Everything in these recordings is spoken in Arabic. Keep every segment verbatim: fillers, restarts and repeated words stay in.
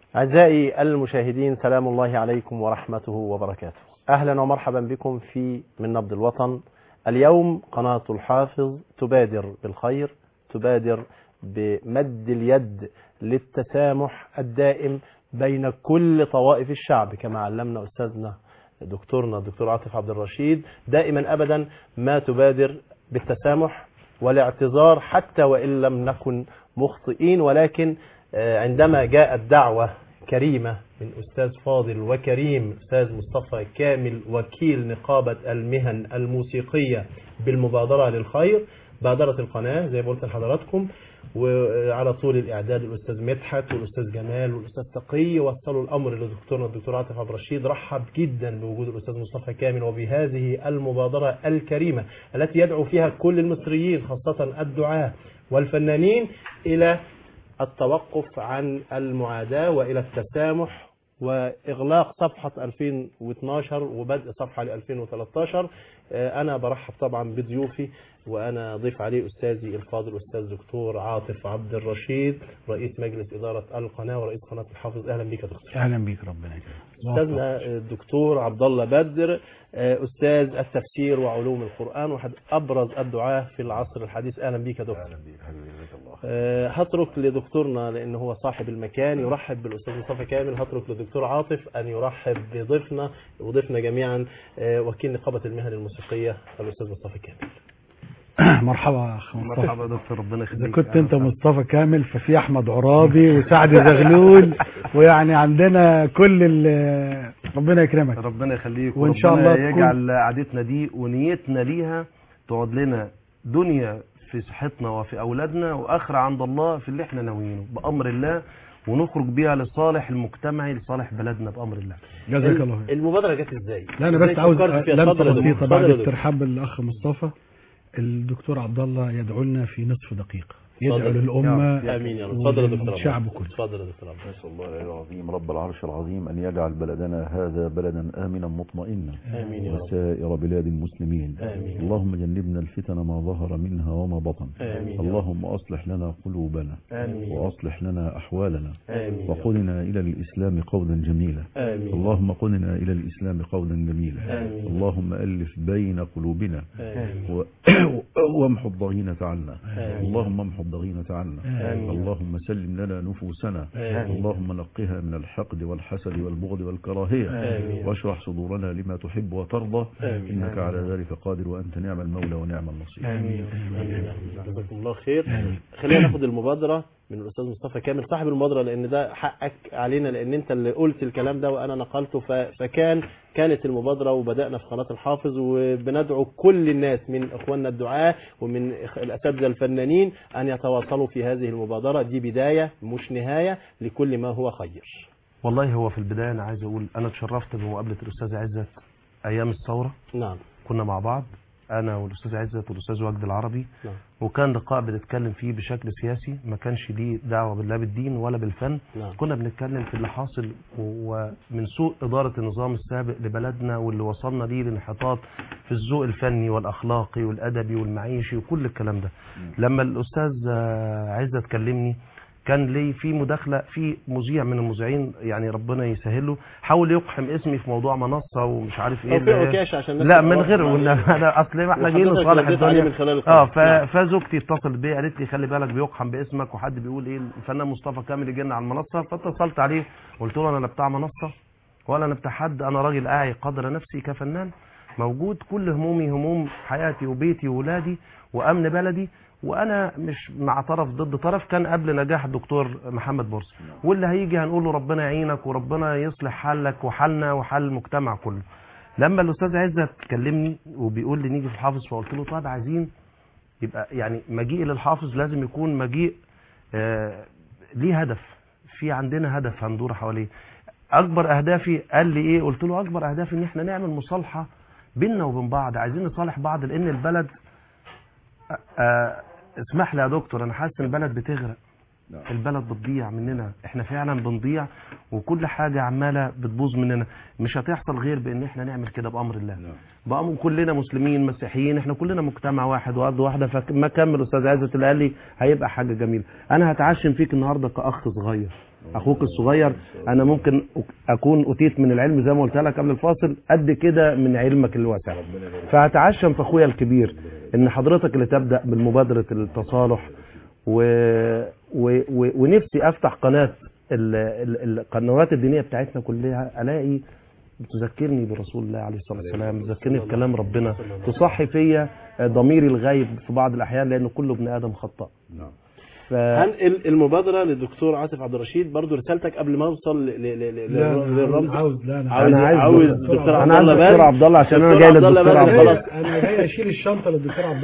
أعزائي المشاهدين، سلام الله عليكم ورحمته وبركاته. أهلا ومرحبا بكم في من نبض الوطن. اليوم قناة الحافظ تبادر بالخير، تبادر بمد اليد للتسامح الدائم بين كل طوائف الشعب، كما علمنا أستاذنا دكتورنا الدكتور عاطف عبد الرشيد. دائما أبدا ما تبادر بالتسامح والاعتذار حتى وإن لم نكن مخطئين، ولكن عندما جاءت دعوة كريمة من أستاذ فاضل وكريم أستاذ مصطفى كامل وكيل نقابة المهن الموسيقية بالمبادرة للخير، بادرت القناة زي ما قلت لحضراتكم، وعلى طول الإعداد الأستاذ مدحت والأستاذ جمال والأستاذ تقي وصلوا الأمر لدكتورنا الدكتور عاطف عبد الرشيد. رحب جدا بوجود الأستاذ مصطفى كامل وبهذه المبادرة الكريمة التي يدعو فيها كل المصريين خاصة الدعاة والفنانين إلى التوقف عن المعاداة وإلى التسامح وإغلاق صفحة ألفين واثناشر وبدء صفحة ل ألفين وثلاثة عشر. أنا برحب طبعا بضيوفي، وأنا ضيف عليه أستاذي الفاضل أستاذ دكتور عاطف عبد الرشيد رئيس مجلس إدارة القناة ورئيس قناة الحافظ. أهلا بك يا دكتور. أهلا بك، ربنا يكرمك. أستاذنا الدكتور عبد الله بدر، أستاذ التفسير وعلوم القرآن وأحد أبرز الدعاة في العصر الحديث. أهلا بك يا دكتور. أهلا بك حبيبي، جزاك الله خير. أه هترك لدكتورنا لأنه هو صاحب المكان يرحب بالأستاذ مصطفى كامل، هترك للدكتور عاطف أن يرحب بضيفنا وضيفنا جميعا أه وكيل نقابة المهن الموسيقية الأستاذ مصطفى كامل. مرحبا اخ مصطفى. مرحبا دكتور، ربنا يخليك. اذا كنت انت مصطفى كامل ففي احمد عرابي وسعد زغلول ويعني عندنا كل ال ربنا يكرمك. ربنا يخليك، وان شاء الله يجعل قعدتنا دي ونيتنا ليها تقعد لنا دنيا في صحتنا وفي اولادنا، واخره عند الله في اللي احنا ناويينه بامر الله، ونخرج بيها لصالح المجتمع لصالح بلدنا بامر الله. جزاك الله خير. المبادره جت ازاي؟ لا انا بس عاوز لمسه بسيطه بعد الترحاب الاخ مصطفى. الدكتور عبد الله يدعو لنا في نصف دقيقة، يدعو للأمة. آمين يا رب. تفضل يا دكتور. الشعب كله. تفضل يا دكتور. نسأل الله العظيم رب العرش العظيم أن يجعل بلدنا هذا بلدا آمنا مطمئنا، آمين يا رب. وسائر بلاد المسلمين. آمين. اللهم جنبنا الفتن ما ظهر منها وما بطن. آمين. اللهم أصلح لنا قلوبنا. آمين. وأصلح لنا أحوالنا. آمين. وقلنا إلى الإسلام قولا جميلا. آمين. اللهم قلنا إلى الإسلام قولا جميلا. آمين. اللهم ألف بين قلوبنا. آمين. وامحو الضغينة عنا. آمين. اللهم امحو الضغينة عنا. آمين. اللهم سلم لنا نفوسنا. آمين. اللهم نقها من الحقد والحسد والبغض والكراهية. آمين. واشرح صدورنا لما تحب وترضى. آمين. إنك على ذلك قادر، وأنت نعم المولى ونعم النصير. آمين. جزاكم الله خير. خلينا ناخد المبادرة من الأستاذ مصطفى كامل صاحب المبادرة، لأن ده حقك علينا، لأن أنت اللي قلت الكلام ده وأنا نقلته، فكان كانت المبادرة وبدأنا في قناة الحافظ، وبندعو كل الناس من إخواننا الدعاة ومن الأساتذة الفنانين أن يتواصلوا في هذه المبادرة. دي بداية مش نهاية لكل ما هو خير. والله هو في البداية أنا عايز أقول أنا اتشرفت بمقابلة الأستاذ عزت أيام الثورة. نعم. كنا مع بعض أنا والأستاذ عزت والأستاذ وجد العربي. نعم. وكان لقاء بنتكلم فيه بشكل سياسي، ما كانش ليه دعوة بالله بالدين ولا بالفن. نعم. كنا بنتكلم في اللي حاصل ومن سوء إدارة النظام السابق لبلدنا، واللي وصلنا ليه لانحطاط في الذوق الفني والأخلاقي والأدبي والمعيشي وكل الكلام ده. م. لما الأستاذ عزت كلمني كان لي في مداخله في مذيع من المذيعين، يعني ربنا يسهله، حاول يقحم اسمي في موضوع منصه ومش عارف ايه. لا من غير انا اصل ما احنا جايين لصالح الدنيا. اه فزوجتي اتصلت بيا قالت لي خلي بالك بيقحم باسمك، وحد بيقول ايه الفنان مصطفى كامل يجي لنا على المنصه. فاتصلت عليه قلت له انا لا بتاع منصه ولا انا بتاع حد، انا راجل اعي قدر نفسي كفنان موجود، كل همومي هموم حياتي وبيتي وولادي وامن بلدي، وانا مش مع طرف ضد طرف. كان قبل نجاح الدكتور محمد مرسي، واللي هيجي هنقول له ربنا يعينك وربنا يصلح حالك وحالنا وحال المجتمع كله. لما الاستاذ عزت كلمني وبيقول لي نيجي في الحافظ، فقلت له طيب عايزين يبقى يعني مجيء للحافظ لازم يكون مجيء آه ليه هدف، في عندنا هدف هندور حواليه. اكبر اهدافي قال لي ايه؟ قلت له اكبر اهدافي ان احنا نعمل مصالحه بيننا وبين بعض، عايزين نصالح بعض، لان البلد آه اسمح لي يا دكتور انا حاسس ان البلد بتغرق. البلد بتضيع مننا، احنا فعلا بنضيع وكل حاجه عماله بتبوظ مننا. مش هتحصل غير بان احنا نعمل كده بامر الله. بقى كلنا مسلمين مسيحيين، احنا كلنا مجتمع واحد وارض واحده. فما كمل استاذ عزت اللي قال لي هيبقى حاجه جميله. انا هتعشم فيك النهارده كاخ صغير اخوك الصغير، انا ممكن اكون اتيت من العلم زي ما قلت لك قبل الفاصل قد كده من علمك الواسع، فهتعشم في اخويا الكبير ان حضرتك اللي تبدا بالمبادره التصالح و... و... و... ونفسي افتح قناه ال... ال... القنوات الدينيه بتاعتنا كلها، الاقي تذكرني برسول الله عليه الصلاه والسلام، تذكرني بكلام ربنا، تصحي فيا ضميري الغايب في بعض الاحيان لان كل ابن ادم خطاء. نعم. ف... هنقل المبادره للدكتور عاطف عبد الرشيد، برضو رسالتك قبل ما اوصل للرمز. عاوز لا انا عاوز عايز عاوز دكتور انا عايز دكتور عبد الله عشان انا جاي للدكتور عبد الله. انا جاي اشيل الشنطه للدكتور عبد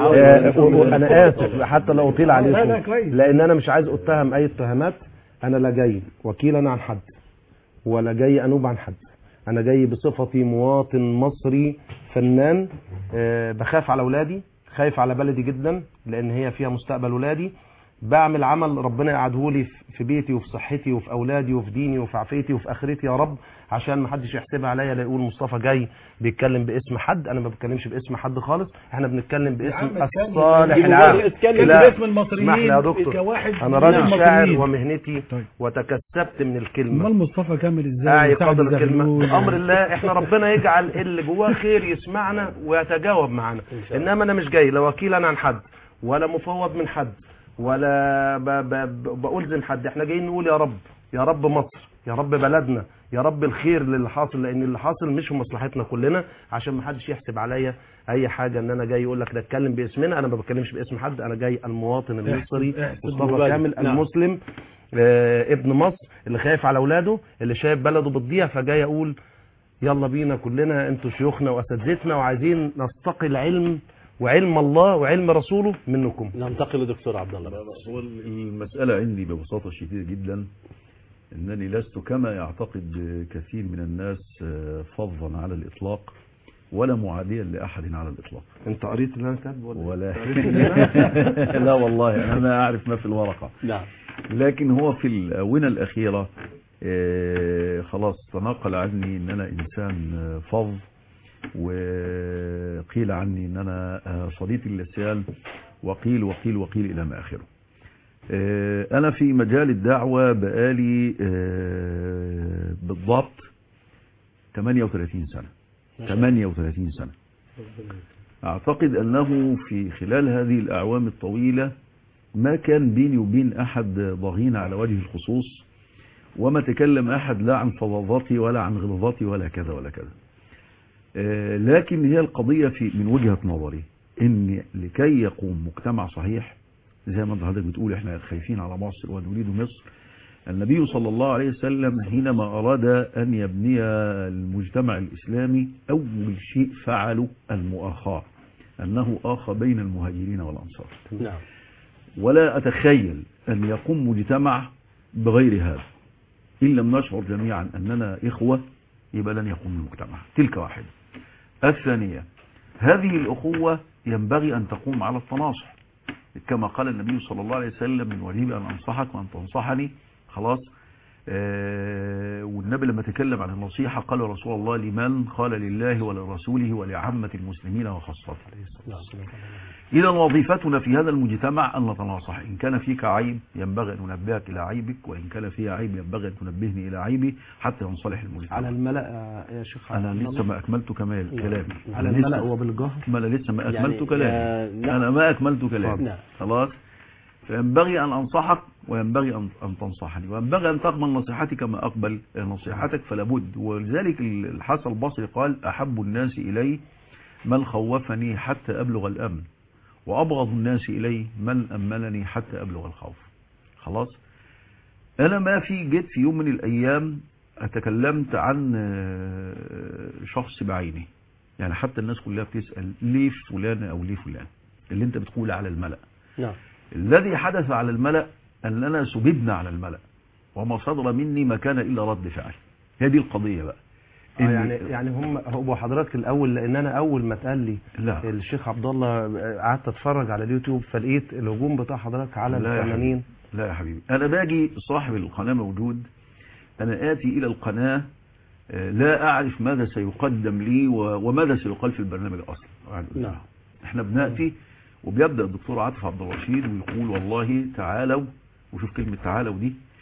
الله. انا اسف حتى لو اطيل لا لا عليكم كويس. لان انا مش عايز اتهم اي اتهامات، انا لا جاي وكيل انا عن حد ولا جاي انوب عن حد، انا جاي بصفتي مواطن مصري فنان، أه بخاف على اولادي، خايف على بلدي جدا لان هي فيها مستقبل ولادي، بعمل عمل ربنا يقعدهولي في بيتي وفي صحتي وفي اولادي وفي ديني وفي عافيتي وفي اخرتي يا رب، عشان ما حدش يحسبها عليا لا يقول مصطفى جاي بيتكلم باسم حد. انا ما بتكلمش باسم حد خالص، احنا بنتكلم باسم الصالح العام. اتكلم باسم المصريين. اسمح لي يا دكتور، كواحد انا راجل شاعر ومهنتي طيب. وتكسبت من الكلمه. امال مصطفى كامل ازاي؟ اعي قدر الكلمه بامر الله، احنا ربنا يجعل اللي جواه خير يسمعنا ويتجاوب معنا، انما انا مش جاي لا وكيل انا عن حد ولا مفوض من حد ولا ب ب ب بألزم حد، احنا جايين نقول يا رب، يا رب مصر، يا رب بلدنا، يا رب الخير للي حاصل، لان اللي حاصل مش في مصلحتنا كلنا، عشان ما حدش يحسب عليا اي حاجه ان انا جاي يقول لك ده اتكلم باسمنا. انا ما بتكلمش باسم حد، انا جاي المواطن المصري مصطفى كامل المسلم، آه ابن مصر اللي خايف على اولاده، اللي شايف بلده بتضيع، فجاي اقول يلا بينا كلنا انتوا شيوخنا واساتذتنا وعايزين نستقي العلم وعلم الله وعلم رسوله منكم. ننتقل لدكتور عبد الله. هو المسألة عندي ببساطة شديدة جدا أنني لست كما يعتقد كثير من الناس فظا على الإطلاق ولا معاديا لأحد على الإطلاق. أنت قريت اللي أنا كاتبه ولا؟ ولا لا والله أنا ما أعرف ما في الورقة. نعم. لكن هو في الآونة الأخيرة خلاص تناقل عني أن أنا إنسان فظ، وقيل عني ان انا صديق اللسان، وقيل وقيل وقيل الى ما اخره. انا في مجال الدعوة بقالي بالضبط ثمانية وثلاثين سنة. ثمانية وثلاثين سنة. اعتقد انه في خلال هذه الاعوام الطويلة ما كان بيني وبين احد ضغين على وجه الخصوص، وما تكلم احد لا عن فظاظتي ولا عن غلظتي ولا كذا ولا كذا. لكن هي القضية في من وجهة نظري ان لكي يقوم مجتمع صحيح زي ما حضرتك بتقول احنا خايفين على مصر ونريد مصر، النبي صلى الله عليه وسلم حينما اراد ان يبني المجتمع الاسلامي اول شيء فعله المؤاخاة، انه اخى بين المهاجرين والانصار. نعم. ولا اتخيل ان يقوم مجتمع بغير هذا، ان لم نشعر جميعا اننا اخوة يبقى لن يقوم المجتمع. تلك واحدة. الثانية، هذه الأخوة ينبغي أن تقوم على التناصح كما قال النبي صلى الله عليه وسلم من واجبي أن أنصحك وأن تنصحني. خلاص. آه والنبي لما تكلم عن النصيحة قال رسول الله لمن؟ قال لله ولرسوله ولعامة المسلمين وخاصته. إذا وظيفتنا في هذا المجتمع أن نتناصح، إن كان فيك عيب ينبغي أن ننبهك إلى عيبك، وإن كان فيها عيب ينبغي أن تنبهني إلى عيبي حتى ينصلح المجتمع. على الملأ يا شيخ، أنا لسه ما أكملت كمال كلامي. على الملأ وبالجهر، ما أنا لسه ما أكملت يعني كلامي. أنا ما أكملت كلامي. خلاص. فينبغي أن أنصحك وينبغي أن أن تنصحني، وينبغي أن تقبل نصيحتي كما أقبل نصيحتك، فلا بد. ولذلك الحسن البصري قال أحب الناس إلي من خوفني حتى أبلغ الأمن، وأبغض الناس إلي من أمنني حتى أبلغ الخوف. خلاص. أنا ما في جيت في يوم من الأيام أتكلمت عن شخص بعينه، يعني حتى الناس كلها بتسأل ليه فلان أو ليه فلان، اللي أنت بتقول على الملأ. نعم. الذي حدث على الملأ أننا سببنا على الملأ، وما صدر مني ما كان إلا رد فعل. هي دي القضية بقى. آه يعني يعني هم هو حضرتك الاول، لان انا اول ما اتقال لي لا. الشيخ عبد الله قعدت اتفرج على اليوتيوب فلقيت الهجوم بتاع حضرتك على الفنانين. لا يا حبيبي، انا باجي صاحب القناه موجود، انا اتي الى القناه لا اعرف ماذا سيقدم لي وماذا سيقال في البرنامج اصلا. نعم. احنا بناتي وبيبدا الدكتور عاطف عبد الرشيد ويقول والله تعالوا، وشوف كلمه تعالوا دي،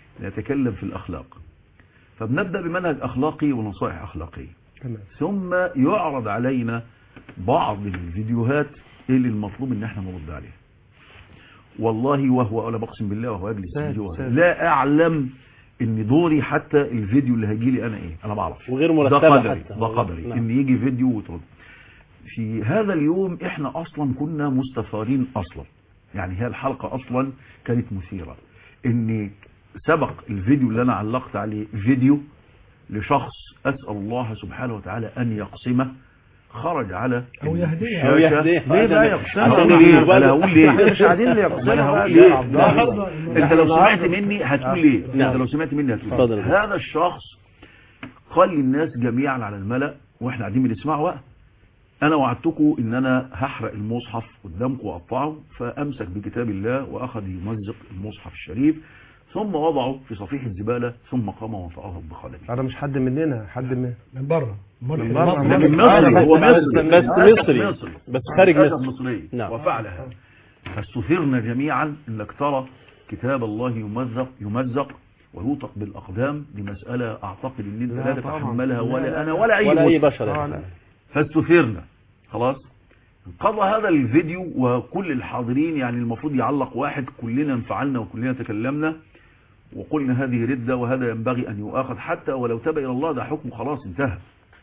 نتكلم في الأخلاق. فبنبدأ بمنهج أخلاقي ونصائح أخلاقية. تمام. ثم يعرض علينا بعض الفيديوهات اللي المطلوب ان احنا نرد عليها. والله وهو انا بقسم بالله وهو يجلس فيديوهات لا اعلم ان دوري حتى الفيديو اللي هيجي لي انا ايه، انا ما اعرفش، وغير ده مرتبه قدري حتى ده قدري نعم. ان يجي فيديو وترد. في هذا اليوم احنا اصلا كنا مستثارين اصلا، يعني هي الحلقه اصلا كانت مثيره، ان سبق الفيديو اللي انا علقت عليه فيديو لشخص اسال الله سبحانه وتعالى ان يقسمه، خرج على أو يهديه أو يهديه. ليه لا يقسمها؟ انا هقول ليه؟ احنا مش قاعدين اللي يقسمها. انا هقول ليه؟ انت لو سمعت مني هتقول ليه؟ انت لو سمعت مني هتقول ليه؟ هذا الشخص قال للناس جميعا على الملأ واحنا قاعدين بنسمعه بقى، انا وعدتكم ان انا هحرق المصحف قدامكم واقطعه، فامسك بكتاب الله واخذ يمزق المصحف الشريف ثم وضعه في صفيح الزبالة ثم قام وانفعه بخالده. هذا مش حد مننا، حد من من بره من بره من مصري، هو مصري بس مصري بس خارج مصر مصري نعم. وفعل هذا. فاستثرنا جميعا انك ترى كتاب الله يمزق يمزق ويوثق بالاقدام، دي مسألة اعتقد ان انت لا تتحملها ولا انا ولا اي ولا اي بشر. بشر. فاستثرنا خلاص. انقضى هذا الفيديو وكل الحاضرين يعني المفروض يعلق واحد، كلنا انفعلنا وكلنا تكلمنا وقلنا هذه ردة وهذا ينبغي أن يؤاخذ حتى ولو تاب إلى الله، ده حكم خلاص انتهى.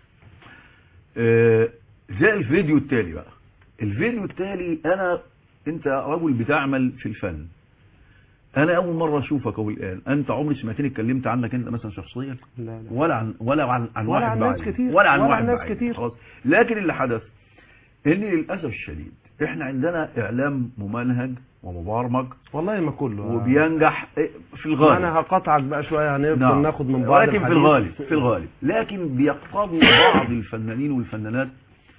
آه جاء الفيديو التالي بقى. الفيديو التالي أنا أنت رجل بتعمل في الفن، أنا أول مرة أشوفك أهو الآن، أنت عمري سمعتني اتكلمت عنك أنت مثلا شخصيا؟ لا لا. ولا عن ولا عن, عن ولا واحد عن ناس كتير ولا عن ولا واحد عن ناس كتير خلاص. لكن اللي حدث ان للاسف الشديد احنا عندنا اعلام ممنهج ومبرمج والله ما كله وبينجح في الغالب. انا هقطعك بقى شويه، هنفضل نعم. ناخد من بعض لكن في الغالب في الغالب لكن بيقتضوا بعض الفنانين والفنانات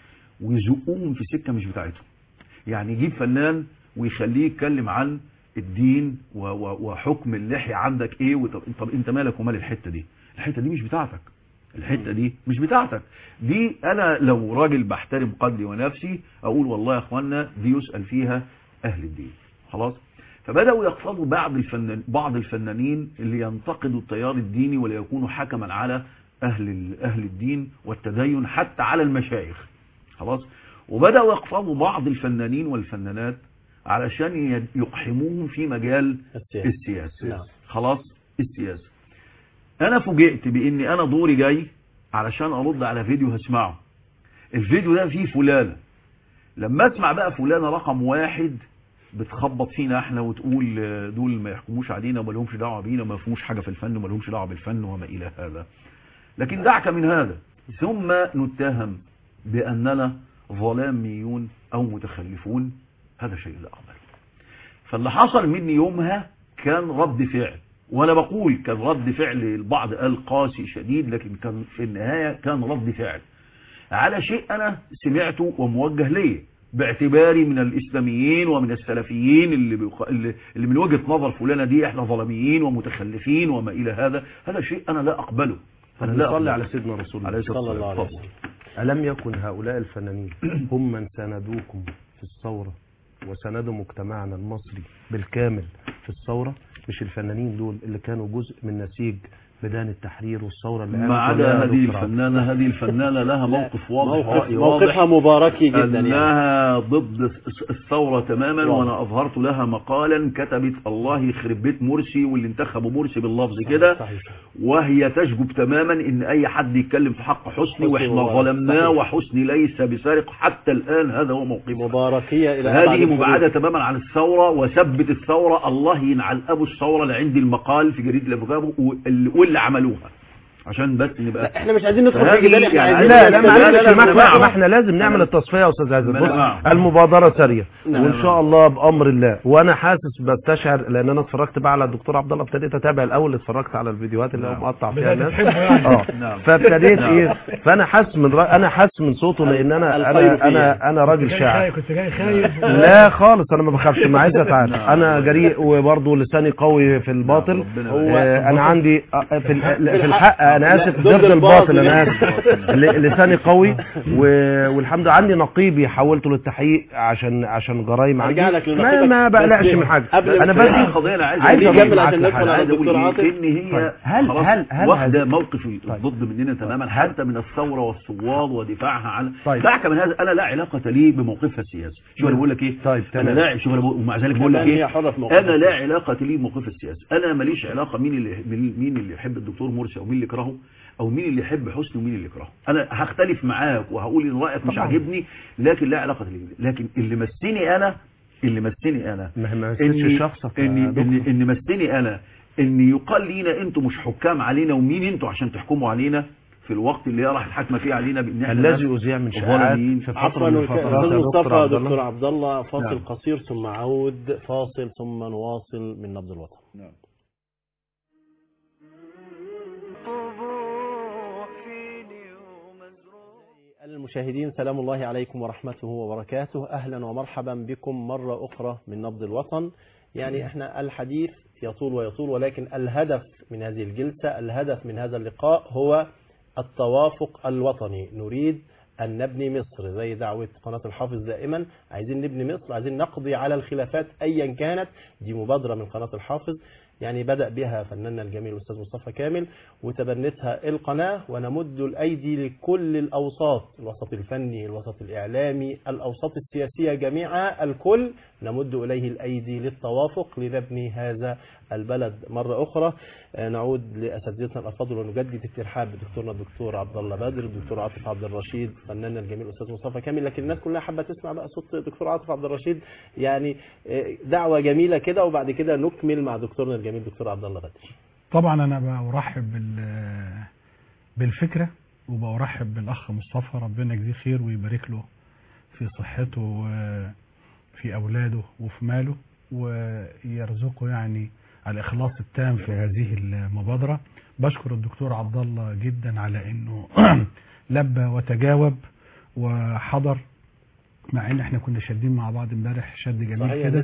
ويزقوهم في سكه مش بتاعتهم. يعني يجيب فنان ويخليه يتكلم عن الدين وحكم اللحيه عندك ايه، وطب طب انت مالك ومال الحته دي؟ الحته دي مش بتاعتك، الحته دي مش بتاعتك. دي انا لو راجل بحترم قدري ونفسي اقول والله يا اخوانا دي يسأل فيها اهل الدين خلاص. فبداوا يقصدوا بعض الفنان بعض الفنانين اللي ينتقدوا التيار الديني ولا يكونوا حكما على اهل اهل الدين والتدين حتى على المشايخ خلاص. وبداوا يقصدوا بعض الفنانين والفنانات علشان يقحموهم في مجال السياسه خلاص. السياسه انا فوجئت باني انا دوري جاي علشان ارد على فيديو هسمعه. الفيديو ده فيه فلانة، لما اسمع بقى فلانة رقم واحد بتخبط فينا احنا وتقول دول ما يحكموش علينا وما لهمش دعوه بينا وما يفهموش حاجه في الفن وما لهمش دعوه بالفن وما الى هذا. لكن دعك من هذا ثم نتهم باننا ظلاميون او متخلفون، هذا شيء لا اقبله. فاللي حصل مني يومها كان رد فعل، وانا بقول كان رد فعل، البعض قال قاسي شديد، لكن كان في النهايه كان رد فعل على شيء انا سمعته وموجه لي باعتباري من الاسلاميين ومن السلفيين اللي بيخ... اللي من وجهه نظر فلانه دي احنا ظلاميين ومتخلفين وما الى هذا. هذا شيء انا لا اقبله. انا لا اصلي على سيدنا رسول الله صلى الله عليه وسلم. الم يكن هؤلاء الفنانين هم من ساندوكم في الثوره وساندوا مجتمعنا المصري بالكامل في الثوره؟ مش الفنانين دول اللي كانوا جزء من نسيج بدان التحرير والثوره اللي ما عدا هذه الفنانه هذه الفنانه لها موقف واضح موقف موقفها مباركي جدا انها يعني. ضد الثوره تماما واضح. وانا اظهرت لها مقالا كتبت الله يخرب بيت مرسي واللي انتخبوا مرسي باللفظ كده، وهي تشجب تماما ان اي حد يتكلم في حق حسني واحنا ظلمناه وحسني ليس بسارق حتى الان. هذا هو موقفها مباركيه الى هذه مبعده تماما عن الثوره وثبت الثوره. الله ينعل ابو الثوره لعندي المقال في جريده الافوكابو واللي عملوها عشان بس نبقى احنا مش عايزين ندخل في جدال. احنا عايزين لا لا معلش ما احنا لازم نعمل التصفيه يا استاذ عزت. المبادره سريعه وان شاء الله بامر الله. وانا حاسس بستشعر لان انا اتفرجت بقى على الدكتور عبد الله، ابتديت اتابع الاول، اتفرجت على الفيديوهات اللي هو مقطع فيها الناس اه فابتديت ايه، فانا حاسس من رأ... انا حاسس من صوته لان انا انا انا انا راجل شاعر. كنت جاي خايف؟ لا خالص انا ما بخافش، ما عايز اتعامل. انا جريء وبرضه لساني قوي في الباطل. انا عندي في في الحق انا اسف ضد الباطل، انا اسف لساني قوي والحمد لله عندي نقيبي حولته للتحقيق عشان عشان جرايم عندي، ما ما بقلقش من حاجه. انا بس القضيه انا عايز عايز اكمل عشان ندخل على الدكتور عاطف ان هي هل هل هل واخده موقف ضد مننا تماما حتى من الثوره والثوار ودفاعها عن طيب. دعك من هذا. انا لا علاقه لي بموقفها السياسي. شوف انا بقول لك ايه طيب انا لا شوف انا ومع ذلك بقول لك ايه انا لا علاقه لي بموقفها السياسي. انا ماليش علاقه مين اللي مين اللي يحب الدكتور مرسي او مين اللي يكرهه او مين اللي يحب حسني ومين اللي يكرهه. انا هختلف معاك وهقول ان رايك مش عاجبني لكن لا علاقه لي. لكن اللي مسني انا اللي مسني انا ما مسنيش شخصك ان ان ان مسني انا ان يقال لينا انتوا مش حكام علينا ومين انتوا عشان تحكموا علينا في الوقت اللي راح الحكم فيه علينا بان احنا الذي اذيع من شائعات في فتره من الفترات. مصطفى دكتور عبد الله فاصل نعم. قصير ثم عود، فاصل ثم نواصل من نبض الوطن. نعم. المشاهدين سلام الله عليكم ورحمته وبركاته، اهلا ومرحبا بكم مره اخرى من نبض الوطن. يعني احنا الحديث يطول ويطول، ولكن الهدف من هذه الجلسه، الهدف من هذا اللقاء هو التوافق الوطني. نريد أن نبني مصر زي دعوة قناة الحافظ دائما، عايزين نبني مصر، عايزين نقضي على الخلافات أيا كانت. دي مبادرة من قناة الحافظ، يعني بدأ بها فناننا الجميل الأستاذ مصطفى كامل وتبنتها القناة، ونمد الأيدي لكل الأوساط، الوسط الفني، الوسط الإعلامي، الأوساط السياسية جميعا، الكل نمد إليه الأيدي للتوافق لنبني هذا البلد مرة أخرى. نعود لأساتذتنا الأفاضل ونجدد الترحاب بدكتورنا الدكتور عبد الله بدر، الدكتور عاطف عبد الرشيد، فناننا الجميل الأستاذ مصطفى كامل. لكن الناس كلها حابة تسمع بقى صوت الدكتور عاطف عبد الرشيد، يعني دعوة جميلة كده، وبعد كده نكمل مع دكتورنا الجميل دكتور عبد الله بدر. طبعا أنا برحب بالفكرة وبرحب بالأخ مصطفى، ربنا يجزيه خير ويبارك له في صحته وفي أولاده وفي ماله، ويرزقه يعني الإخلاص التام في هذه المبادرة. بشكر الدكتور عبد الله جدا على إنه لبى وتجاوب وحضر، مع إن إحنا كنا شادين مع بعض امبارح شد جميل كده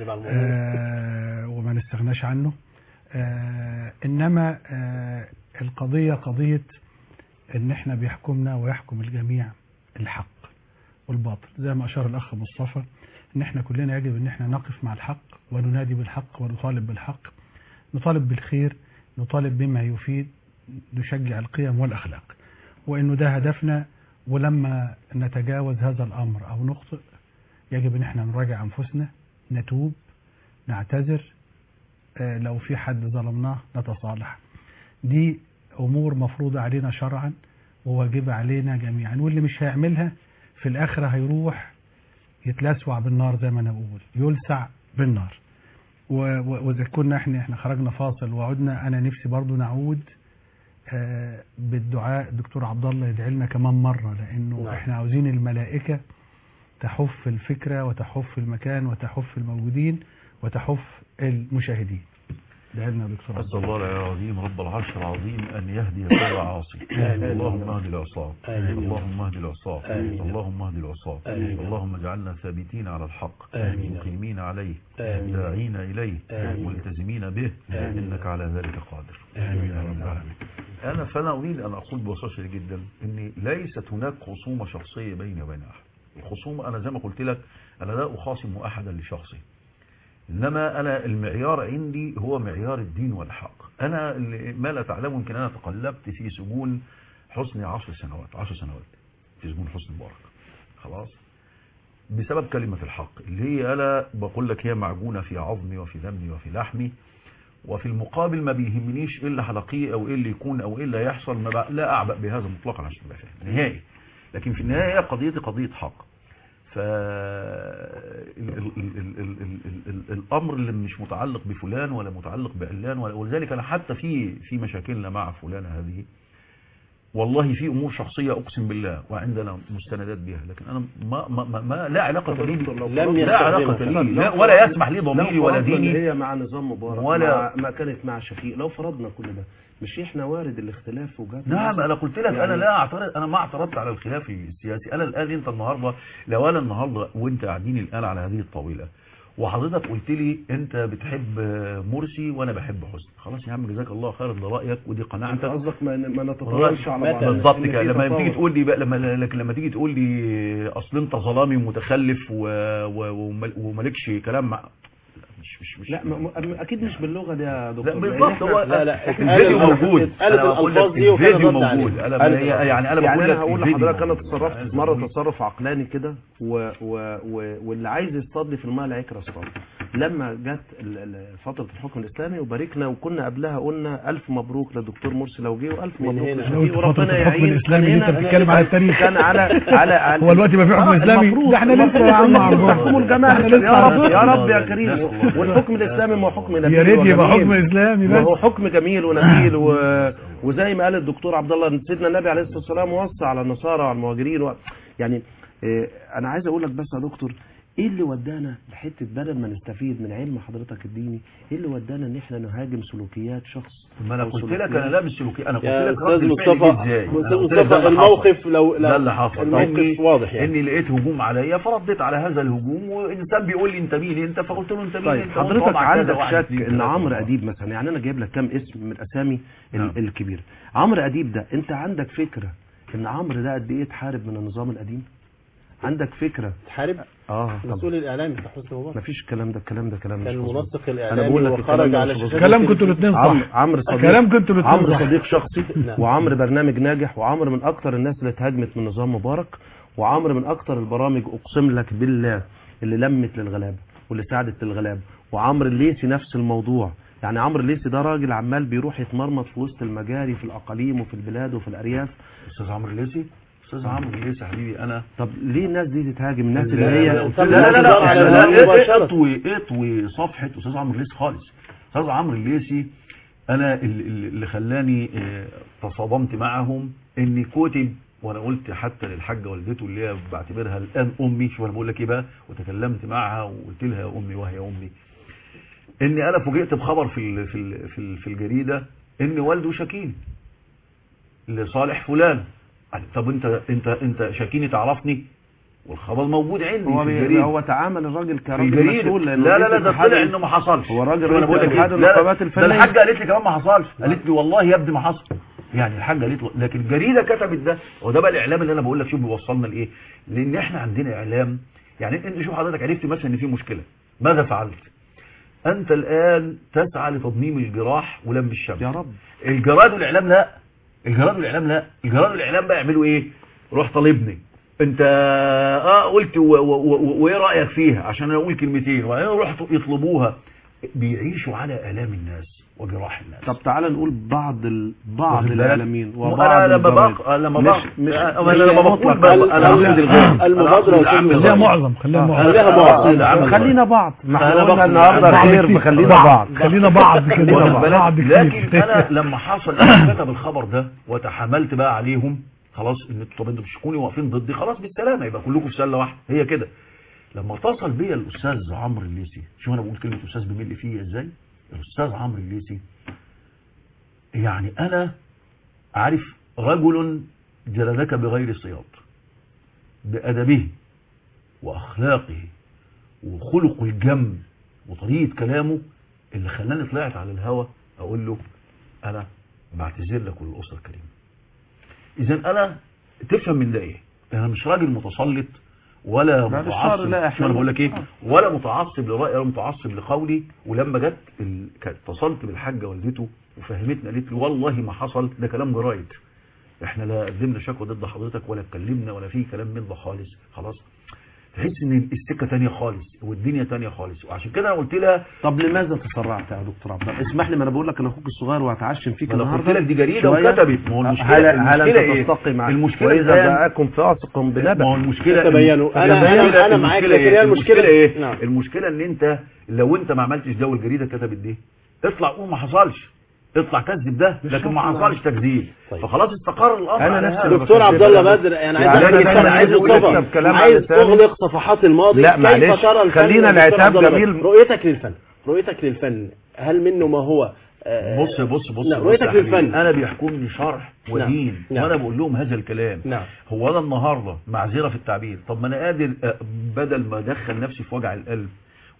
آه وما نستغناش عنه. آه إنما آه القضية قضية إن إحنا بيحكمنا ويحكم الجميع الحق والباطل، زي ما أشار الأخ مصطفى إن إحنا كلنا يجب إن إحنا نقف مع الحق وننادي بالحق ونطالب بالحق، نطالب بالخير، نطالب بما يفيد، نشجع القيم والأخلاق، وإنه ده هدفنا. ولما نتجاوز هذا الأمر أو نخطئ يجب إن إحنا نراجع أنفسنا، نتوب، نعتذر، آه لو في حد ظلمناه نتصالح. دي أمور مفروضة علينا شرعا وواجبة علينا جميعا، واللي مش هيعملها في الآخرة هيروح يتلسوع بالنار، زي ما أنا بقول يلسع بالنار. وإذا كنا إحنا إحنا خرجنا فاصل وعدنا، أنا نفسي برضو نعود آه بالدعاء. الدكتور عبد الله يدعي لنا كمان مرة، لأنه نعم. إحنا عاوزين الملائكة تحف الفكرة وتحف المكان وتحف الموجودين وتحف المشاهدين. دعينا دكتور عبد الله. الله العظيم رب العرش العظيم أن يهدي كل عاصي. اللهم اهد العصاة، اللهم اهد العصاة، اللهم اهد العصاة، اللهم اجعلنا ثابتين على الحق، مقيمين عليه، داعين إليه، ملتزمين به، إنك على ذلك قادر. آمين يا رب العالمين. أنا فأنا أريد أن أقول ببساطة جدا إن ليست هناك خصومة شخصية بيني وبين أحد. الخصومة أنا زي ما قلت لك أنا لا أخاصم أحدا لشخصي، إنما أنا المعيار عندي هو معيار الدين والحق. أنا ما لا تعلم يمكن أنا تقلبت في سجون حسني عشر سنوات عشر سنوات في سجون حسني مبارك، خلاص، بسبب كلمة الحق اللي هي أنا بقول لك هي معجونة في عظمي وفي دمي وفي لحمي، وفي المقابل ما بيهمنيش إيه اللي هلاقيه أو إيه اللي يكون أو إيه اللي يحصل، ما لا أعبأ بهذا مطلقا عشان تبقى فاهم نهائي. لكن في النهاية قضيتي قضية حق. فالامر اللي مش متعلق بفلان ولا متعلق بعلان، ولذلك انا حتى في في مشاكلنا مع فلان هذه والله في امور شخصيه اقسم بالله وعندنا مستندات بها، لكن انا ما ما, ما, ما لا علاقه لي لا علاقه لي لا ولا يسمح لي ضميري ولا ديني. هي مع نظام مبارك ولا ما كانت مع شفيق. لو فرضنا كل ده مش احنا وارد الاختلاف وجات. نعم انا قلت لك يعني انا لا اعترض، انا ما اعترضت على الخلاف السياسي. انا الان انت النهارده لو انا النهارده وانت قاعدين الان على هذه الطاوله وحضرتك قلت لي انت بتحب مرسي وانا بحب حسني، خلاص يا عم جزاك الله خيرا، ده رايك ودي قناعتك. انت قصدك ما ما نتطاولش على بعض بالظبط كده. لما تيجي تقول لي بقى لما لكن لما تيجي تقول لي اصل انت ظلامي ومتخلف ومالكش كلام مع مش مش مش لا م... اكيد مش باللغه دي يا دكتور. لا بالظبط. هو لا لا الفيديو موجود، انا بقول لك الفيديو موجود. انا يعني انا بقول لك هقول لحضرتك انا تصرفت مره تصرف عقلاني كده و... و... و... واللي عايز يصطاد في الماء لا يكره اصطاد. لما جت فتره الحكم الاسلامي وباركنا وكنا قبلها قلنا الف مبروك للدكتور مرسي لو جه والف مبروك لشفيق وربنا يعين. الاسلامي انت بتتكلم على التاريخ كان على على, على هو دلوقتي ما في حكم اسلامي؟ ده احنا لسه يا عم حكم الجماعه. يا رب يا رب يا كريم. والحكم الاسلامي ما هو حكم نبيل، يا ريت يبقى حكم اسلامي بس. وهو حكم جميل ونبيل و... وزي ما قال الدكتور عبد الله سيدنا النبي عليه الصلاه والسلام وصى على النصارى وعلى المهاجرين و... يعني إيه انا عايز اقول لك بس يا دكتور ايه اللي ودانا لحته بدل ما نستفيد من علم حضرتك الديني، ايه اللي ودانا ان احنا نهاجم سلوكيات شخص؟ ما انا قلت لك انا لا مش سلوكي، انا قلت لك استاذ مصطفى مصطفى الموقف لو ده اللي حصل الموقف واضح يعني اني لقيت هجوم عليا فرديت على هذا الهجوم، وانسان بيقول لي انت مين انت، فقلت له انت مين طيب انت. حضرتك عندك شك ان عمرو اديب مثلا، يعني انا جايب لك كام اسم من الاسامي نعم. الكبيره. عمرو اديب ده انت عندك فكره ان عمرو ده قد ايه اتحارب من النظام القديم؟ عندك فكره تحارب؟ اه المسؤول الاعلامي بتاع حسني مبارك مفيش الكلام ده، الكلام ده كلام كان مش المنسق انا الاعلامي بقول لك وخرج على شاشات كلام كنتوا الاثنين صح. عمرو صديق كلام كنتوا الاثنين عمرو صح. صديق شخصي وعمرو برنامج ناجح، وعمرو من اكتر الناس اللي اتهاجمت من نظام مبارك، وعمرو من اكتر البرامج اقسم لك بالله اللي لمت للغلابه واللي ساعدت للغلابه. وعمرو الليثي نفس الموضوع، يعني عمرو الليثي ده راجل عمال بيروح يتمرمط في وسط المجاري في الاقاليم وفي البلاد وفي الارياف. استاذ عمرو الليثي استاذ عمرو الليثي حبيبي انا. طب ليه الناس دي تتهاجم؟ الناس اللي هي لا لا لا لا اطوي اطوي صفحه استاذ عمرو الليثي خالص. استاذ عمرو الليثي انا اللي خلاني تصادمت معهم اني كتب، وانا قلت حتى للحاجه والدته اللي هي بعتبرها الان امي، شوف انا بقول لك ايه بقى، وتكلمت معها وقلت لها يا امي وهي امي، اني انا فوجئت بخبر في في في, في الجريده ان والده شاكين لصالح فلان. طب انت انت انت شاكيني تعرفني؟ والخبر موجود عندي هو في الجريده. هو تعامل الراجل كراجل مسؤول. لا لا لا ده طلع انه ما حصلش. هو راجل انا بقول لك احد النقابات الفنيه. ده الحاجه قالت لي كمان ما حصلش، قالت لي والله يا ابني ما حصل. يعني الحاجه قالت له، لكن الجريده كتبت ده. وده بقى الاعلام اللي انا بقول لك شوف بيوصلنا لايه، لان احنا عندنا اعلام. يعني انت شوف حضرتك عرفت مثلا ان في مشكله، ماذا فعلت؟ انت الان تسعى لتضميم الجراح ولم الشمس. يا رب. الجرائد والاعلام لا، الجرائد والاعلام لا، الجرائد والاعلام بقى يعملوا ايه؟ روح طالبني انت اه قلت وايه رايك فيها عشان انا اقول كلمتين، وبعدين رحتوا يطلبوها. بيعيشوا على الام الناس وجراح الناس. طب تعال نقول بعض ال... بعض الاعلاميين وبعض انا لما بق لما بق انا لما بقول انا اقصد الغير المبادره خليها معظم خليها معظم خليها معظم خلينا بعض. انا قلنا النهارده خير فخلينا بعض خلينا بعض خلينا بعض. لكن انا لما حصل انا كتب الخبر ده وتحملت بقى عليهم خلاص ان انتوا طب انتوا بتشكوني واقفين ضدي، خلاص بالسلامه يبقى كلكم في سله واحده هي كده. لما اتصل بيا الاستاذ عمرو الليثي، شوف انا بقول كلمه استاذ بمل فيه ازاي، الاستاذ عمرو الليثي يعني انا عارف رجل جلدك بغير صياط بادبه واخلاقه وخلقه الجم وطريقه كلامه اللي خلاني طلعت على الهوا اقول له انا بعتذر لك وللاسره الكريمه. اذا انا تفهم من ده ايه؟ انا مش راجل متسلط ولا متعصب، شو انا بقول لك ايه، ولا متعصب لرايي ولا متعصب لقولي. ولما جت ال... اتصلت بالحاجه والدته وفهمتنا، قالت لي والله ما حصل، ده كلام جرايد، احنا لا قدمنا شكوى ضد حضرتك ولا اتكلمنا ولا في كلام من ده خالص. خلاص تحس ان السكه ثانيه خالص والدنيا ثانيه خالص. وعشان كده انا قلت لها طب لماذا تسرعت يا دكتور عبد الله؟ اسمح لي، ما انا بقول لك انا اخوك الصغير وهتعشم فيك النهارده. قلت لك دي جريده وكتبت. ما هو المشكله المشكله ايه؟ المشكله اذا جاءكم فاسق بنبأ. ما هو المشكله تبينوا. انا انا معاك، لكن هي المشكله ايه؟ نعم. المشكله ان انت لو انت ما عملتش ده والجريده كتبت دي، اطلع قول ما حصلش، اطلع كذب ده، لكن ما حصلش تكذيب. طيب. فخلاص استقر الامر. انا نفسي دكتور عبد الله بدر انا عايز انا عايز اقول عايز تغلق صفحات الماضي. لا كيف ترى الفن؟ خلينا العتاب جميل. رؤيتك للفن، رؤيتك للفن هل منه ما هو آه بص بص بص رؤيتك للفن؟ انا بيحكمني شرح ودين. نعم. وانا بقول لهم هذا الكلام. نعم. هو انا النهارده معذره في التعبير، طب ما انا قادر بدل ما ادخل نفسي في وجع القلب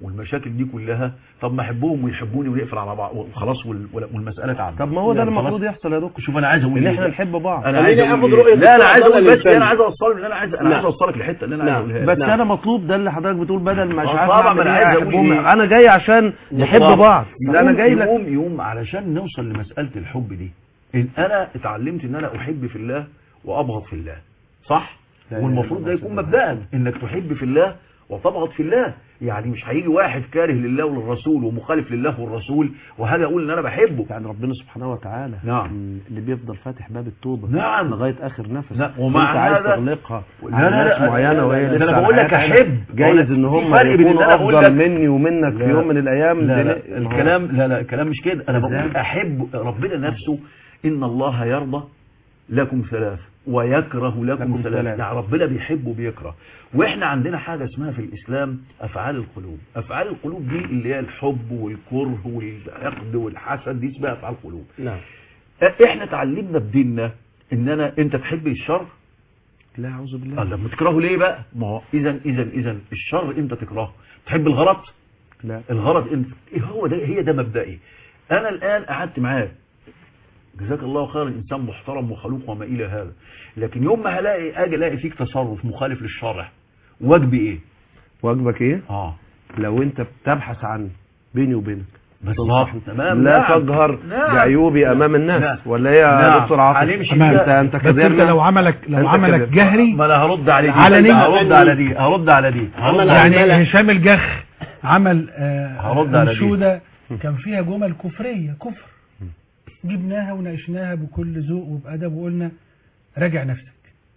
والمشاكل دي كلها، طب ما احبهم ويحبوني ونقفل على بعض وخلاص والمساله تعدي. طب ما هو ده المفروض يحصل يا دكتور. شوف انا عايز اقول ان إيه؟ احنا نحب بعض. انا عايز اخد رؤيه لا انا عايز اقول بس انا عايز اوصل اللي انا عايز انا نعم. عايز اوصلك الحته اللي انا عايز اقولها. بس نعم. انا مطلوب ده اللي حضرتك بتقول بدل مش آه عارف طبعا أعمل أنا إيه، عايز أقول أحبهم. إيه؟ انا جاي عشان نحب بعض. لا انا جاي لك يوم يوم علشان نوصل لمساله الحب دي، ان انا اتعلمت ان انا احب في الله وابغض في الله، صح؟ والمفروض ده يكون مبدأ انك تحب في الله وتبغض في الله. يعني مش هيجي واحد كاره لله وللرسول ومخالف لله والرسول وهاجي اقول ان انا بحبه. يعني ربنا سبحانه وتعالى نعم. اللي بيفضل فاتح باب التوبه نعم لغايه اخر نفس. لا ومع انت عايز هذا تغلقها لا على لا ناس لا معينه وهي ده لسه انا بقول لك على حياتها. احب جايز ان هم فرق بين ان يكونوا انا اقول افضل لك مني ومنك في يوم من الايام. لا دي- لا ما هو- الكلام لا لا الكلام مش كده. انا بقول إزاي؟ احب ربنا نفسه ان الله يرضى لكم ثلاث ويكره لكم, لكم ثلاث. ثلاث. يعني ربنا بيحب وبيكره. واحنا عندنا حاجه اسمها في الاسلام افعال القلوب. افعال القلوب دي اللي هي الحب والكره والحقد والحسد، دي اسمها افعال القلوب. نعم. احنا اتعلمنا بديننا ان انا انت تحب الشر. لا اعوذ بالله. الله بتكرهه ليه بقى؟ ما هو اذا اذا اذا الشر انت تكرهه. تحب الغلط؟ لا الغرض انت ايه هو ده؟ هي ده مبدئي. انا الان قعدت معاك جزاك الله خيرا، انسان محترم وخلوق وما الى هذا، لكن يوم ما هلاقي اجي الاقي فيك تصرف مخالف للشرع، واجبي ايه؟ واجبك ايه؟ اه لو انت بتبحث عن بيني وبينك بالظبط تمام. لا نعم. تجهر نعم. بعيوبي امام الناس. نعم. ولا ايه يا نعم. دكتور عاطف؟ هنمشي تمام. انت انت بس انت كذابنا. لو عملك لو أنت عملك كذاب. جهري ما انا هرد على دي علني. هرد على دي هرد على دي هرد عمل على يعني عمالة. هشام الجخ عمل آه، هرد على دي. انشوده كان فيها جمل كفريه كفر، جبناها وناقشناها بكل ذوق وبادب وقلنا راجع نفسك.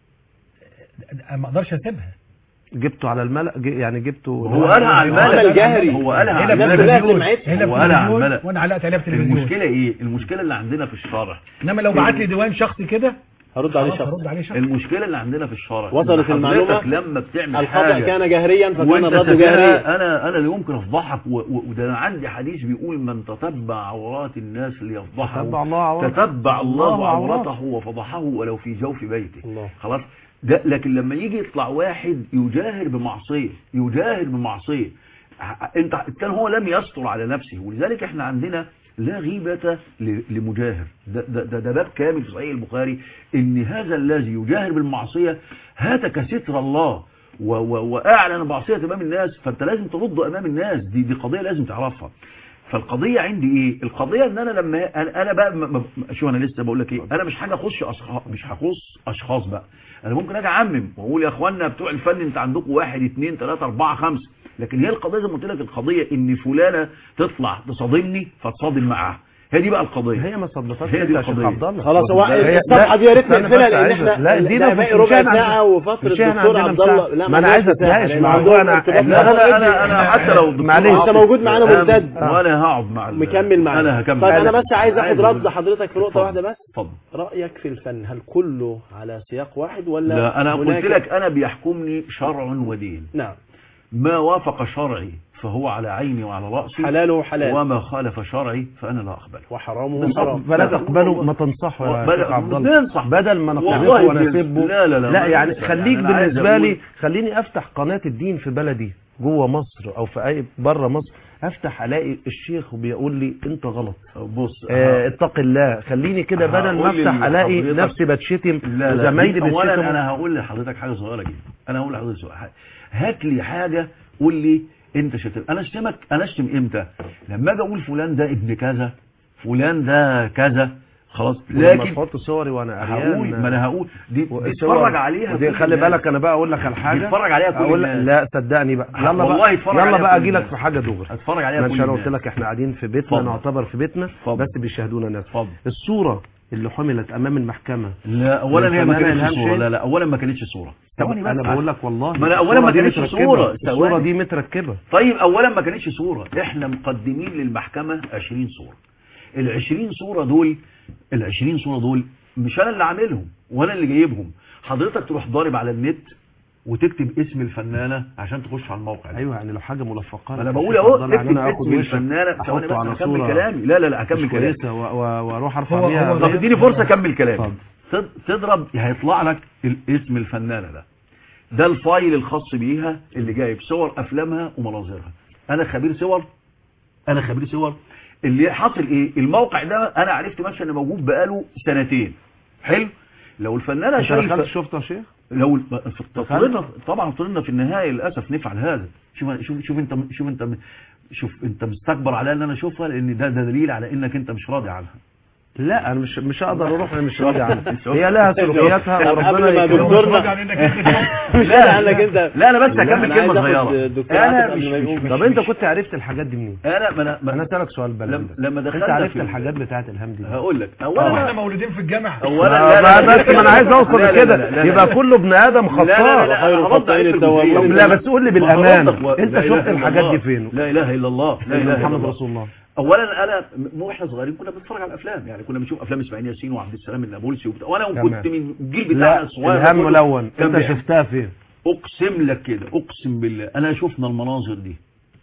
آه، ما اقدرش اسيبها. جبته على الملأ ج- يعني جبته هو قالها على الملأ. عمل جهري. هو قالها على الناس الملأ. كلها سمعتها. هنا في هو قالها على التلفزيون الملأ. وانا علقت عليها في التلفزيون. المشكله ايه؟ المشكله اللي عندنا في الشرع، انما لو بعت لي ديوان شخصي كده هرد عليه خلاص شخص. هرد عليه شخص. المشكله اللي عندنا في الشرع وصلت إن المعلومة. حضرتك لما بتعمل الخطأ حاجه كان جهريا فكان وانت الرد سفيها، جهريا. انا انا لا يمكن افضحك و- و- وده انا عندي حديث بيقول من تتبع عورات الناس ليفضحه تتبع الله عورته. تتبع الله الله عورته. عورته وفضحه ولو في جوف بيته. الله. خلاص ده. لكن لما يجي يطلع واحد يجاهر بمعصيه يجاهر بمعصيه ع- انت كان هو لم يستر على نفسه، ولذلك احنا عندنا لا غيبة ل- لمجاهر. ده, ده, ده, ده باب كامل في صحيح البخاري، ان هذا الذي يجاهر بالمعصية هاتك ستر الله و و واعلن معصية امام الناس، فانت لازم ترده امام الناس. دي دي قضية لازم تعرفها. فالقضية عندي ايه؟ القضية ان انا لما انا, أنا بقى م- م- شو انا لسه بقول لك ايه؟ انا مش حاجة اخش اشخاص، مش هخص اشخاص بقى. انا ممكن اجي اعمم واقول يا اخوانا بتوع الفن انت عندكم واحد اثنين ثلاثة اربعة خمسة، لكن هي القضية زي ما قلت لك، القضية ان فلانة تطلع تصادمني فتصادم معاها. هي دي بقى القضية. هي ما صدقتش هي دي يا شيخ القضية. عبد الله. خلاص هو هي- الصفحه دي يا ريت استنى نقفلها بس لان عايز- احنا لا دي ده ما باقي مش ربع أنا ساعه عندنا- وفتره مش احنا الدكتور عندنا عبد الله. مساحة. لا ما أنا عايز أتناقش لأن مع موضوع أنا- الارتباط لا، مع لا الرجل. انا انا حتى لو الدكتور معلش. انت موجود معانا ممتد. وانا هقعد مع ال- مكمل معانا. انا هكمل. طيب انا بس عايز اخد عايز رد أقول- حضرتك في نقطه اتفضل. واحده بس. اتفضل. رايك في الفن هل كله على سياق واحد ولا لا انا هناك- قلت لك انا بيحكمني شرع ودين. نعم. ما وافق شرعي فهو على عيني وعلى رأسي، حلاله حلال وما خالف شرعي فأنا لا أقبله. وحرامه حرام. فلا تقبلوا ما تنصحوا يا بل- شيخ عبد الله، ننصح. بدل ما والله نقبله بجد. ونسبه. لا لا لا لا ما يعني ننصح. خليك يعني أنا عايز بالنسبه لي، أقول- خليني افتح قناه الدين في بلدي جوه مصر او في اي بره مصر، افتح الاقي الشيخ وبيقول لي انت غلط، بص آه اتق الله. خليني كده بدل ما هقول افتح الاقي لحضرتك- نفسي بتشتم لا لا وزمايلي دي اولا بيتشتموا. انا هقول لحضرتك حاجه صغيره جدا. انا هقول لحضرتك سؤال حاجة. هات لي حاجه قول لي انت شتم. انا اشتمك انا اشتم امتى؟ لما اجي اقول فلان ده ابن كذا، فلان ده كذا، خلاص. لكن لكن تحط صوري وانا هقول ما انا هقول دي وصور- بيتفرج عليها ودي كل خلي الناس. بالك انا بقى اقول لك على حاجه، بيتفرج عليها كل اقول لك الناس. لا صدقني بقى، يلا والله بقى يتفرج يلا عليها بقى كل اجي لك الناس. في حاجه دغري. اتفرج عليها انا كل مش انا الناس. قلت لك احنا قاعدين في بيتنا، اتفضل. نعتبر في بيتنا اتفضل. بس بيشاهدونا ناس. اتفضل. الصوره اللي حملت امام المحكمه، لا اولا هي ما للفنان كانتش إلهام صوره. شاهين. لا لا اولا ما كانتش صوره. ثواني بس. انا بقول لك والله ما أنا أولا الصورة ما دي كانتش متركبة. صورة. الصوره ثواني. دي متركبه. طيب اولا ما كانتش صوره. احنا مقدمين للمحكمه عشرين صوره. ال عشرين صوره دول ال عشرين صوره دول مش انا اللي عاملهم ولا اللي جايبهم. حضرتك تروح ضارب على النت وتكتب اسم الفنانه عشان تخش على الموقع ده. ايوه يعني لو حاجه ملفقه انا بقول اهو اكتب اسم الفنانه الفنانه. ثواني بس على هكمل صوره كلامي. لا لا لا هكمل كلامي. كويسه و- و- واروح ارفع هو- بيها. هو طب اديني فرصه اكمل كلامي. اتفضل. تض- تضرب هيطلع لك اسم الفنانه ده. ده الفايل الخاص بيها اللي جايب صور افلامها ومناظرها. انا خبير صور انا خبير صور اللي حاصل ايه؟ الموقع ده انا عرفت مثلا انه موجود بقاله سنتين. حلو. لو الفنانه شايفه شفته يا شيخ، لو اضطرينا طبعا اضطرينا في النهايه للاسف نفعل هذا. شوف شوف شوف انت شوف انت شوف انت مستكبر على ان انا اشوفها، لان ده, ده دليل على انك انت مش راضي عنها. لا انا مش مش هقدر اروح، انا مش راضي عنها. هي لها سلوكياتها وربنا يكرمها. لا عنك انت. لا انا بس اكمل كلمه صغيره. انا مش, مش طب انت كنت عرفت الحاجات دي منين؟ انا ما انا انا اسالك سؤال بقى. لما, لما دخلت انت عرفت الحاجات بتاعت الهام دي؟ هقول لك. اولا احنا مولودين في الجامعه. اولا لا لا بس ما انا عايز اوصل لكده، يبقى كله ابن ادم خطاء. لا بس قول لي بالامانه، انت شفت الحاجات دي فين؟ لا اله الا الله، لا اله الا محمد الله رسول الله. اولا انا مو احنا صغيرين كنا بنتفرج على الافلام، يعني كنا بنشوف افلام اسماعيل ياسين وعبد السلام النابلسي وبتاع، وانا كنت من الجيل بتاعنا الصغير. الهام ملون، انت شفتها فين؟ اقسم لك كده، اقسم بالله انا شفنا المناظر دي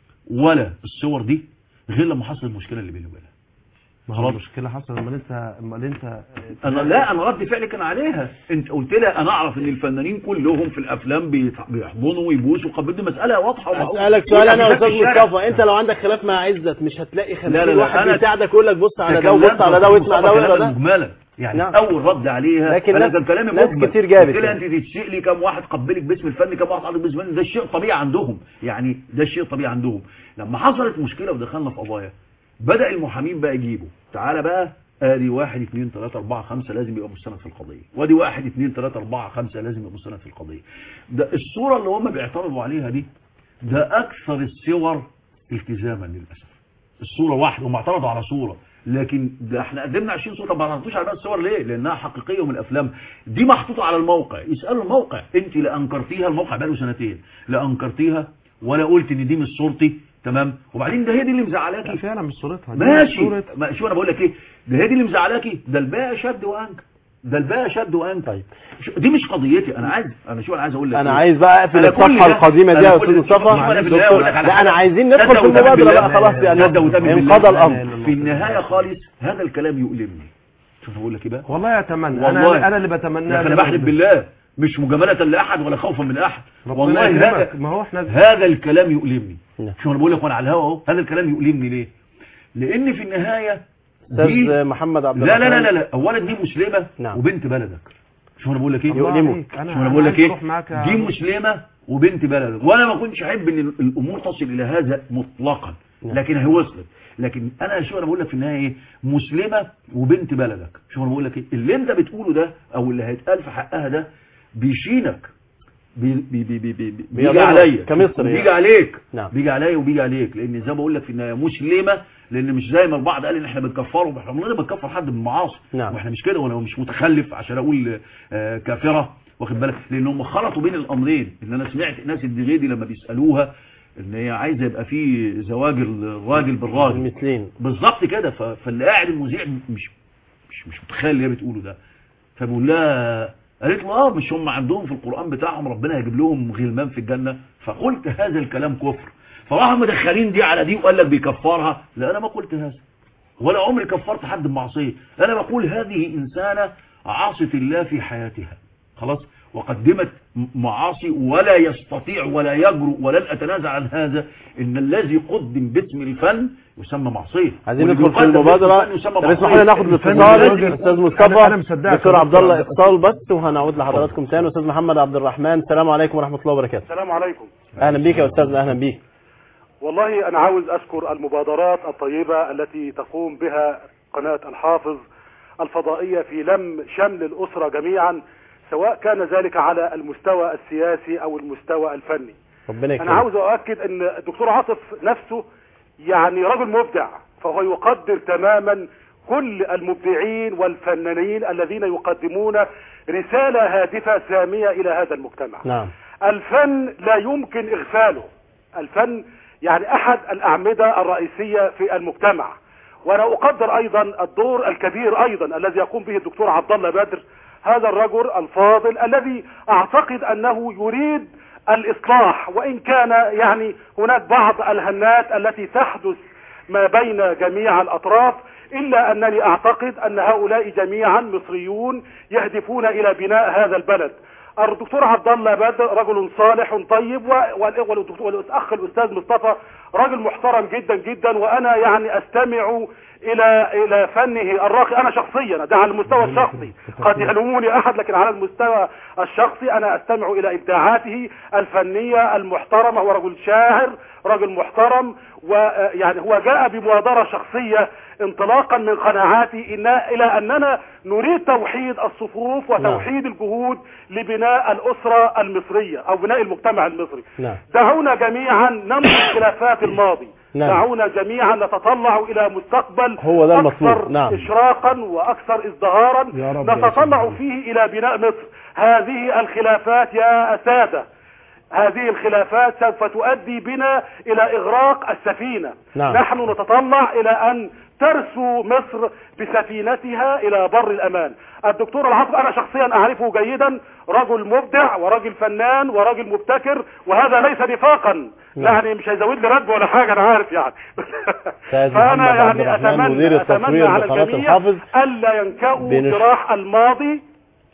ولا الصور دي غير لما حصل المشكله اللي بيني وبينها. ما هو المشكله حصل امال انت امال انت انا لا انا رد فعلي كان عليها. انت قلت لها انا اعرف ان الفنانين كلهم في الافلام بيحضنوا ويبوسوا وقبل دي مساله واضحه ومعروفه. اسالك سؤال انا يا استاذ مصطفى، انت لو عندك خلاف مع عزت مش هتلاقي خمسين واحد بيساعدك يقول لك بص على ده وبص على ده واسمع ده واقرا ده مجملا يعني. نعم. اول رد عليها لكن انا ناس كان كلامي ناس مجمل. كتير جابت قلت لها انت تشيء لي كم واحد قبلك باسم الفن، كم واحد قبلك باسم الفن، ده الشيء طبيعي عندهم، يعني ده الشيء طبيعي عندهم. لما حصلت مشكله ودخلنا في قضايا بدأ المحامين بقى يجيبوا تعالى بقى ادي واحد اثنين ثلاثة أربعة خمسة لازم يبقى مستند في القضية، وادي واحد اثنين ثلاثة أربعة خمسة لازم يبقى مستند في القضية. ده الصورة اللي هم بيعترضوا عليها دي ده أكثر الصور التزاما للأسف. الصورة واحدة، هم اعترضوا على صورة، لكن ده احنا قدمنا عشرين صورة. طب ما عرضتوش على بقى الصور ليه؟ لأنها حقيقية من الأفلام دي محطوطة على الموقع. يسألوا الموقع أنت لا أنكرتيها، الموقع بقاله سنتين لا أنكرتيها ولا قلت إن دي مش صورتي، تمام؟ وبعدين ده هي دي اللي مزعلاكي فعلا مش صورتها ماشي. ما شو انا بقول لك ايه، ده هي دي اللي مزعلاكي، ده الباقي شد وانك ده الباقي شد وانك. طيب دي مش قضيتي. انا عايز انا شو انا عايز اقول لك انا إيه؟ عايز بقى اقفل الصفحه القديمه دي يا استاذ مصطفى. لا انا عايزين ندخل في المبادره بقى خلاص، يعني انقضى الامر. في النهايه خالص هذا الكلام يؤلمني. شوف بقول لك ايه بقى، والله اتمنى انا انا اللي بتمناه، انا بحلف بالله مش مجامله لاحد ولا خوفا من احد، والله هذا ما هو احنا هذا الكلام يؤلمني. شو انا بقول لك وانا على الهوا اهو، هذا الكلام يؤلمني ليه؟ لان في النهايه استاذ محمد عبد لا لا لا لا اولا دي مسلمه نعم. وبنت بلدك. شو انا بقول لك ايه؟ يؤلمك. شو انا بقول لك ايه؟ دي مسلمه وبنت بلدك، وانا ما كنتش احب ان الامور تصل الى هذا مطلقا، لكن هي وصلت. لكن انا شو انا بقول لك في النهايه ايه؟ مسلمه وبنت بلدك. شو انا بقول لك ايه؟ اللي انت بتقوله ده او اللي هيتقال في حقها ده بيشينك، بي بي بي بي بي بيجي عليا كمصري، بيجي عليك نعم. بيجي عليا وبيجي عليك، لان زي ما بقول لك في النهايه مسلمه، لان مش زي ما البعض قال ان احنا بنكفره، احنا عمرنا ما بنكفر حد بالمعاصي، نعم. واحنا مش كده، وانا مش متخلف عشان اقول آه كافره، واخد بالك، لان هم خلطوا بين الامرين. ان انا سمعت ناس الدغيدي لما بيسالوها ان هي عايزه يبقى في زواج الراجل بالراجل مثلين بالظبط كده، فاللي قاعد المذيع مش مش مش متخيل اللي هي بتقوله ده، فبقول لها قالت له اه مش هم عندهم في القرآن بتاعهم ربنا هيجيب لهم غلمان في الجنة؟ فقلت هذا الكلام كفر، فراحوا مدخلين دي على دي وقال لك بيكفرها. لا انا ما قلت هذا ولا عمري كفرت حد بمعصيه، انا بقول هذه انسانة عاصت الله في حياتها خلاص، وقدمت معاصي ولا يستطيع ولا يجرؤ ولن اتنازع عن هذا، ان الذي قدم باسم الفن يسمى معصيه. عايزين ندخل في المبادره، اسمحوا لنا ناخد الاتصال. استاذ مصطفى دكتور عبد الله اتصال بس وهنعود لحضراتكم ثاني. استاذ محمد عبد الرحمن السلام عليكم ورحمه الله وبركاته. السلام عليكم. اهلا بيك يا استاذنا. اهلا بيك. والله انا عاوز اشكر المبادرات الطيبه التي تقوم بها قناه الحافظ الفضائيه في لم شمل الاسره جميعا، سواء كان ذلك على المستوى السياسي او المستوى الفني. ربنا يكرمك. انا عاوز اؤكد ان الدكتور عاطف نفسه يعني رجل مبدع، فهو يقدر تماما كل المبدعين والفنانين الذين يقدمون رسالة هادفة سامية الى هذا المجتمع. نعم. الفن لا يمكن اغفاله، الفن يعني احد الاعمدة الرئيسية في المجتمع، وانا اقدر ايضا الدور الكبير ايضا الذي يقوم به الدكتور عبد الله بدر، هذا الرجل الفاضل الذي اعتقد انه يريد الاصلاح، وان كان يعني هناك بعض الهنات التي تحدث ما بين جميع الاطراف، الا انني اعتقد ان هؤلاء جميعا مصريون يهدفون الى بناء هذا البلد. الدكتور عبد الله بدر رجل صالح طيب، والاخ الاستاذ مصطفى راجل محترم جدا جدا، وانا يعني استمع الى الى فنه الراقي انا شخصيا، ده على المستوى الشخصي، قد يلوموني احد، لكن على المستوى الشخصي انا استمع الى ابداعاته الفنيه المحترمه. هو رجل شاعر، رجل محترم، ويعني هو جاء بمبادره شخصيه انطلاقا من قناعاتي إن الى اننا نريد توحيد الصفوف وتوحيد الجهود لبناء الاسره المصريه او بناء المجتمع المصري. نعم. دعونا جميعا نمحو خلافات الماضي. نعم. دعونا جميعا نتطلع الى مستقبل هو ده اكثر نعم. اشراقا واكثر ازدهارا نتطلع فيه الى بناء مصر. هذه الخلافات يا سادة، هذه الخلافات سوف تؤدي بنا الى اغراق السفينة. نعم. نحن نتطلع الى ان ترسو مصر بسفينتها الى بر الامان. الدكتور العاطف انا شخصيا اعرفه جيدا، رجل مبدع ورجل فنان ورجل مبتكر، وهذا ليس نفاقا. نعم. يعني مش هيزود لي راتب ولا حاجه، انا عارف يعني. فانا يعني اتمنى اتمنى على الجميع الا ينكأوا جراح الماضي.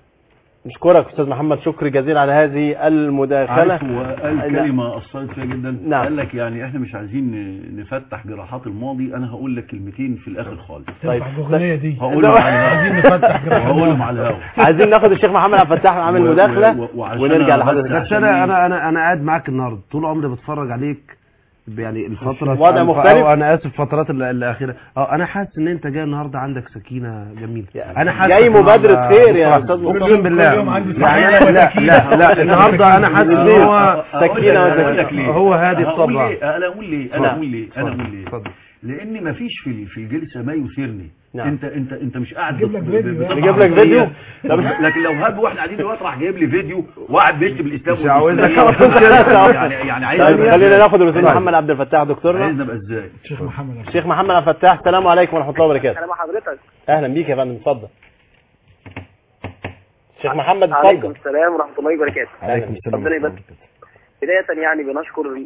نشكرك استاذ محمد شكر جزيل على هذه المداخله. عارف وقال كلمه اثرت فيها جدا. نعم. قال لك يعني احنا مش عايزين نفتح جراحات الماضي، انا هقول لك كلمتين في الاخر خالص. طيب الاغنيه دي هقولهم على الهواء، عايزين نفتح جراحات هقولهم على الهواء. عايزين ناخد الشيخ محمد عبد الفتاح عامل مداخله ونرجع لحضرتك. بس انا انا انا انا قاعد معاك النهارده، طول عمري بتفرج عليك يعني الفترة وضع مختلف. انا اسف الفترات الاخيره اه انا حاسس ان انت جاي النهارده عندك سكينه جميله. انا حاسس جاي مبادره خير يا استاذ مصطفى. اقسم بالله يعني لا لا لا النهارده انا حاسس ان هو سكينه وسكينه هو هادي الطبع. انا اقول ليه انا اقول ليه انا اقول ليه اتفضل. لان مفيش في في الجلسه ما يثيرني. نعم. انت انت انت مش قاعد نجيب لك فيديو نجيب لك فيديو لكن لو هاب واحد قاعدين دلوقتي راح جايب لي فيديو وقاعد بيكتب الاسلام مش عاوز يعني يعني عايز خلينا ناخد الاستاذ محمد عبد الفتاح دكتورنا. عايزنا ابقى ازاي الشيخ محمد الشيخ محمد عبد الفتاح السلام عليكم ورحمه الله وبركاته. السلام حضرتك. اهلا بيك يا فندم اتفضل. الشيخ محمد اتفضل. عليكم السلام ورحمه الله وبركاته. عليكم السلام ورحمه الله وبركاته. بدايه يعني بنشكر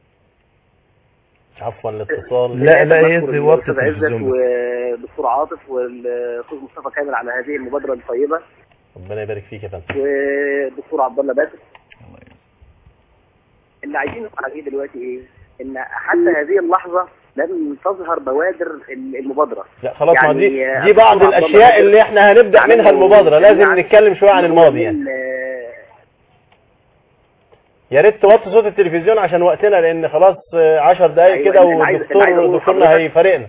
عفوا الاتصال. لا لا يدي وقت التلفزيون والدكتور عاطف والاستاذ مصطفى كامل على هذه المبادره الطيبه. ربنا يبارك فيك يا فندم. والدكتور عبد الله بدر. اللي عايزين نقول عليه دلوقتي ايه؟ ان حتى هذه اللحظه لم تظهر بوادر المبادره. لا خلاص يعني ما دي دي بعض الاشياء اللي احنا هنبدا يعني منها المبادره، لازم يعني نتكلم شويه عن الماضي يعني. يا ريت توطي صوت التلفزيون عشان وقتنا، لان خلاص عشر دقايق كده أيوة والدكتور دكتورنا هيفارقنا.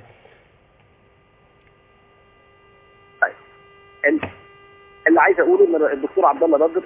طيب اللي عايز اقوله ان الدكتور عبد الله بدر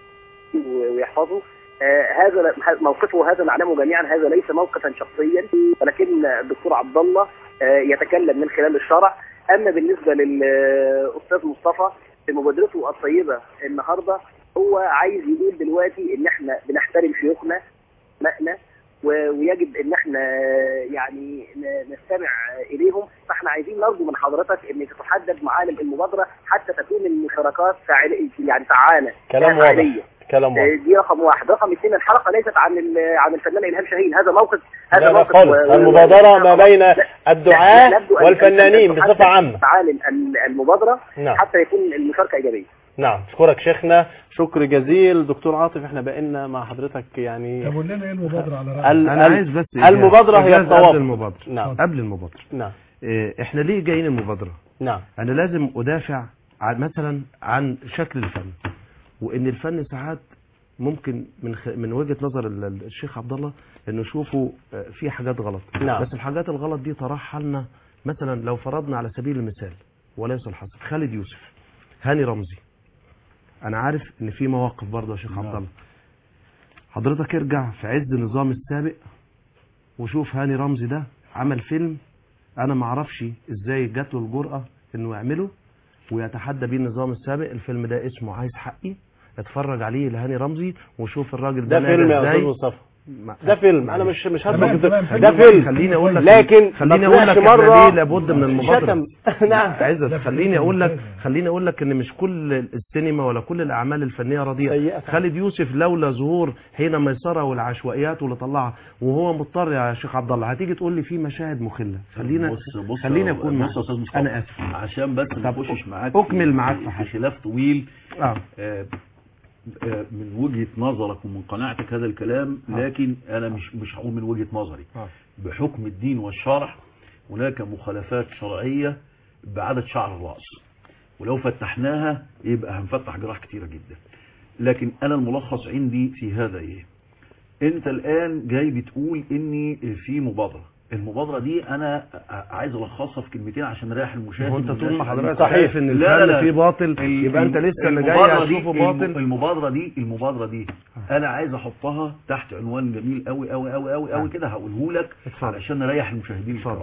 ويحفظه آه هذا موقفه هذا نعلمه جميعا، هذا ليس موقفا شخصيا، ولكن الدكتور عبد الله آه يتكلم من خلال الشرع. اما بالنسبه للاستاذ مصطفى في مبادرته الطيبه النهارده، هو عايز يقول دلوقتي ان احنا بنحترم شيوخنا مأنا ويجب ان احنا يعني نستمع اليهم. فاحنا عايزين نرجو من حضرتك ان تتحدد معالم المبادره حتى تكون المشاركات فاعله يعني فعاله. كلام واضح. كلام واضح. دي رقم واحد. رقم اثنين الحلقه ليست عن عن الفنان إلهام شاهين، هذا موقف هذا لا موقف و... المبادره ما بين الدعاة والفنانين بصفه عامه. معالم المبادره نعم. حتى يكون المشاركه ايجابيه. نعم اشكرك شيخنا شكر جزيل. دكتور عاطف احنا بقينا مع حضرتك يعني طب قول لنا ايه المبادره على رأيك؟ انا عايز بس المبادره هي التواصل قبل المبادره. نعم. قبل المبادره نعم. إيه احنا ليه جايين المبادره؟ نعم. انا لازم ادافع عن مثلا عن شكل الفن، وان الفن ساعات ممكن من خ... من وجهه نظر الشيخ عبد الله انه يشوفوا في حاجات غلط. نعم. بس الحاجات الغلط دي طرحها لنا مثلا لو فرضنا على سبيل المثال وليس الحصر خالد يوسف، هاني رمزي. انا عارف ان في مواقف برضه يا شيخ عبد الله. حضرتك ارجع في عز النظام السابق وشوف هاني رمزي ده عمل فيلم، انا ما اعرفش ازاي جات له الجرأة انه يعمله ويتحدى بيه النظام السابق. الفيلم ده اسمه عايز حقي، اتفرج عليه لهاني رمزي وشوف الراجل ده ده فيلم يا استاذ مصطفى. ده فيلم انا مش مش هسمع ده فيلم. خليني اقول لك لكن خليني اقول لك مره ليه لابد من المبادره. نعم عايز خليني اقول لك خليني اقول لك ان مش كل السينما ولا كل الاعمال الفنيه رديئه. خالد يوسف لولا ظهور حين ميسره والعشوائيات واللي طلعها وهو مضطر يا شيخ عبد الله هتيجي تقول لي في مشاهد مخله. خلينا خلينا اكون بص يا استاذ مصطفى انا اسف عشان بس ما اخشش معاك اكمل معاك في خلاف طويل. اه, آه من وجهة نظرك ومن قناعتك هذا الكلام، لكن انا مش مش هقول من وجهة نظري. بحكم الدين والشرع هناك مخالفات شرعية بعدد شعر الرأس، ولو فتحناها يبقى هنفتح جراح كتيرة جدا. لكن انا الملخص عندي في هذا ايه؟ انت الان جاي بتقول اني في مبادرة، المبادرة دي انا عايز الخصها في كلمتين عشان نريح المشاهد. وانت طول ما حضرتك صحيح شايف ان الفن فيه باطل يبقى انت لسه اللي جاي هتشوفه باطل. المبادرة دي المبادرة دي انا عايز احطها تحت عنوان جميل قوي قوي قوي قوي قوي كده، هقوله لك علشان نريح المشاهدين الكرام.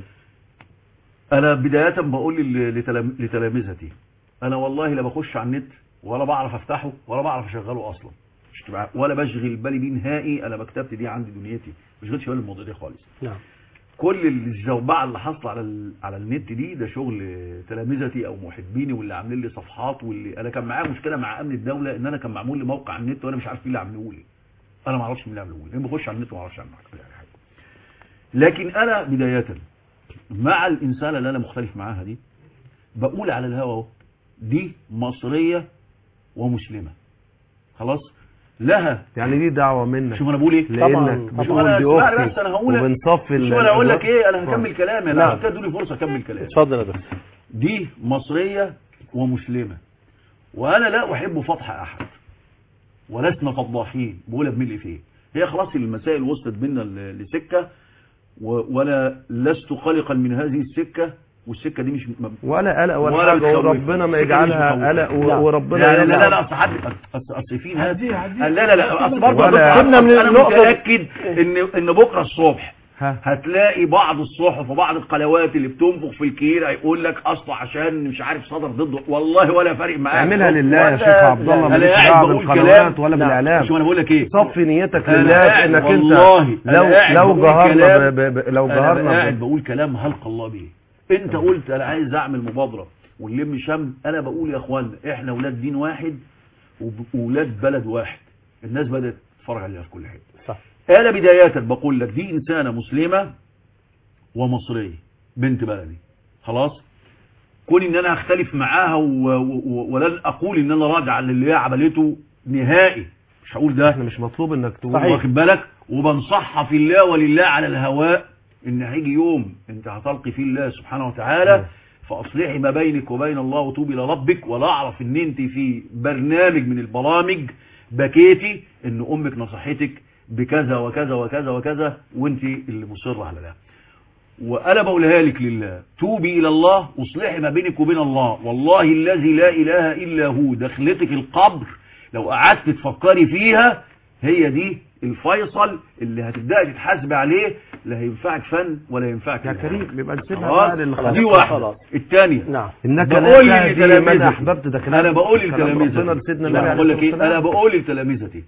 انا بداية بقول لتلامذتي، انا والله لا بخش على النت ولا بعرف افتحه ولا بعرف اشغله اصلا، ولا بشغل بالي بيه نهائي. انا مكتبتي دي عندي دنيتي، مش بشغلش بالي الموضوع ده خالص. نعم. كل الزوبعه اللي حاصله على على النت دي ده شغل تلامذتي او محبيني واللي عاملين لي صفحات، واللي انا كان معايا مشكله مع امن الدوله ان انا كان معمول لي موقع على النت وانا مش عارف مين اللي عامله لي. انا ما اعرفش مين اللي عامله لي، انا بخش على النت وما اعرفش عنه حاجه. لكن انا بدايه مع الانسان اللي انا مختلف معاها دي بقول على الهوا اهو، دي مصريه ومسلمه خلاص، لها يعني دي دعوه منك. شوف انا بقول ايه؟ لانك بتقول دي اختي وبنصفي. شوف انا اقول لك ايه، انا هكمل كلامي، انا قلت ادوني فرصه اكمل كلامي. اتفضل يا دكتور. دي مصريه ومسلمه، وانا لا احب فضح احد ولسنا فضاحين، بقولها بملء فيه. هي خلاص المسائل وصلت بينا لسكه، وانا لست قلقا من هذه السكه، والسكه دي مش م... ولا قلق ولا حاجه، وربنا ما يجعلها قلق وربنا لا لا لا لا اصل حد اصل في ناس لا لا لا اصل برضه كنا من النقطه متاكد ان ان بكره الصبح هتلاقي بعض الصحف وبعض القنوات اللي بتنفخ في الكير هيقول لك اصل عشان مش عارف صدر ضده، والله ولا فارق معاك. اعملها لله يا شيخ عبد الله، ماليش دعوه بالقنوات ولا بالاعلام. شو انا بقول لك ايه؟ صفي نيتك لله انك انت لو لو جهرنا لو جهرنا انا قاعد بقول كلام هلق الله به. انت قلت انا عايز اعمل مبادره ونلم شمل، انا بقول يا اخوانا احنا ولاد دين واحد وولاد بلد واحد، الناس بدات تتفرج علينا في كل حته. صح. انا بدايه بقول لك دي انسانه مسلمه ومصريه بنت بلدي خلاص، كون ان انا اختلف معاها ولن اقول ان انا راجع على اللي هي عملته نهائي، مش هقول ده، احنا مش مطلوب انك تقول، واخد بالك، وبنصحها في الله ولله على الهواء ان هيجي يوم انت هتلقي فيه الله سبحانه وتعالى، فاصلحي ما بينك وبين الله وتوبي الى ربك. ولا اعرف ان انت في برنامج من البرامج بكيتي ان امك نصحتك بكذا وكذا وكذا وكذا وانت اللي مصره على ده، وانا بقولها لك لله، توبي الى الله واصلحي ما بينك وبين الله، والله الذي لا اله الا هو. دخلتك القبر لو قعدت تفكري فيها هي دي الفيصل اللي هتبداي تتحاسبي عليه، لا هينفعك فن ولا ينفعك يا كريم. يبقى نسيبها بقى للخلاص. دي واحده. الثانيه نعم، انك بقول لتلاميذتي احببت دخلها، انا بقول لتلاميذتي انا بقول لك ايه، انا بقول لتلاميذتي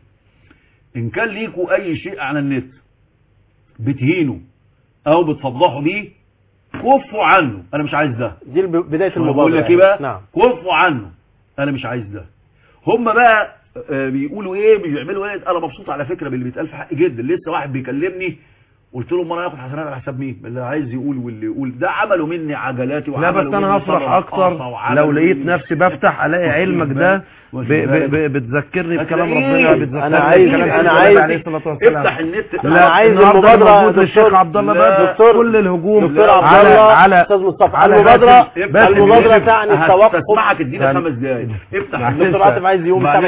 ان كان ليكوا اي شيء على النت بتهينوا او بتفضحوا بيه كفوا عنه، انا مش عايز ده. دي بدايه المبادره. بقول لك ايه بقى؟ نعم. كفوا عنه، انا مش عايز ده. هم بقى بيقولوا ايه بيعملوا ايه؟ انا مبسوط على فكره باللي بيتقال في حقي جدا. لسه واحد بيكلمني قلت له ما انا هاخد حسنات على حساب مين؟ اللي عايز يقول واللي يقول ده عملوا مني عجلاتي وعملوا. لا بس انا هفرح اكتر لو لقيت نفسي بفتح الاقي علمك ده بتذكرني بكلام ربنا، بتذكرني انا عايز انا عايز افتح النت. انا عايز المبادره للشيخ عبد الله بقى كل الهجوم دكتور عبد الله على استاذ مصطفى. المبادره المبادره تعني التوقف. اسمعك ادينا خمس دقايق. افتح الدكتور عاطف عايز يوم سبع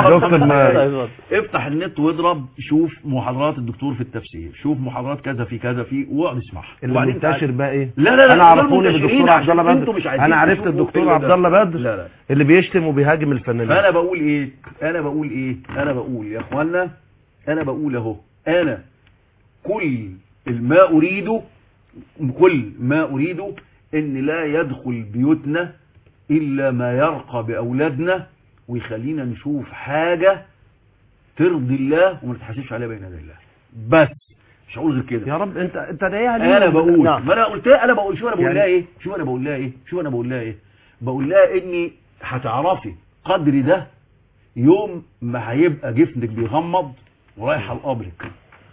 الشهر. افتح النت واضرب شوف محاضرات الدكتور في التفسير، شوف محاضرات كذا في كذا في واقعد اسمعها. اللي منتشر بقى ايه؟ لا لا لا انا عرفوني بالدكتور عبد الله بدر، انا عرفت الدكتور عبد الله بدر اللي بيشتم وبيهاجم الفنانين. انا بقول ايه انا بقول ايه انا بقول يا اخوانا، انا بقول اهو، انا كل ما اريده كل ما اريده ان لا يدخل بيوتنا الا ما يرقى باولادنا ويخلينا نشوف حاجه ترضي الله وما نتحاسبش عليها بين يدي الله. بس مش هقول غير كده. يا رب انت انت دايها ليه؟ انا بقول نعم. ما انا قلت انا بقول شو انا بقول لها ايه شو انا بقول لها ايه شو انا بقول لها ايه بقول لها اني هتعرفي قدر ده يوم ما هيبقى جفنك بيغمض ورايحه لقبرك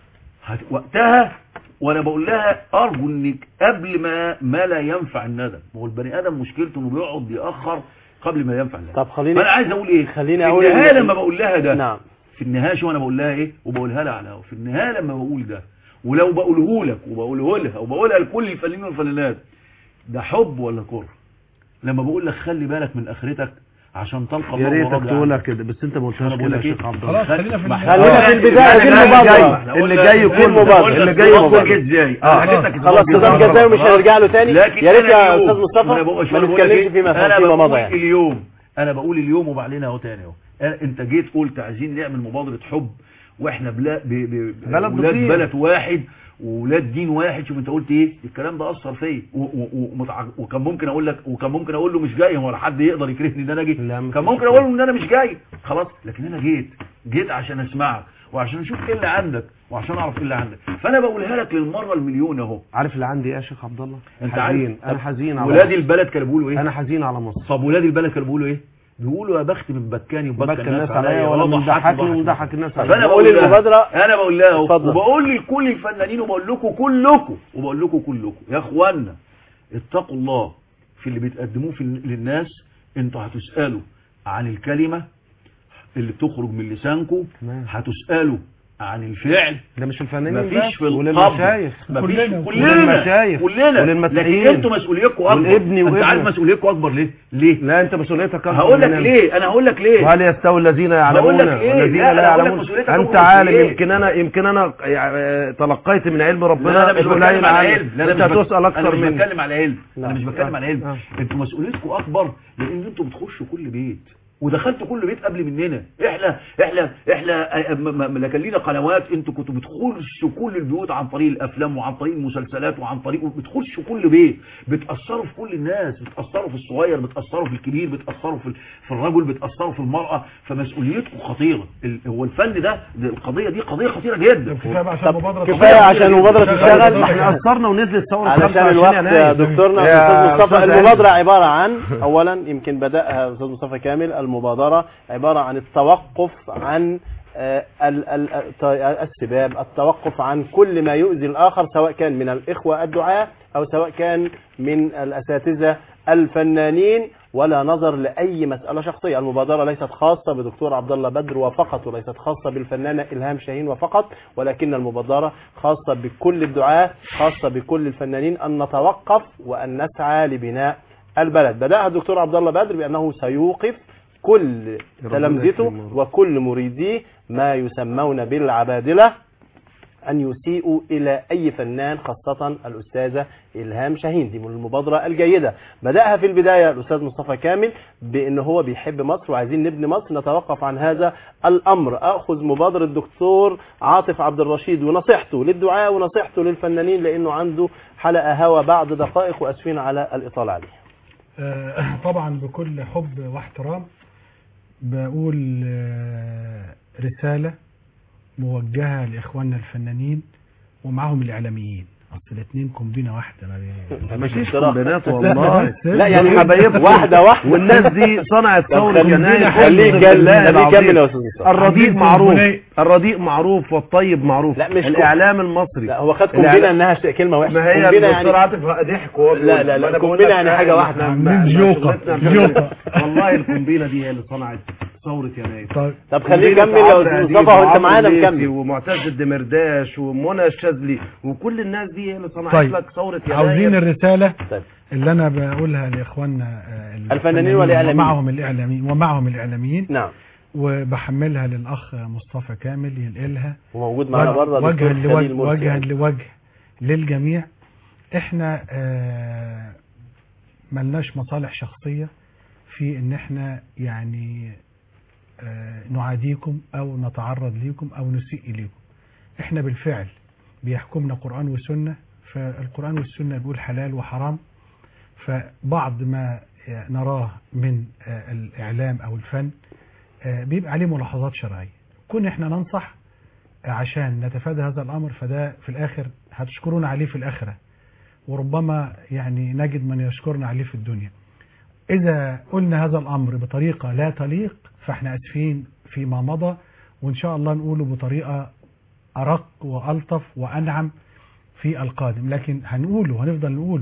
وقتها. وانا بقول لها ارجو انك قبل ما ما لا ينفع الندم. هو البني ادم مشكلته انه بيقعد ياخر قبل ما ينفع الله. طب خليني فانا عايز اقول ايه؟ خليني في اقول النهايه لما بقول لها ده نعم في النهايه شو انا بقول لها ايه وبقولها لها على الهوا، في النهايه لما بقول ده ولو بقوله لك وبقوله لها وبقولها لكل الفنانين والفنانات، ده حب ولا كره؟ لما بقول لك خلي بالك من اخرتك عشان تلقى الله. يا ريتك تقولها كده بس انت ما قلتهاش كده يا شيخ عبد الله. خلاص خلينا في خلينا في البدايه دي المبادره اللي جاي كله مبادره اللي جاي مبادره ازاي خلاص صدام جزائي ومش هنرجع له تاني. يا ريت يا استاذ مصطفى ما نتكلمش فيما فيما مضى. يعني اليوم انا بقول اليوم وبعدين اهو تاني اهو انت جيت قلت عايزين نعمل مبادره حب واحنا بلا بلد بلد واحد وولاد دين واحد. شوف انت قلت ايه الكلام ده اثر فيا وكان ممكن اقول لك وكان ممكن اقول له مش جاي، هو حد يقدر يكرهني ان انا اجي؟ كان ممكن اقول له ان انا مش جاي خلاص، لكن انا جيت جيت عشان اسمعك وعشان اشوف ايه اللي عندك وعشان اعرف ايه اللي عندك. فانا بقولها لك للمره المليون اهو. عارف اللي عندي ايه يا شيخ عبد الله؟ انت حزين. انا حزين على ولاد البلد كانوا بيقولوا ايه؟ انا حزين على مصر. طب ولاد البلد كانوا بيقولوا ايه؟ بيقولوا يا بخت من بكاني وبكى الناس عليا ولا مضحكني ومضحك الناس عليا. فانا بقول المبادره انا بقول لها وبقول لكل الفنانين وبقول لكم كلكم وبقول لكم كلكم يا اخوانا اتقوا الله في اللي بتقدموه في للناس. انتوا هتسالوا عن الكلمه اللي بتخرج من لسانكم، هتسالوا عن الفعل. ده مش الفنانين مفيش في وللمشايخ مفيش كلنا كلنا كلنا وللمسيحيين. لكن انتوا مسؤوليتكم اكبر. والابن انت عارف مسؤوليتكم اكبر ليه؟ ليه؟ لا انت مسؤوليتك اكبر. هقول لك ليه انا هقول لك ليه. وهل يستوي الذين يعلمون والذين لا, لا يعلمون؟ انت عالم. يمكن انا يمكن انا تلقيت من علم ربنا. لا انا مش بتكلم على علم. انت هتسال اكثر مني. انا مش بتكلم على علم. انا مش بتكلم على علم. انتوا مسؤوليتكم اكبر لان انتوا بتخشوا كل بيت ودخلتوا كل بيت قبل مننا. احنا احنا احنا لا كان لينا قنوات. انتوا كنتوا بتخشوا كل البيوت عن طريق الافلام وعن طريق المسلسلات وعن طريق بتخشوا كل بيت، بتاثروا في كل الناس، بتاثروا في الصغير، بتاثروا في الكبير، بتاثروا في في الرجل، بتاثروا في المراه. فمسؤوليتكم خطيره. هو الفن ده القضيه دي قضيه خطيره جدا. كفايه عشان المبادره تشتغل. احنا اثرنا ونزلت ثوره علشان الوقت. دكتورنا استاذ مصطفى المبادره عباره عن اولا يمكن بداها استاذ مصطفى كامل. المبادرة عبارة عن التوقف عن السباب، التوقف عن كل ما يؤذي الآخر سواء كان من الإخوة الدعاة أو سواء كان من الأساتذة الفنانين، ولا نظر لأي مسألة شخصية. المبادرة ليست خاصة بدكتور عبد الله بدر وفقط، وليست خاصة بالفنانة إلهام شاهين وفقط، ولكن المبادرة خاصة بكل الدعاة، خاصة بكل الفنانين، أن نتوقف وأن نسعى لبناء البلد. بدأها الدكتور عبد الله بدر بأنه سيوقف كل تلامذته وكل مريديه ما يسمون بالعبادلة أن يسيئوا إلى أي فنان، خاصة الأستاذة إلهام شاهين. دي من المبادرة الجيدة. بدأها في البداية الأستاذ مصطفى كامل بأن هو بيحب مصر وعايزين نبني مصر. نتوقف عن هذا الأمر. أخذ مبادرة الدكتور عاطف عبد الرشيد ونصيحته للدعاء ونصيحته للفنانين، لأنه عنده حلقة هوا بعد دقائق وأسفين على الإطالة عليه. آه طبعا بكل حب واحترام بقول آه رسالة موجهة لإخواننا الفنانين ومعهم الإعلاميين. اصل الاثنين كومبينه واحده ما مفيش كومبينات والله. لا يعني حبايبهم واحده واحده. والناس دي صنعت ثوره يناير. خليه يكمل يا استاذ. الرديء معروف، الرديء معروف والطيب معروف. لا مش الاعلام المصري. لا هو خد كومبينه انها كلمه وحشه. ما هي يعني ضحك. لا لا لا كومبينه يعني حاجه واحده. جوقه جوقه والله الكومبينه دي هي اللي صنعت ثوره يناير. طيب طب خليه يكمل يا استاذ مصطفى وانت معانا مكمل. ومعتز الدمرداش ومنى الشاذلي وكل الناس دي هي اللي صنعت طيب. لك ثوره يناير. عاوزين الرساله طيب. اللي انا بقولها لاخواننا الفنانين والاعلاميين ومعهم الاعلاميين ومعهم الاعلاميين نعم، وبحملها للاخ مصطفى كامل ينقلها وموجود معنا بره وجها لوجه وجها لوجه للجميع. احنا آه ملناش مصالح شخصيه في ان احنا يعني آه نعاديكم او نتعرض ليكم او نسيء اليكم. احنا بالفعل بيحكمنا قرآن وسنة، فالقرآن والسنة بيقول حلال وحرام، فبعض ما نراه من الإعلام أو الفن بيبقى عليه ملاحظات شرعية. كنا احنا ننصح عشان نتفادى هذا الأمر، فده في الآخر هتشكرون عليه في الآخرة، وربما يعني نجد من يشكرنا عليه في الدنيا. إذا قلنا هذا الأمر بطريقة لا تليق فاحنا أسفين فيما مضى، وإن شاء الله نقوله بطريقة أرق وألطف وأنعم في القادم، لكن هنقوله هنفضل نقوله.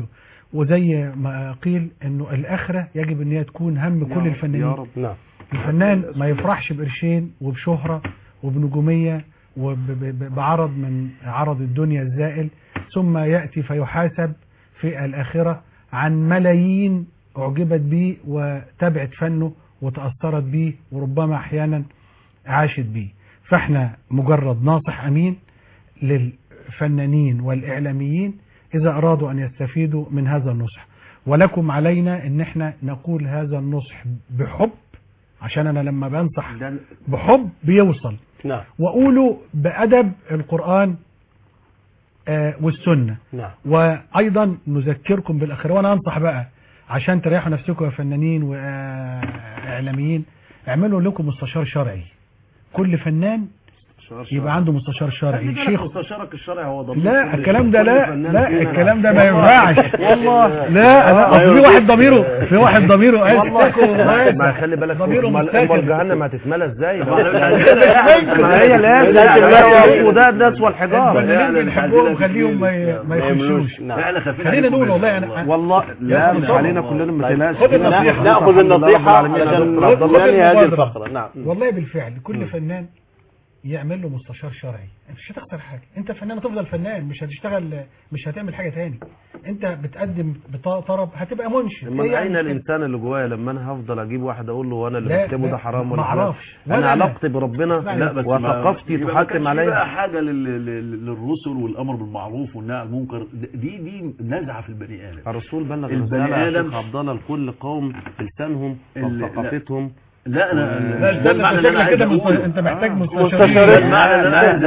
وزي ما قيل انه الاخره يجب ان هي تكون هم كل الفنانين. يا رب. نعم. الفنان ما يفرحش بقرشين وبشهره وبنجوميه وبعرض من عرض الدنيا الزائل، ثم ياتي فيحاسب في الاخره عن ملايين اعجبت به وتابعت فنه وتاثرت به وربما احيانا عاشت به. فاحنا مجرد ناصح امين للفنانين والاعلاميين اذا ارادوا ان يستفيدوا من هذا النصح، ولكم علينا ان احنا نقول هذا النصح بحب، عشان انا لما بنصح بحب بيوصل. نعم. وقولوا بأدب القرآن آه والسنة. نعم. وأيضا نذكركم بالآخرة، وأنا أنصح بقى عشان تريحوا نفسكم يا فنانين وإعلاميين، اعملوا لكم مستشار شرعي. كل فنان يبقى عنده مستشار شرعي. شيخ مستشارك الشرعي هو ضمير. لا الكلام ده لا لا الكلام ده ما ينفعش والله. لا لا في واحد ضميره في واحد ضميره والله ما خلي بالك امال جهنم هتتملى ازاي؟ ما هي لازم وده الناس والحجاره يعني بنحبهم خليهم ما يخشوش. خلينا نقول والله انا والله لا مش علينا كلنا ما تقلقش. ناخذ النصيحه علشان ننهي هذه الفقره. نعم والله بالفعل كل فنان يعمل له مستشار شرعي. انت مش هتخسر حاجه، انت فنان هتفضل فنان، مش هتشتغل مش هتعمل حاجه تاني، انت بتقدم طرب هتبقى منشد. من اين الانسان اللي جوايا لما انا هفضل اجيب واحد اقول له وانا اللي بكتبه ده حرام ولا حلال؟ انا علاقتي بربنا وثقافتي تحكم عليا. بقى حاجه للرسل والامر بالمعروف والنهي عن المنكر، دي دي نزعه في البني ادم. الرسول بلغ الرساله يا شيخ عبد الله لكل قوم بلسانهم وثقافتهم. لا انا لا لا كده انت محتاج مستشارين. لا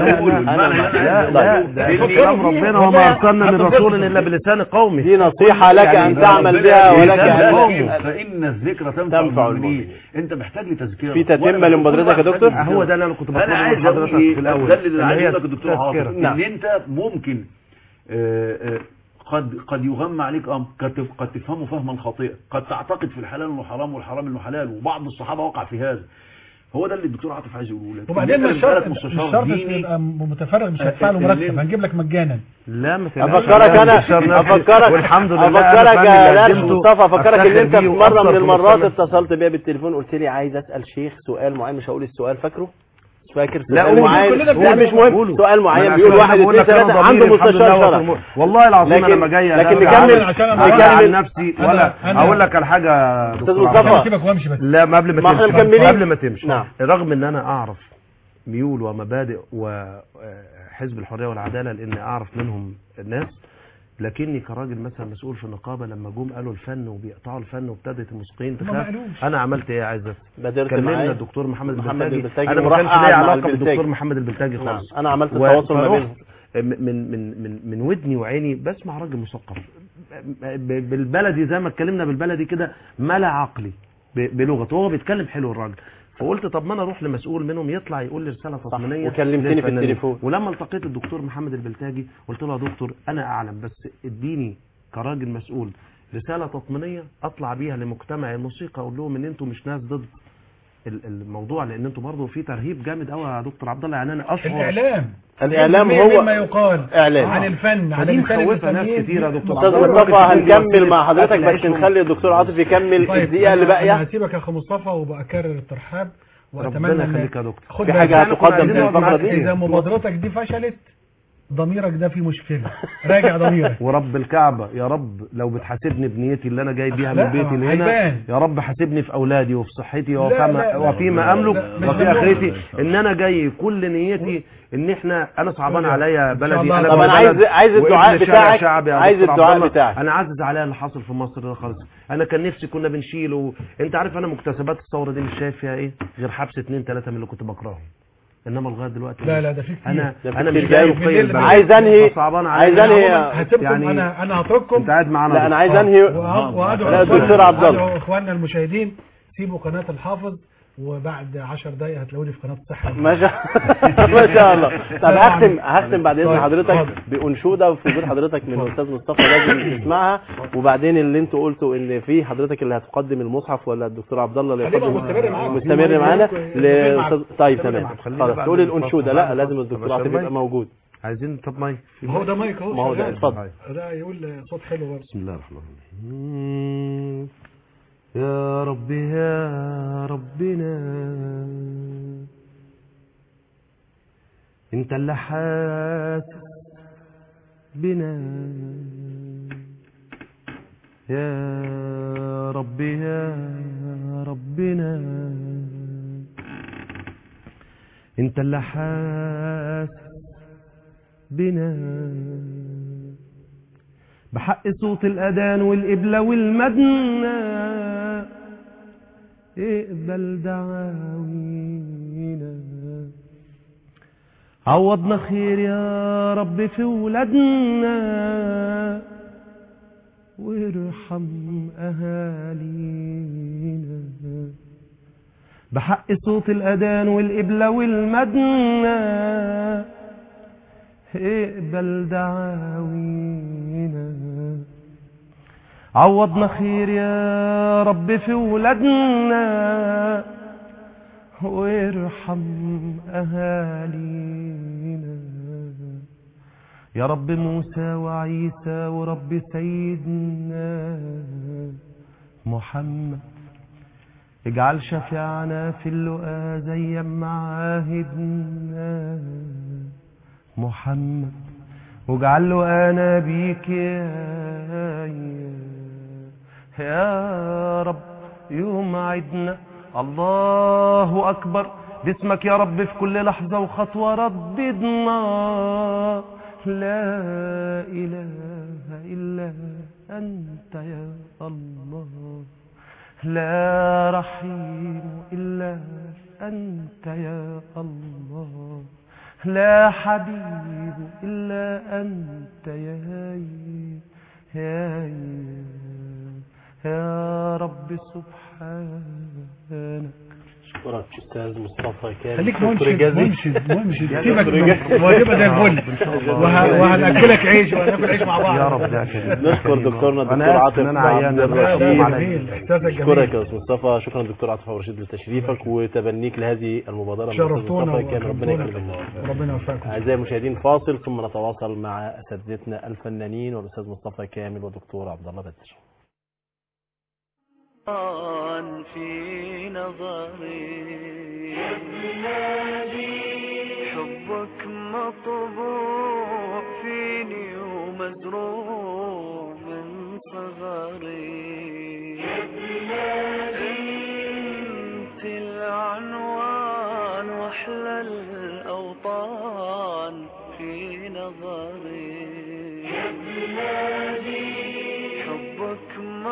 لا ده كلام ربنا وما ارسلنا من رسول الا بلسان قومه. دي نصيحه لك ان تعمل بها ولك ان فان الذكرى تنفع المؤمنين. انت محتاج لتذكير في تتمه لمبادرتك يا دكتور. هو ده اللي انا كنت بطلبه من حضرتك في الاول. ده اللي عايز اقول لك الدكتور حافظ ان انت ممكن قد قد يغمى عليك امر، قد قد تفهمه فهما خاطئا، قد تعتقد في الحلال انه حرام والحرام انه حلال، وبعض الصحابه وقع في هذا. هو ده اللي الدكتور عاطف عايز يقوله لك. وبعدين مش شرط مش شرط تبقى متفرغ، مش هتدفع له مرتب، هنجيب لك مجانا. لا ما افكرك انا افكرك والحمد لله افكرك يا درس مصطفى، افكرك ان انت في مره من المرات اتصلت بيا بالتليفون قلت لي عايز اسال شيخ سؤال معين، مش هقول السؤال، فاكره؟ فاكر سؤال معين؟ لا مش مهم، سؤال معين بيقول واحد اثنين ثلاثة عنده مستشار شرعي. والله العظيم انا ما جاي لكن نكمل نكمل نفسي ولا اقول لك على حاجه استاذ مصطفى. سيبك وامشي بس. لا ما قبل ما تمشي قبل ما تمشي نعم. رغم ان انا اعرف ميول ومبادئ وحزب الحريه والعداله لان اعرف منهم الناس، لكني كراجل مثلا مسؤول في النقابه لما جم قالوا الفن وبيقطعوا الفن وابتدت الموسيقيين تخاف، انا عملت ايه يا عزت؟ كلمنا الدكتور محمد, محمد البلتاجي. انا ما كانش لي علاقه بالدكتور محمد البلتاجي خالص. نعم. انا عملت التواصل ما بينهم من من من من ودني وعيني، بسمع راجل مثقف بالبلدي زي ما اتكلمنا بالبلدي كده، ملا عقلي بلغته، هو بيتكلم حلو الراجل. فقلت طب ما انا اروح لمسؤول منهم يطلع يقول لي رساله تطمينيه. وكلمتني في التليفون، ولما التقيت الدكتور محمد البلتاجي قلت له يا دكتور انا اعلم، بس اديني كراجل مسؤول رساله تطمينيه اطلع بيها لمجتمع الموسيقى، اقول لهم ان انتم مش ناس ضد الموضوع، لان انتم برضه في ترهيب جامد قوي يا دكتور عبد الله. يعني انا اشعر الاعلام الاعلام هو ما يقال إعلام. عن الفن عن الفن ناس كتير يا دكتور استاذ مصطفى. هنكمل مع حضرتك بس نخلي الدكتور عاطف يكمل طيب الدقيقه اللي باقيه. هسيبك يا اخو مصطفى وبكرر الترحاب واتمنى يخليك يا دكتور. في حاجه هتقدم في الفقره دي. اذا مبادرتك دي فشلت ضميرك ده في مشكله، راجع ضميرك. ورب الكعبه يا رب لو بتحاسبني بنيتي اللي انا جاي بيها من بيتي لهنا، يا رب حاسبني في اولادي وفي صحتي وفيما املك وفي اخرتي، ان انا جاي كل نيتي ان احنا انا صعبان عليا بلدي. انا طب انا عايز عايز الدعاء بتاعك، عايز الدعاء بتاعك. انا عايز عليا اللي حاصل في مصر ده خالص. انا كان نفسي كنا بنشيله. انت عارف انا مكتسبات الثوره دي مش شايف فيها ايه غير حبس اثنين ثلاثه من اللي كنت بكرههم، انما لغايه دلوقتي لا لا ده في كتير. انا انا مش جاي عايز انهي عايز انهي هسيبكم. انا انا هترككم. انت قاعد معانا. لا انا عايز انهي وادعو الدكتور عبد الله اخواننا المشاهدين سيبوا قناه الحافظ، وبعد عشر دقايق هتلاقوني في قناه الصحه. ما شاء ما شاء الله. طب هختم هختم بعد اذن حضرتك بانشوده في وجود حضرتك من الاستاذ مصطفى لازم تسمعها، وبعدين اللي انتوا قلتوا ان في حضرتك اللي هتقدم المصحف ولا الدكتور عبد الله اللي هيقدم مستمر معانا. طيب تمام خلاص تقول الانشوده. لا لازم الدكتور عاطف يبقى موجود. عايزين طب مايك في ما هو ده مايك اهو ما هو ده شغال. اتفضل. ده يقول صوت حلو برضه. بسم الله الرحمن الرحيم. يا رب يا ربنا انت اللي حاسس بنا، يا رب يا ربنا انت اللي حاسس بنا، بحق صوت الأذان والقبلة والمدنة اقبل دعاوينا، عوضنا خير يا رب في ولادنا وارحم أهالينا، بحق صوت الأذان والقبلة والمدنة اقبل دعاوينا، عوضنا خير يا رب في ولادنا وارحم أهالينا، يا رب موسى وعيسى ورب سيدنا محمد اجعل شفيعنا في اللقاء زي ما عاهدنا محمد، واجعل له انا بيك يا يا رب يوم عيدنا. الله اكبر باسمك يا رب في كل لحظه وخطوه رددنا، لا اله الا انت يا الله، لا رحيم الا انت يا الله، لا حبيب إلا أنت يا يا يا رب سبحانك. شكرا أستاذ مصطفى كامل. خليك منشد منشد منشد سيبك وهتبقى زي الفل، وهنأكلك عيش وهناكل عيش مع بعض يا رب. نشكر دكتورنا الدكتور عاطف عبد الرشيد. اشكرك يا استاذ مصطفى. شكرا دكتور عاطف عبد الرشيد لتشريفك وتبنيك لهذه المبادره. شرفتونا ربنا يكرمك. ربنا يوفقكم. اعزائي المشاهدين فاصل ثم نتواصل مع اساتذتنا الفنانين والاستاذ مصطفى كامل ودكتور عبد الله بدر. في نظري يا بلادي حبك مطبوع فيني ومزروع من صغري يا بلادي انت العنوان واحلى الاوطان في نظري يا بلادي حبك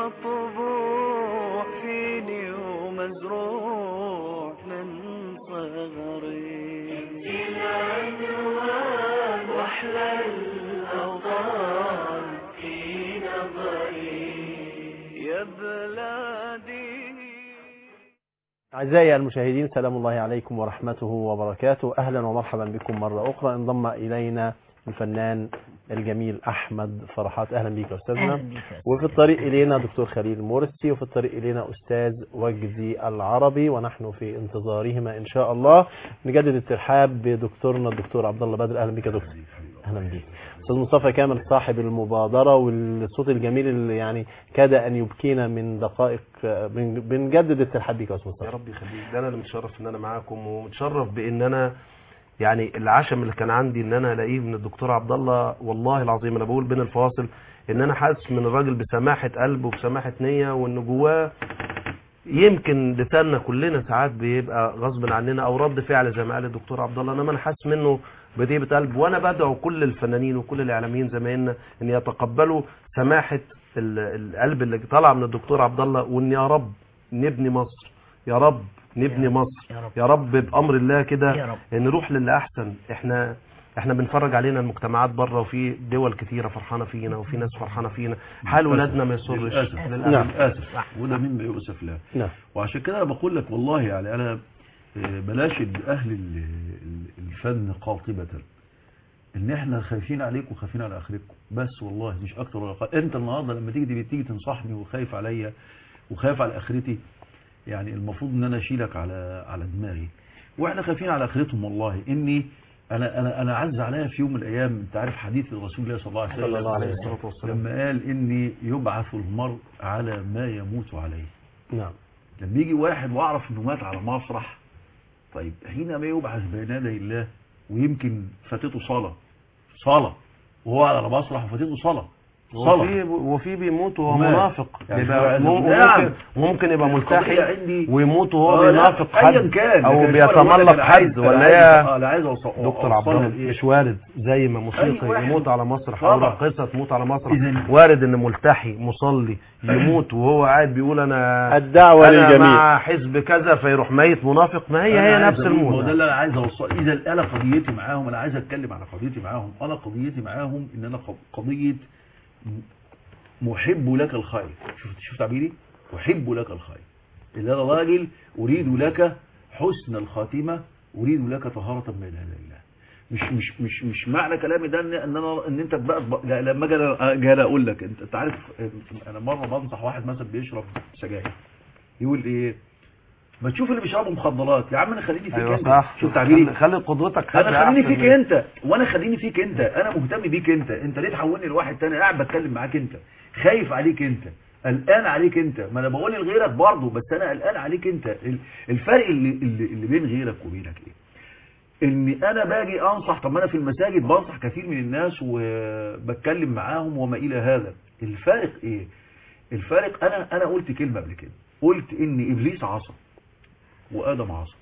مطبوع فيني ومزروع من صغري، العنوان واحلى الاوطان في نظري يا بلادي. أعزائي المشاهدين سلام الله عليكم ورحمته وبركاته. أهلا ومرحبا بكم مرة أخرى. انضم إلينا الفنان الجميل أحمد فرحات. أهلا بك يا أستاذنا. وفي الطريق إلينا دكتور خليل مرسي، وفي الطريق إلينا أستاذ وجدي العربي، ونحن في انتظارهما إن شاء الله. نجدد الترحاب بدكتورنا الدكتور عبد الله بدر. أهلا بك يا دكتور. أهلا بك. أستاذ مصطفى كامل صاحب المبادرة والصوت الجميل اللي يعني كاد أن يبكينا من دقائق. بنجدد الترحاب بك يا أستاذ مصطفى. يا رب يخليك. ده أنا اللي متشرف إن أنا معاكم، ومتشرف بإن أنا يعني العشم اللي كان عندي ان انا الاقيه من الدكتور عبد الله. والله العظيم انا بقول بين الفواصل ان انا حاسس من الراجل بسماحه قلب وبسماحه نيه، وان جواه يمكن لساننا كلنا ساعات بيبقى غصب عننا او رد فعل زي ما قال الدكتور عبد الله، انما انا حاسس منه بطيبه قلب. وانا بدعو كل الفنانين وكل الاعلاميين زمايلنا ان يتقبلوا سماحه القلب اللي طالعه من الدكتور عبد الله، وان يا رب نبني مصر، يا رب نبني مصر، يا رب, يا رب بأمر الله كده نروح للي أحسن. احنا احنا بنفرج علينا المجتمعات بره، وفي دول كثيرة فرحانة فينا وفي ناس فرحانة فينا. حال ولادنا ما يسرش للأسف. للأسف. وده مما يؤسف له. نعم. وعشان كده بقول لك والله يعني أنا بناشد أهل الفن قاطبة ان احنا خايفين عليكم وخايفين على اخرتكم بس، والله مش اكتر ولا اقل. انت النهارده لما تيجي تيجي تنصحني وخايف عليا وخايف على اخرتي، يعني المفروض ان انا اشيلك على على دماغي. واحنا خايفين على اخرتهم والله. اني انا انا انا عز عليا في يوم من الايام، انت عارف حديث الرسول الله صلى الله عليه صلى الله عليه وسلم وسلم. لما قال اني يبعث المرء على ما يموت عليه. نعم. لما يجي واحد واعرف انه مات على مسرح، طيب حينما يبعث بين يدي الله ويمكن فاتته صلاه صلاه وهو على مسرح وفاتته صلاه وفي وفي بيموت وهو ومات. منافق، يعني يبقى نعم. ممكن ممكن يبقى ملتحي عندي ويموت وهو آه لا، بينافق ايا حد كان، او لكن أنا بقول لك بيتملق أنا عايز- حد، أنا ولا عايز- هي اه انا عايز اوصل دكتور عبد الله إيه؟ مش وارد زي ما أي موسيقي واحد. يموت على مسرح او طبعا. راقصه تموت على مسرح، إذن- وارد ان ملتحي مصلي يموت وهو قاعد بيقول انا الدعوة انا للجميع. مع حزب كذا فيروح ميت منافق. ما هي أنا هي عايز نفس أقول- ما هو ده الموضوع. اللي انا عايز اوصل. اذا انا قضيتي معاهم، انا عايز اتكلم على قضيتي معاهم، انا قضيتي معاهم ان انا قضيه محب لك الخير. شفت شفت تعبيري؟ احب لك الخير. اللي انا راجل اريد لك حسن الخاتمه، اريد لك طهاره بين يدي الله. مش مش مش مش معنى كلامي ده ان ان انا ان انت بقى لما اجي اجي اقول لك انت انت عارف، انا مره بنصح واحد مثلا بيشرب سجاير يقول ايه؟ ما تشوف اللي بيشربوا مخدرات يا عم، انا خليني فيك ايوه انت. صح. شوف تعبيري؟ خلي, خلي قدرتك انا خليني فيك أحسن. انت، وانا خليني فيك انت، انا مهتم بيك انت. انت ليه تحولني لواحد تاني؟ قاعد بتكلم معاك انت، خايف عليك انت، قلقان عليك انت. ما انا بقول لغيرك برضه، بس انا قلقان عليك انت. الفرق اللي, اللي, اللي بين غيرك وبينك ايه؟ اني انا باجي انصح. طب ما انا في المساجد بنصح كثير من الناس وبتكلم معاهم وما الى هذا. الفارق ايه؟ الفارق انا انا قلت كلمه قبل كده، قلت ان ابليس عصى وادم عصى.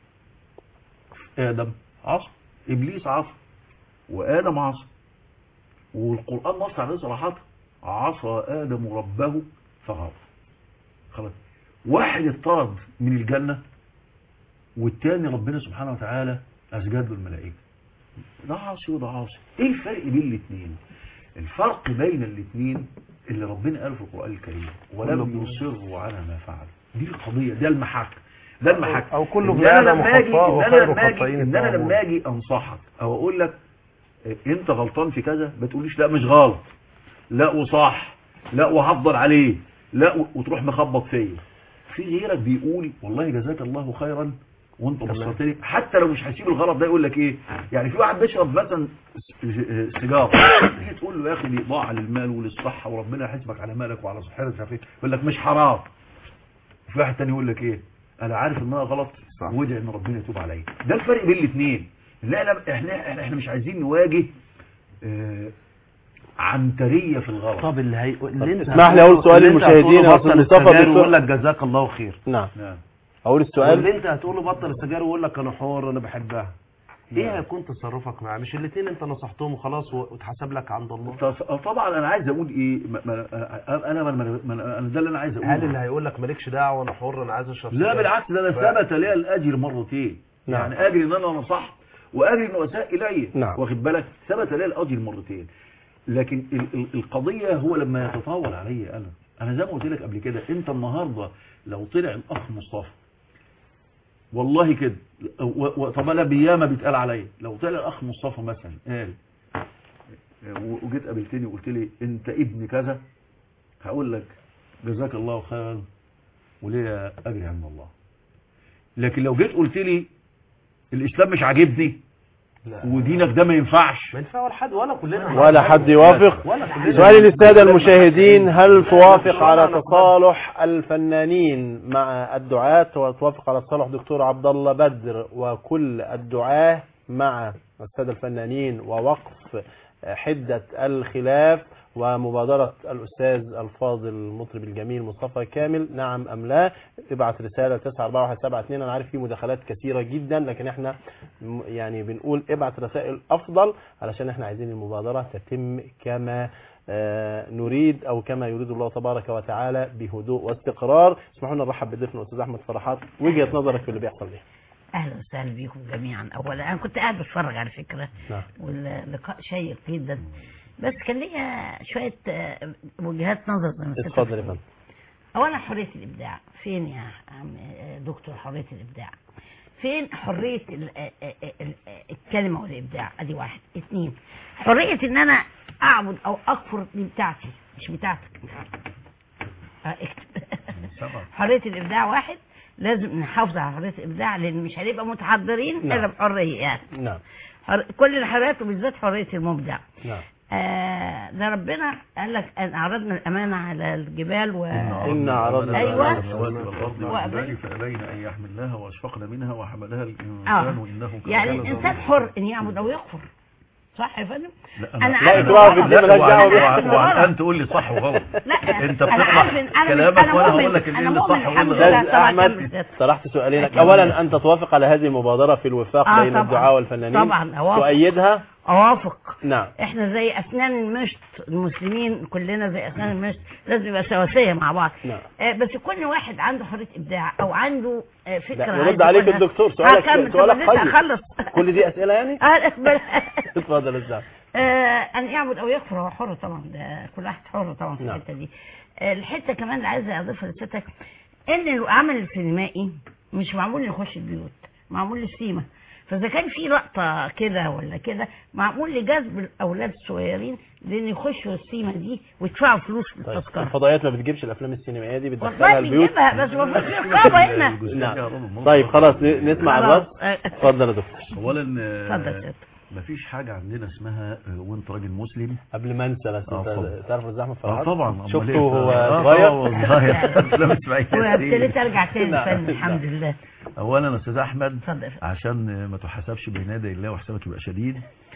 ادم عصى، ابليس عصى، وادم عصى، والقران نص عليه صراحه: عصى ادم ربه فغوى. خلاص، واحد اطرد من الجنه والتاني ربنا سبحانه وتعالى اسجد له الملائكه. ده عاصي وده عاصي. ايه الفرق بين الاثنين؟ الفرق بين الاثنين اللي ربنا قاله في القران الكريم: ولم يصروا على ما فعلوا. دي القضيه، ده المحك، ده المحك. او كل ان ابن انا ادم لما اجي خطاء ان انا وخير لما اجي الخطائين ان انا لما اجي انصحك او اقول لك انت غلطان في كذا، ما تقوليش لا مش غلط، لا وصح، لا وهفضل عليه، لا وتروح مخبط فيا. في غيرك بيقول والله جزاك الله خيرا وانت بصرتني، حتى لو مش هيسيب الغلط ده. يقول لك ايه؟ يعني في واحد بيشرب مثلا سيجاره، تيجي تقول له يا اخي دي ضاع للمال وللصحه وربنا يحاسبك على مالك وعلى صحتك مش عارف ايه، يقول لك مش حرام. في واحد تاني يقول لك ايه؟ انا عارف ان انا غلط وادعي ان ربنا يتوب عليا. ده الفرق بين الاثنين. لا احنا احنا مش عايزين نواجه اه عنتريه في الغلط. طب اللي هي اللي انت اسمح لي اقول سؤال للمشاهدين يا استاذ مصطفى بيقول لك جزاك الله خير. نعم نعم. اقول السؤال اللي انت هتقوله بطل السجاير ويقول لك انا حر انا بحبها. ايه هيكون تصرفك معاه؟ مش الاثنين انت نصحتهم وخلاص واتحسب لك عند الله؟ طبعا انا عايز اقول ايه، ما انا ما انا ده اللي انا عايز اقوله. هل اللي هيقول لك مالكش دعوه انا حر انا عايز اشرب لا بالعكس، ده انا ثبت لي الاجر مرتين. نعم. يعني اجر ان انا نصحت واجر انه اساء الي. نعم. واخد بالك؟ ثبت لي الاجر مرتين. لكن ال ال القضيه هو لما يتطاول علي انا انا زي ما قلت لك قبل كده، انت النهارده لو طلع الاخ مصطفى والله كده، طب انا بياما بيتقال عليا، لو طلع الاخ مصطفى مثلا قال وجيت قابلتني وقلت لي انت ابن كذا، هقول لك جزاك الله خيرا وليا اجر عند الله. لكن لو جيت قلت لي الاسلام مش عاجبني ودينك ده ما ينفعش، ما ينفع ولا حد ولا كلنا ولا حد يوافق. سؤالي للسادة المشاهدين: هل توافق على تصالح الفنانين مع الدعاة وتوافق على تصالح دكتور عبد الله بدر وكل الدعاة مع السادة الفنانين ووقف حدة الخلاف ومبادرة الأستاذ الفاضل المطرب الجميل مصطفى كامل؟ نعم أم لا؟ ابعت رسالة تسعة أربعة واحد سبعة اثنين. أنا عارف في مداخلات كثيرة جدا، لكن احنا يعني بنقول ابعت رسائل أفضل علشان احنا عايزين المبادرة تتم كما نريد أو كما يريد الله تبارك وتعالى بهدوء واستقرار. اسمحوا لنا نرحب بضيفنا الأستاذ أحمد فرحات، وجهة نظرك في اللي بيحصل ده. اهلا وسهلا بيكم جميعا. اولا انا كنت قاعد بتفرج على فكره. نعم. واللقاء شيق جدا، بس كان ليا شويه وجهات نظر. اتفضل يا فندم. اولا حريه الابداع فين يا عم دكتور؟ حريه الابداع فين؟ حريه الكلمه والابداع ادي واحد. اثنين، حريه ان انا اعبد او اكفر دي بتاعتي مش بتاعتك. حريه الابداع واحد، لازم نحافظ على حريه الابداع لان مش هنبقى متحضرين الا بحريه يعني. نعم. حر... كل الحريات وبالذات حريه المبدع. نعم. آه ده ربنا قال لك ان عرضنا الامانه على الجبال و إن عرضنا أيوة. والأرض والجبال فأبين أن يحملنها وأشفقن منها وحملها الإنسان إنه كان يعني ظلوما الانسان حر ان يعبد او يكفر، صح يا فندم؟ لا انا أنا لا عارف إكراه في الدين، مالهاش دعوة أنا- وعن أن تقول لي صح وغلط. لا أنت أنا بتطلع عارف إن- أنا كلامك أنا وأنا مؤمن- هقول لك أنا اللي مؤمن صح الحمد واللي لله. أستاذ طبعا أحمد كمل. طرحت سؤالينك. أكيد. أولا أنت توافق على هذه المبادرة في الوفاق آه بين طبعاً. الدعاء والفنانين؟ طبعا اوافق تؤيدها؟ اوافق. نعم. احنا زي اسنان المشط، المسلمين كلنا زي اسنان المشط، لازم يبقى سواسيه مع بعض. نعم. آه بس كل واحد عنده حريه ابداع او عنده آه فكره. لا، عايز يرد عليك يقولها. الدكتور. سؤالك- هكمل. سؤالك طب لسه قيم. اخلص. كل دي أسئلة يعني؟ آه، بل- اتفضل يا أستاذ. آه، ان يعبد او يكفر هو حر طبعا، ده كل واحد حر طبعا في نعم. الحته دي. آه، الحته كمان اللي عايزه اضيفها لستك ان العمل السينمائي مش معمول يخش البيوت، معمول للسيما. فاذا كان في لقطه كده ولا كده معمول لجذب الاولاد الصغيرين لان يخشوا السيما دي ويدفعوا فلوس في طيب التذكره. الفضائيات ما بتجيبش الأفلام السينمائية دي، بتدخلها والله البيوت؟ بنجيبها بس ما فيش رقابه هنا. نعم. طيب خلاص ن- نسمع خلاص. الرد. آه، اتفضل يا دكتور. أولا اتفضل يا آه، سيادة. مفيش حاجة عندنا اسمها آه، وانت راجل مسلم. قبل ما انسى بس آه، انت اتفضل. تعرف رزاق احمد اه فرحات؟ طبعا أمال شفته إيه؟ وهو آه، صغير؟ طبعاً والله أفلام إسماعيل وابتديت ياسين. ارجع تاني نعم. فن الحمد لله. اولا يا استاذ احمد اتفضل يا فندم. عشان ما تحاسبش بين يدي الله وحسابك يبقى شديد،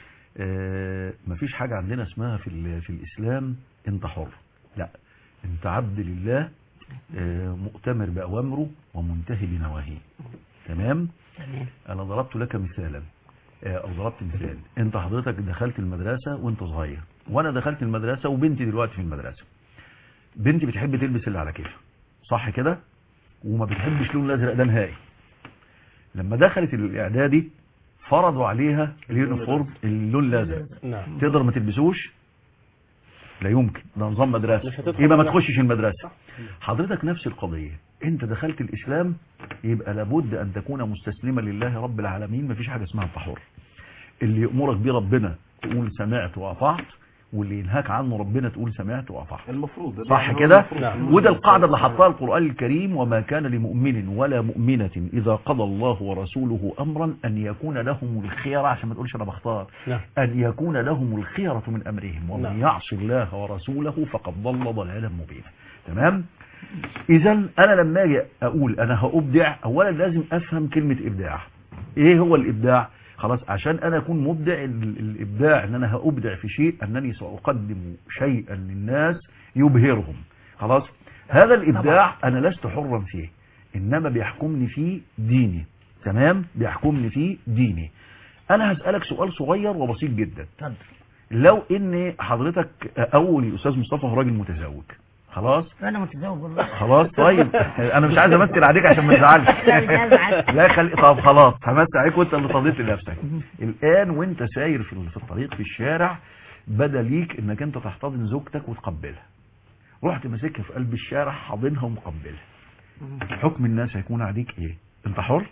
آه، مفيش حاجه عندنا اسمها في ال- في الاسلام انت حر. لا، انت عبد لله، آه، مؤتمر باوامره ومنتهي بنواهيه. تمام. تمام. انا ضربت لك مثالا، آه، او ضربت مثال. انت حضرتك دخلت المدرسه وانت صغير، وانا دخلت المدرسه وبنتي دلوقتي في المدرسه. بنتي بتحب تلبس اللي على كيفها، صح كده؟ وما بتحبش اللون الازرق ده نهائي. لما دخلت الاعدادي فرضوا عليها اليونيفورم اللون الازرق. نعم. تقدر ما تلبسوش؟ لا يمكن، ده نظام مش مدرسه، هتدخل يبقى ما المدرسة. تخشش المدرسه. حضرتك نفس القضيه، انت دخلت الاسلام يبقى لابد ان تكون مستسلما لله رب العالمين. مفيش حاجه اسمها انت حر. اللي يأمرك بيه ربنا تقول سمعت واطعت، واللي ينهاك عنه ربنا تقول سمعت واطعت. المفروض صح يعني كده؟ المفروض. نعم. وده القاعدة اللي حطها القرآن الكريم: وما كان لمؤمن ولا مؤمنة إذا قضى الله ورسوله أمرا أن يكون لهم الخيرة، عشان ما تقولش أنا بختار، نعم. أن يكون لهم الخيرة من أمرهم، ومن نعم. يعص الله ورسوله فقد ضل ضلالا مبينا. تمام؟ إذا أنا لما أجي أقول أنا هأبدع، أولا لازم أفهم كلمة إبداع. إيه هو الإبداع؟ خلاص، عشان انا اكون مبدع، ال- الابداع ان انا هابدع في شيء انني ساقدم شيئا للناس يبهرهم. خلاص، هذا الابداع انا لست حرا فيه، انما بيحكمني فيه ديني. تمام، بيحكمني فيه ديني. انا هسألك سؤال صغير وبسيط جدا. اتفضل. لو ان حضرتك اول استاذ مصطفى هو راجل متزوج، خلاص انا متزوج والله. خلاص طيب انا مش عايز امثل عليك عشان ما تزعلش. لا، مش عايز أزعل. لا خلي، طب خلاص همثل عليك وانت اللي فضيت لنفسك. الان وانت ساير في في الطريق في الشارع، بدا ليك انك انت تحتضن زوجتك وتقبلها، رحت ماسكها في قلب الشارع حاضنها ومقبلها، حكم الناس هيكون عليك ايه؟ انت حر؟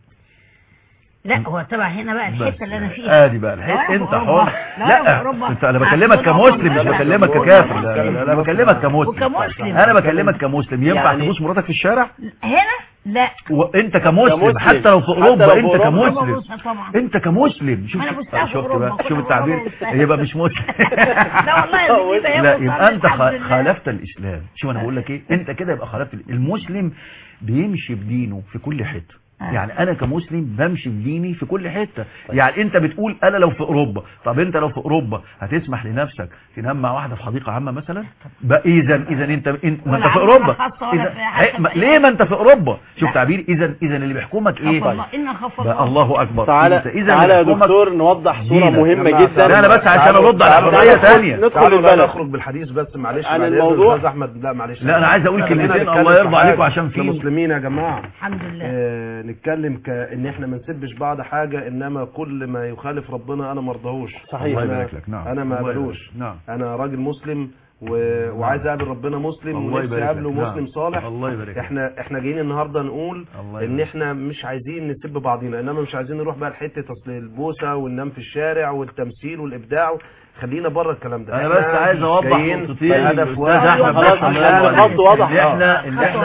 لا هو طبعا هنا بقى الحته اللي انا فيها. ادي بقى الحته، انت أوروبا. حر. لا، لا أوروبا. انت، انا بكلمك كمسلم مش بكلمك ككافر. لا لا لا، انا بكلمك كمسلم. وكمسلم. انا بكلمك كمسلم. ينفع يعني- تبوس مراتك في الشارع؟ هنا لا. وانت كمسلم كمسلم. حتى لو في حتى اوروبا لو في انت أوروبا. كمسلم. ببوسها طبعا. انت كمسلم. شوف أنا بوستها في شفت أوروبا. بقى، كل شوف مرة التعبير، بوستها. يبقى مش مسلم. لا والله يا زميلي، هي لا بوستها يبقى انت الحمد خ- لله. خالفت الاسلام. شوف انا بقول لك ايه، انت كده يبقى خالفت ال- المسلم بيمشي بدينه في كل حته. يعني انا كمسلم بمشي بديني في كل حته. يعني انت بتقول انا لو في اوروبا، طب انت لو في اوروبا هتسمح لنفسك تنام مع واحده في حديقه عامه مثلا؟ اذا اذا انت انت ما انت في اوروبا. إذا ليه ما انت في اوروبا؟ شوف تعبير، اذا اذا اللي بيحكمك ايه؟ الله إن خف بقى الله اكبر. تعالى إذا تعالى يا بيحكمك دكتور نوضح صورة دينك. مهمة جماعة، جدا. لا انا بس عشان ارد على قضيه ثانيه. ندخل تعالوا البلد. نخرج بالحديث بس، معلش عن بعد الموضوع. إذن أستاذ احمد. لا معلش، لا انا عايز اقول خلينا كلمتين نتكلم الله في يرضى عليكم حاجة. عشان في كمسلمين يا جماعه الحمد لله. آه نتكلم كان احنا ما نسبش بعض حاجه، انما كل ما يخالف ربنا انا ما ارضاهوش. صحيح. الله أنا, يبارك لك. نعم. انا ما الله قبلوش. يبارك. نعم. انا راجل مسلم و... وعايز اقابل ربنا مسلم، الله ونفسي يبارك اقابله لك. مسلم نعم. صالح. الله يبارك لك. احنا احنا جايين النهارده نقول الله ان يبارك. احنا مش عايزين نسب بعضينا، انما مش عايزين نروح بقى لحته اصل البوسه والنام في الشارع والتمثيل والابداع. خلينا بره الكلام ده. انا إحنا بس عايز اوضح جايين نقطتين. بهدف أستاذ واحد. أحمد، خلاص، بس عشان الله الخط يبارك. واضح. اللي احنا اللي خط احنا واحد.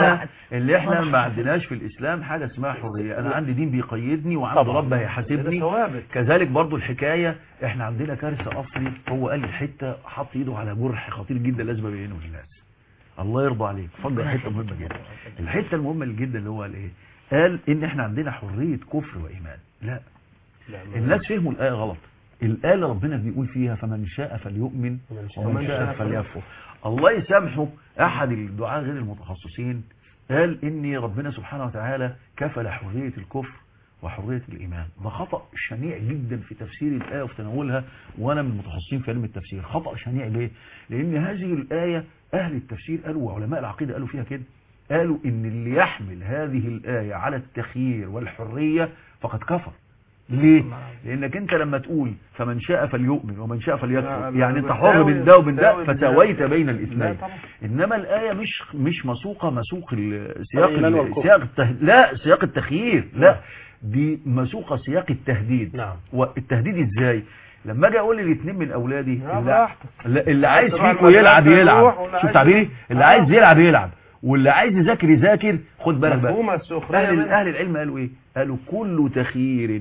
اللي احنا واضح. ما عندناش في الاسلام حاجه اسمها حريه. انا عندي دين بيقيدني وعندي طبعا. رب هيحاسبني. كذلك برضو الحكايه، احنا عندنا كارثه اصلي. هو قال الحته حط ايده على جرح خطير جدا لازم ابينه للناس. الله يرضى عليك، فجر حته مهمه جدا. الحته المهمه جدا اللي هو قال ايه؟ قال ان احنا عندنا حريه كفر وايمان. لا، الناس فهموا الايه غلط. الايه اللي ربنا بيقول فيها فمن شاء فليؤمن ومن شاء فليكفر. الله يسامحه، احد الدعاة غير المتخصصين قال ان ربنا سبحانه وتعالى كفل حريه الكفر وحريه الايمان. ده خطا شنيع جدا في تفسير الايه وفي تناولها، وانا من المتخصصين في علم التفسير. خطا شنيع ليه؟ لان هذه الايه اهل التفسير قالوا وعلماء العقيده قالوا فيها كده، قالوا ان اللي يحمل هذه الايه على التخيير والحريه فقد كفر. ليه؟ لانك انت لما تقول فمن شاء فليؤمن ومن شاء فليكفر، يعني انت حر من ده ومن ده فساويت بين الاثنين. انما الايه مش مش مسوقه مسوق السياق سياق التهديد، لا سياق التخيير، لا دي مسوقه سياق التهديد. نعم. والتهديد ازاي؟ لما اجي اقول للاثنين من اولادي اللي, اللي عايز فيكم يلعب يلعب، شوف تعبيري، اللي عايز يلعب يلعب واللي عايز يذاكر يذاكر. خد بالك بقى، اهل اهل العلم قالوا ايه؟ قالوا كل تخيير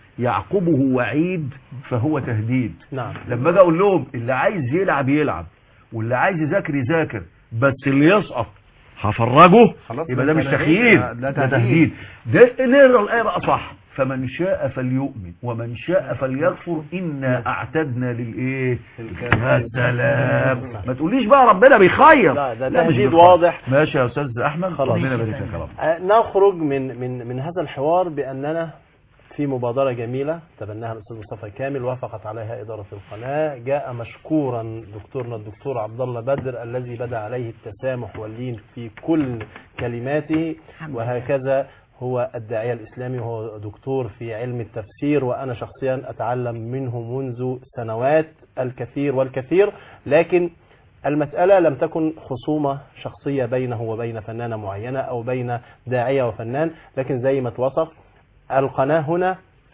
يعقبه وعيد فهو تهديد. نعم. لما اجي اقول لهم اللي عايز يلعب يلعب واللي عايز يذاكر يذاكر بس اللي يسقط هفرجه، يبقى ده مش تخيير، ده تهديد. ده نقرا الايه بقى صح. فمن شاء فليؤمن ومن شاء فليكفر انا اعتدنا للايه؟ يا سلام. ما تقوليش بقى ربنا بيخير، لا ده تهديد واضح. ماشي يا استاذ احمد، ربنا يبارك فيك يا رب. نخرج من من من هذا الحوار باننا في مبادرة جميلة تبناها الأستاذ مصطفى كامل، وافقت عليها إدارة القناة. جاء مشكورا دكتورنا الدكتور عبد الله بدر الذي بدا عليه التسامح واللين في كل كلماته، وهكذا هو الداعية الإسلامي وهو دكتور في علم التفسير، وأنا شخصيا أتعلم منه منذ سنوات الكثير والكثير. لكن المسألة لم تكن خصومة شخصية بينه وبين فنانة معينة أو بين داعية وفنان، لكن زي ما توصف القناة هنا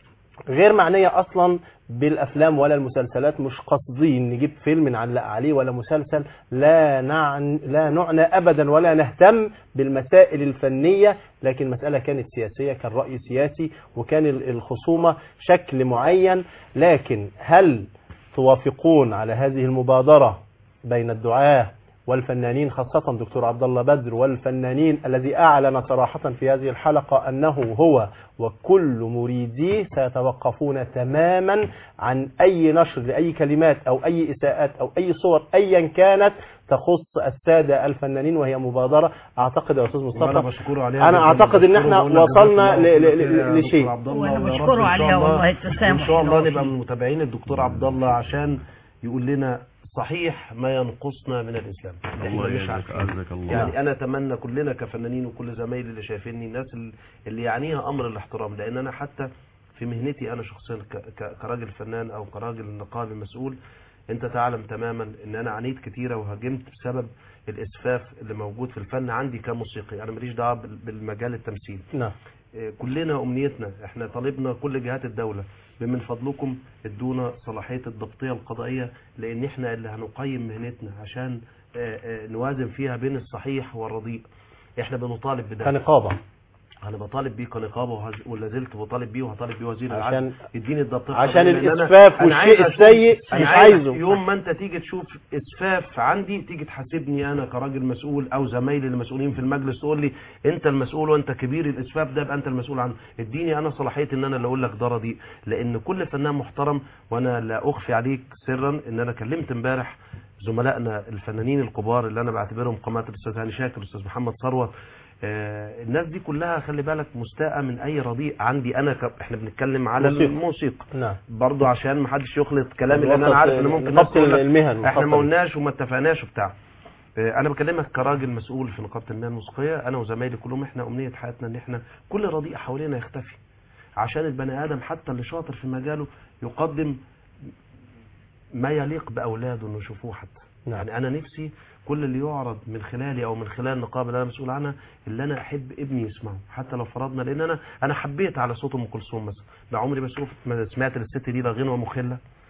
غير معنية أصلا بالأفلام ولا المسلسلات. مش قصدين نجيب فيلم نعلق عليه ولا مسلسل، لا نعن لا نعنى أبدا ولا نهتم بالمسائل الفنية، لكن مسألة كانت سياسية، كان رأي سياسي وكان الخصومة شكل معين. لكن هل توافقون على هذه المبادرة بين الدعاة والفنانين، خاصة دكتور عبد الله بدر والفنانين الذي أعلن صراحة في هذه الحلقة أنه هو وكل مريديه سيتوقفون تماما عن أي نشر لأي كلمات أو أي إساءات أو أي صور أيا كانت تخص السادة الفنانين، وهي مبادرة أعتقد يا أستاذ مصطفى أنا أعتقد أن احنا وصلنا لشيء. وأنا بشكره عليها والله التسامح. إن شاء الله نبقى من متابعين الدكتور عبد الله عشان يقول لنا صحيح ما ينقصنا من الإسلام. الله يجزاك الله. يعني أنا أتمنى كلنا كفنانين وكل زمايلي اللي شايفيني، الناس اللي يعنيها أمر الاحترام، لأن أنا حتى في مهنتي أنا شخصيا كراجل فنان أو كراجل نقابي مسؤول، أنت تعلم تماما أن أنا عانيت كتيرة وهاجمت بسبب الإسفاف اللي موجود في الفن عندي كموسيقي. أنا ماليش دعوة بالمجال التمثيل. نعم. كلنا أمنيتنا، احنا طالبنا كل جهات الدولة بمن فضلكم ادونا صلاحية الضبطية القضائية، لان احنا اللي هنقيم مهنتنا عشان نوازن فيها بين الصحيح والرديء. احنا بنطالب بده كنقابة، انا بطالب بيه كنقابة ولا زلت بطالب بيه وهطالب بيه وزير العدل يديني الضبطية عشان الاسفاف والشيء السيء مش عايزه. يوم ما انت تيجي تشوف اسفاف عندي تيجي تحاسبني انا كراجل مسؤول او زمايلي المسؤولين في المجلس تقول لي انت المسؤول وانت كبير الاسفاف ده يبقى انت المسؤول عنه. اديني انا صلاحيه ان انا اللي اقول لك ده رديء، لان كل فنان محترم. وانا لا اخفي عليك سرا ان انا كلمت امبارح زملائنا الفنانين الكبار اللي انا بعتبرهم قامات الاستاذ هاني شاكر والاستاذ محمد ثروت. آه الناس دي كلها خلي بالك مستاءة من اي رديء عندي انا ك... احنا بنتكلم على الموسيقى. نعم. برضو عشان ما حدش يخلط كلامي لان انا عارف ان ممكن نقول المهن احنا ما قلناش وما اتفقناش وبتاع. آه انا بكلمك كراجل مسؤول في نقابه المهن الموسيقيه، انا وزمايلي كلهم احنا امنيه حياتنا ان احنا كل رديء حوالينا يختفي، عشان البني ادم حتى اللي شاطر في مجاله يقدم ما يليق باولاده انه يشوفوه حتى. نعم. يعني انا نفسي كل اللي يعرض من خلالي او من خلال النقابه اللي انا مسؤول عنها اللي انا احب ابني يسمعه، حتى لو فرضنا، لان انا انا حبيت على صوت ام كلثوم مثلا، ده عمري ما شفت ما سمعت للست دي لا غنوه مخله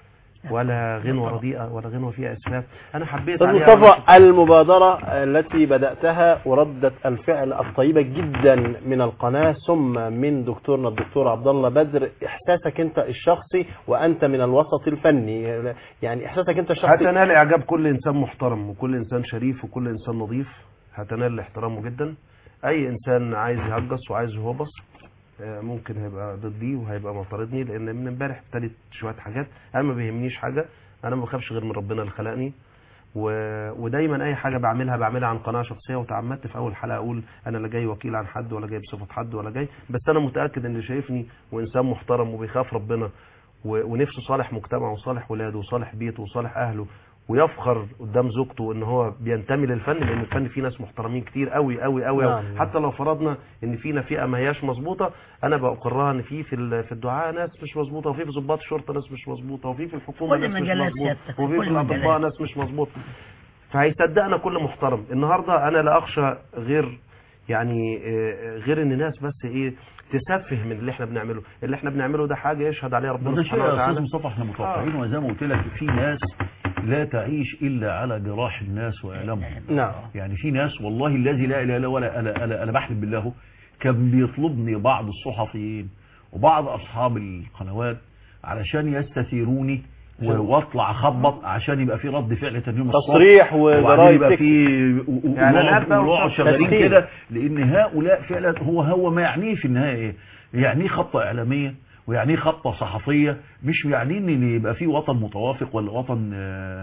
ولا غنوة رديئة ولا غنوة فيها اسفاف. انا حبيت استاذ عليها مصطفى المبادرة التي بدأتها وردة الفعل الطيبة جدا من القناة ثم من دكتورنا الدكتور عبد الله بدر، احساسك انت الشخصي وانت من الوسط الفني، يعني احساسك انت الشخصي. هتنال اعجاب كل انسان محترم وكل انسان شريف وكل انسان نظيف، هتنال احترامه جدا. اي انسان عايز يهجص وعايز يهوبص ممكن هيبقى ضدي وهيبقى معترضني، لان من امبارح ابتدت شويه حاجات. انا ما بيهمنيش حاجه، انا ما بخافش غير من ربنا اللي خلقني، و... ودايما اي حاجه بعملها بعملها عن قناعه شخصيه. وتعمدت في اول حلقه اقول انا لا جاي وكيل عن حد ولا جاي بصفه حد ولا جاي، بس انا متاكد ان اللي شايفني وانسان محترم وبيخاف ربنا و... ونفسه صالح مجتمعه وصالح ولاده وصالح بيته وصالح اهله، ويفخر قدام زوجته ان هو بينتمي للفن، لان الفن فيه ناس محترمين كتير قوي قوي قوي. نعم. حتى لو فرضنا ان فينا فئه ما هياش مظبوطه، انا بقررها ان في في في الدعاء ناس مش مظبوطه، وفي في ضباط الشرطه ناس مش مظبوطه، وفي في الحكومه ناس مش مظبوطه، وفي في الاطباء ناس مش مظبوطه. فهيصدقنا كل محترم. النهارده انا لا اخشى غير يعني غير ان الناس بس ايه تسفه من اللي احنا بنعمله. اللي احنا بنعمله ده حاجه يشهد عليها ربنا ده شيء سبحانه يا وتعالى. استاذ مصطفى احنا متوقعين، وزي ما قلت لك في ناس لا تعيش الا على جراح الناس والامهم. نعم. يعني في ناس والله الذي لا اله الا هو، انا انا انا بحلف بالله، كان بيطلبني بعض الصحفيين وبعض اصحاب القنوات علشان يستثيروني واطلع اخبط عشان يبقى في رد فعل تاني يوم الصبح، تصريح وجرايد يبقى في يعني ونقعد شغالين كده، لان هؤلاء فعلا هو هو ما يعنيه في النهايه ايه؟ يعنيه خطه اعلاميه ويعني خطه صحفيه، مش يعني ان يبقى في وطن متوافق ولا وطن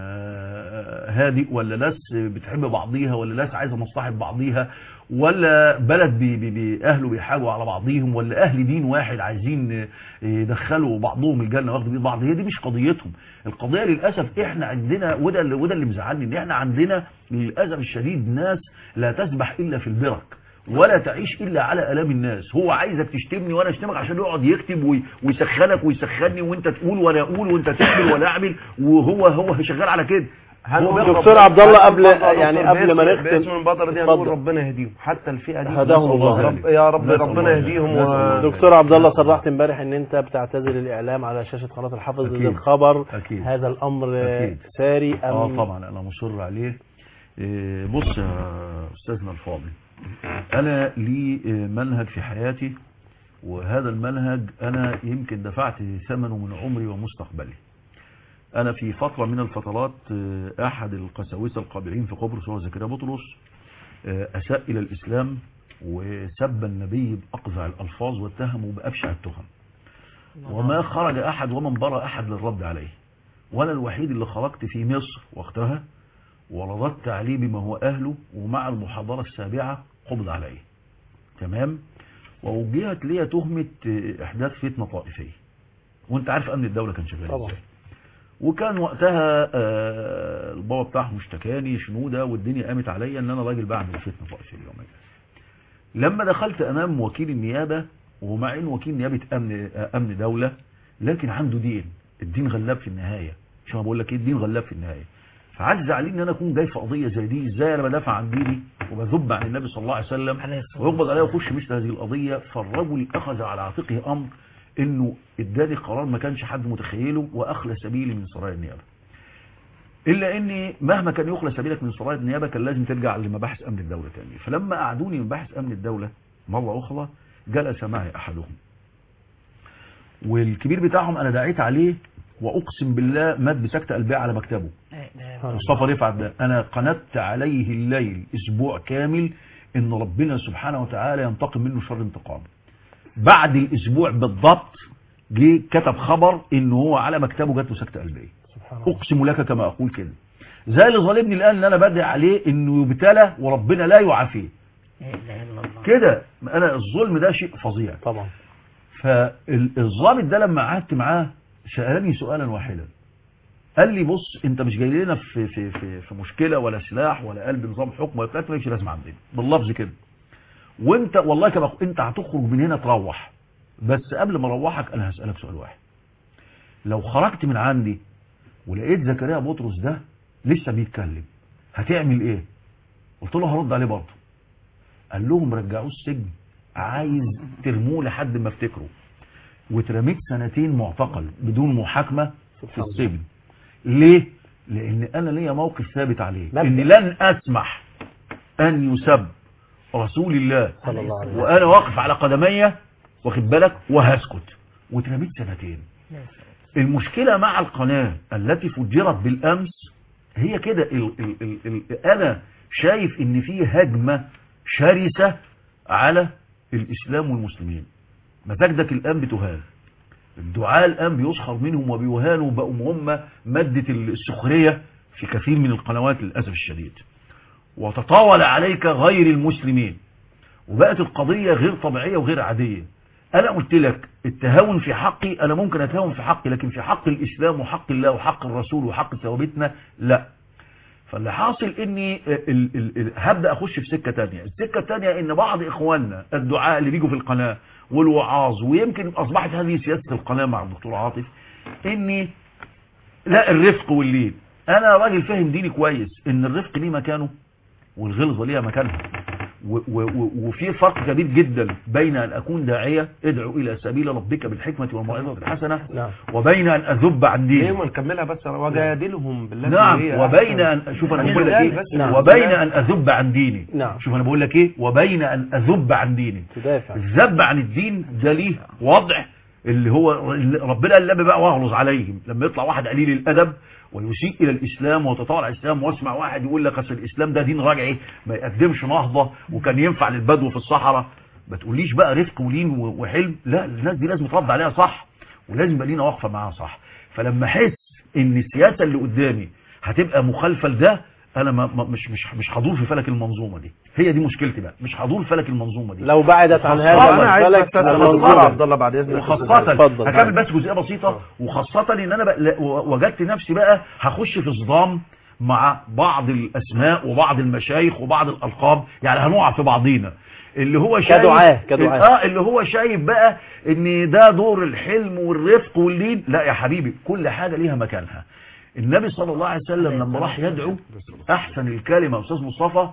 هادئ ولا ناس بتحب بعضيها ولا ناس عايزه مصلحه بعضيها ولا بلد بي بي بي اهله بيحاجوا على بعضيهم ولا اهل دين واحد عايزين يدخلوا بعضهم الجنه واخدوا بيد بعض. هي دي مش قضيتهم. القضيه للاسف احنا عندنا، وده اللي وده اللي مزعلني، ان احنا عندنا للاسف الشديد ناس لا تسبح الا في البرك ولا تعيش الا على الام الناس. هو عايزك تشتمني وانا اشتمك عشان يقعد يكتب ويسخنك ويسخني وانت تقول وانا اقول وانت تعمل وانا اعمل، وهو هو شغال على كده. دكتور عبد الله قبل يعني قبل ما نختم باسم المبادره دي هنقول ربنا يهديهم، حتى الفئه دي هداهم الله رب يا رب ربنا يهديهم. و... دكتور عبد الله صرحت امبارح ان انت بتعتزل الاعلام على شاشه قناه الحافظ ضد الخبر. أكيد. هذا الامر أكيد. ساري ام؟ اه طبعا انا مصر عليه. بص يا استاذنا الفاضل، انا لي منهج في حياتي، وهذا المنهج انا يمكن دفعت ثمنه من عمري ومستقبلي. انا في فترة من الفترات احد القساوسة القابعين في قبرص وهو زكريا بطرس اساء الى الاسلام وسب النبي باقذع الالفاظ واتهمه بابشع التهم، وما خرج احد ومن برأ احد للرد عليه، وانا الوحيد اللي خرجت في مصر وقتها ورددت عليه بما هو اهله، ومع المحاضرة السابعة قبض عليه. تمام. ووجهت لي تهمة احداث فتنة طائفية، وانت عارف امن الدولة كان شغال ازاي. وكان وقتها آه البابا بتاعهم اشتكاني شنودة، والدنيا قامت عليا ان انا راجل بعمل فتنة طائفية يومين. لما دخلت امام وكيل النيابة، ومع ان وكيل نيابة امن امن دولة لكن عنده دين، الدين غلاب في النهاية. شو ما بقول لك ايه، الدين غلاب في النهاية. فعجز عليه ان انا اكون جاي في قضيه زي دي، ازاي انا بدافع عن ديني وبذب عن النبي صلى الله عليه وسلم ويقبض عليا ويخش مثل هذه القضيه. فالرجل اخذ على عاتقه امر انه اداني قرار ما كانش حد متخيله، واخلى سبيلي من سرايا النيابه. الا اني مهما كان يخلى سبيلك من سرايا النيابه كان لازم ترجع لمباحث امن الدوله تاني. فلما قعدوني مباحث امن الدوله مره اخرى جلس معي احدهم، والكبير بتاعهم انا دعيت عليه واقسم بالله مات بسكتة قلبيه على مكتبه. مصطفى رفعت ده انا قنت عليه الليل اسبوع كامل ان ربنا سبحانه وتعالى ينتقم منه شر انتقام. بعد الاسبوع بالضبط جه كتب خبر ان هو على مكتبه جات له سكتة قلبيه. اقسم لك كما اقول كده. زي اللي ظالمني الان ان انا بدعي عليه انه يبتلى وربنا لا يعافيه. كده انا الظلم ده شيء فظيع طبعا. فالظابط ده لما قعدت معاه سألني سؤالا واحدا، قال لي بص انت مش جاي لنا في في في في مشكله ولا سلاح ولا قلب نظام حكم ولا بتاع، مالكش لازمه عندنا باللفظ كده، وانت والله كما انت هتخرج من هنا تروح، بس قبل ما اروحك انا هسالك سؤال واحد. لو خرجت من عندي ولقيت زكريا بطرس ده لسه بيتكلم هتعمل ايه؟ قلت له هرد عليه برضه. قال لهم رجعوه السجن، عايز ترموه لحد ما افتكره، واترميت سنتين معتقل بدون محاكمه في السجن. ليه؟ لان انا ليا موقف ثابت عليه، مبدأ. ان لن اسمح ان يسب رسول الله صلى الله عليه وسلم وانا واقف على قدمي، واخد بالك، وهسكت. واترميت سنتين. المشكلة مع القناة التي فجرت بالامس هي كده، ال ال ال ال انا شايف ان في هجمة شرسة على الاسلام والمسلمين. مساجدك الان بتهان، الدعاء الان بيسخر منهم وبيهانوا، وبقوا هم مادة السخرية في كثير من القنوات للأسف الشديد، وتطاول عليك غير المسلمين، وبقت القضية غير طبيعية وغير عادية. انا قلت لك التهاون في حقي، انا ممكن اتهاون في حقي، لكن في حق الاسلام وحق الله وحق الرسول وحق ثوابتنا لا. فاللي حاصل اني ال ال ال هبدا اخش في سكه ثانيه. السكه الثانيه ان بعض اخواننا الدعاء اللي بيجوا في القناه والوعاظ، ويمكن اصبحت هذه سياسه القناه مع الدكتور عاطف، اني لا الرفق واللين. انا راجل فاهم ديني كويس ان الرفق ليه مكانه والغلظه ليها مكانها، وفي فرق كبير جدا بين ان اكون داعيه ادعو الى سبيل ربك بالحكمه والموعظه الحسنه، وبين ان اذب عن ديني. ليه ما نكملها بس، وجادلهم بالله. نعم، وبين ان شوف انا بقول لك ايه، نعم. وبين ان اذب عن ديني. نعم. شوف انا بقول لك ايه، وبين ان اذب عن ديني. الذب عن الدين ده ليه وضع اللي هو ربنا قال لي بقى واغلظ عليهم. لما يطلع واحد قليل الادب ويسيء الى الاسلام ويتطاول على الاسلام، واسمع واحد يقول لك اصل الاسلام ده دين راجعي ما يقدمش نهضه وكان ينفع للبدو في الصحراء، ما تقوليش بقى رفق ولين وحلم. لا، الناس دي لازم ترد عليها صح، ولازم يبقى لينا واقفه معاها صح. فلما احس ان السياسه اللي قدامي هتبقى مخالفه لده، انا ما مش مش مش هدور في فلك المنظومه دي. هي دي مشكلتي بقى، مش هدور فلك المنظومه دي. لو بعدت عن هذا الفلك المنظومه. عبد الله بعد اذنك، وخاصه هكمل بس جزئيه بسيطه، وخاصه ان انا بقى وجدت نفسي بقى هخش في صدام مع بعض الاسماء وبعض المشايخ وبعض الالقاب، يعني هنقع في بعضينا. اللي هو شايف كدعاء كدعاء اه اللي هو شايف بقى ان ده دور الحلم والرفق واللين. لا يا حبيبي، كل حاجه ليها مكانها. النبي صلى الله عليه وسلم لما راح يدعو احسن الكلمه استاذ مصطفى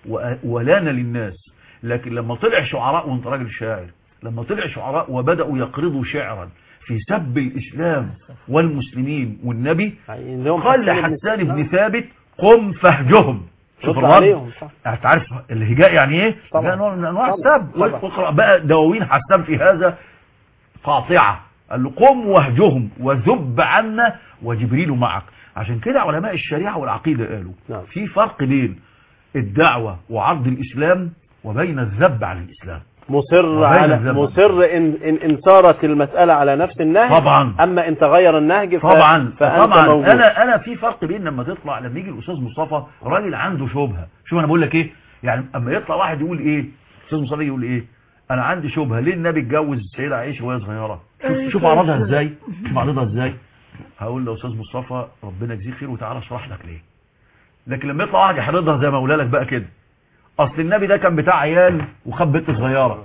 ولان للناس، لكن لما طلع شعراء، وانت راجل شاعر، لما طلع شعراء وبداوا يقرضوا شعرا في سب الاسلام والمسلمين والنبي، قال لحسان بن ثابت قم فاهجهم. شوف الرد، انت عارف الهجاء يعني ايه؟ ده نوع من انواع السب. واقرا بقى دواوين حسان في هذا قاطعه، قال له قم واهجهم وذب عنا وجبريل معك. عشان كده علماء الشريعه والعقيده قالوا نعم. في فرق بين الدعوه وعرض الاسلام وبين الذب عن الاسلام. مصر على مصر ان ان ان صارت المساله على نفس النهج طبعا، اما ان تغير النهج طبعا فانت طبعا موجود. انا انا في فرق بين لما تطلع، لما يجي الاستاذ مصطفى راجل عنده شبهه. شوف انا بقول لك ايه، يعني اما يطلع واحد يقول ايه، استاذ مصطفى يقول ايه، انا عندي شبهه ليه النبي اتجوز السيده عائشه وهي صغيره. شوف شوف عرضها ازاي، شوف عرضها ازاي. هقول له استاذ مصطفى ربنا يجزيه خير وتعالى اشرح لك ليه. لكن لما يطلع واحد يحرضها زي ما اقول لك بقى كده، اصل النبي ده كان بتاع عيال وخد بنت صغيره،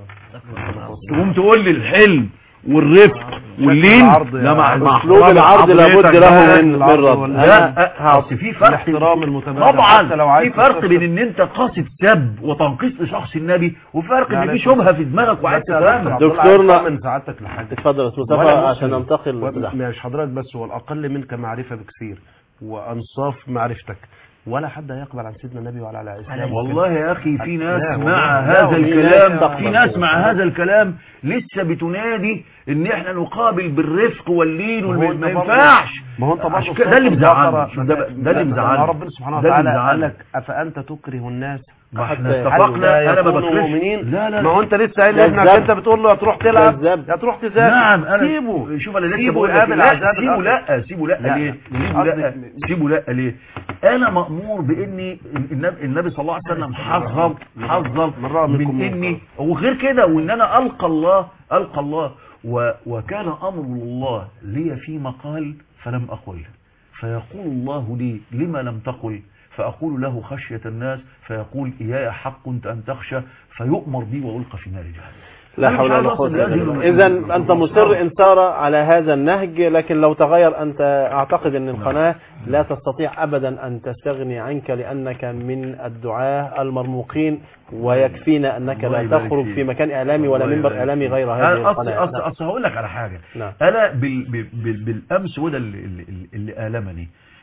تقوم تقول لي الحلم والرفق واللين. لا، مع اسلوب العرض لابد له من من رد. لا، اصل في فرق احترام المتبادل. طبعا في فرق بين ان انت قاصد سب وتنقيص لشخص النبي، وفرق ان في شبهه في دماغك وعايز تفهمها. دكتورنا من سعادتك لحاجه، اتفضل يا استاذ مصطفى عشان ننتقل. مش حضرتك بس، هو الاقل منك معرفه بكثير وانصاف معرفتك، ولا حد هيقبل عن سيدنا النبي ولا على الاسلام. والله يا اخي في ناس مع هذا الكلام، في ناس مع هذا الكلام لسه بتنادي ان احنا نقابل بالرفق واللين، ما ينفعش. ما هو انت برضه ده اللي مزعلني، ده اللي مزعلني. ربنا سبحانه وتعالى قال لك افانت تكره الناس. ما احنا اتفقنا، انا ما بكرهش. لا لا، ما هو انت لسه قايل لابنك، انت بتقول له هتروح تلعب هتروح تذاكر. نعم، انا سيبه. شوف انا لسه بقول لك لا، سيبه لا، سيبه لا ليه؟ سيبه لا، سيبه لا ليه؟ انا مأمور باني النبي صلى الله عليه وسلم حذر حذر من اني وغير كده، وان انا القى الله القى الله وكان امر الله لي فيما قال فلم اقل، فيقول الله لي لما لم تقل، فأقول له خشية الناس، فيقول إياي حق أن تخشى، فيؤمر بي وألقى في نار جهنم. لا حول ولا قوة إلا بالله. إذا أنت مصر إن سار على هذا النهج، لكن لو تغير أنت أعتقد أن القناة لا تستطيع أبدا أن تستغني عنك، لأنك من الدعاة المرموقين، ويكفينا أنك لا تخرج في مكان إعلامي ولا منبر إعلامي غير هذه القناة. أصل هقول لك على حاجة. نعم. أنا بال بال بالأمس وده اللي, اللي, اللي آلمني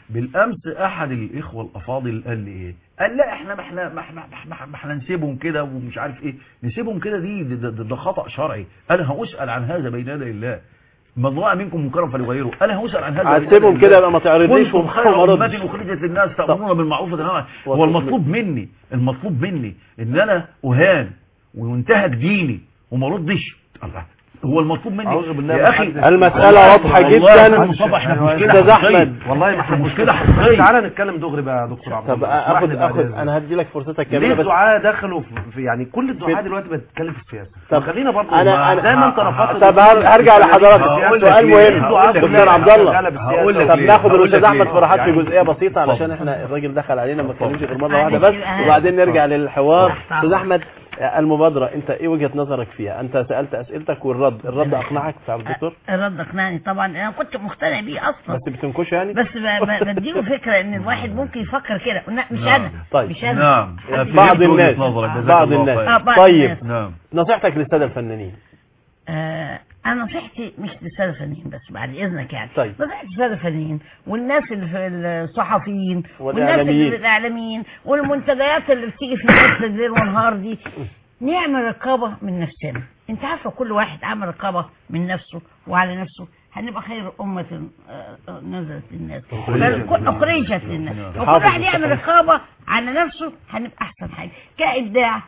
بالامس احد الاخوه الافاضل قال لي ايه؟ قال لا احنا ما احنا ما احنا ما احنا نسيبهم كده ومش عارف ايه، نسيبهم كده دي ده, ده, ده خطا شرعي. انا هسال عن هذا بين يدي الله. من راى منكم منكرا فليغيره. انا هسال عن هذا. هسيبهم كده يبقى ما تعرضنيش كنتم خير امه اخرجت للناس تامرون بالمعروف وتنهون عن المنكر. هو المطلوب مني المطلوب مني ان انا اهان وينتهك ديني وما ردش. الله، هو المطلوب مني يا اخي. المساله واضحه جدا. استاذ احمد والله ما احنا مشكله حقيقيه. تعالى نتكلم دغري بقى يا دكتور عبد طب الله. اخد اخد انا هدي لك فرصتك كامله. ليه بس الدعاء دخلوا في يعني كل الدعاء دلوقتي بتتكلم في السياسه. طب خلينا برضه انا انا زي ما انت رفضت. طب هرجع لحضرتك سؤال مهم دكتور عبد الله. هقول لك طب ناخد الاستاذ احمد فرحات في جزئيه بسيطه علشان احنا الراجل دخل علينا ما اتكلمش غير مره واحده بس، وبعدين نرجع للحوار. استاذ احمد المبادرة انت ايه وجهة نظرك فيها؟ انت سألت اسئلتك والرد الرد اقنعك بتاع الدكتور؟ الرد اقنعني طبعا، انا كنت مقتنع بيه اصلا بس بتنكش يعني؟ بس بديله فكرة ان الواحد ممكن يفكر كده. مش انا طيب مش انا نعم بعض الناس بعض الناس طيب نعم. نصيحتك للسادة الفنانين؟ آه انا نصيحتي مش للساده الفنانين بس بعد اذنك يعني. طيب. نصيحتي للساده الفنانين والناس اللي في الصحفيين والناس اللي الاعلاميين والمنتديات اللي بتيجي في الناس الليل والنهار دي، نعمل رقابه من نفسنا. انت عارفه كل واحد عمل رقابه من نفسه وعلى نفسه هنبقى خير امه نزلت للناس اخرجت للناس. وكل واحد يعمل رقابه على نفسه هنبقى احسن حاجه كابداع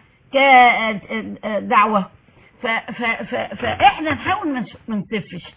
كدعوه. ف ف ف فاحنا نحاول ما نسفش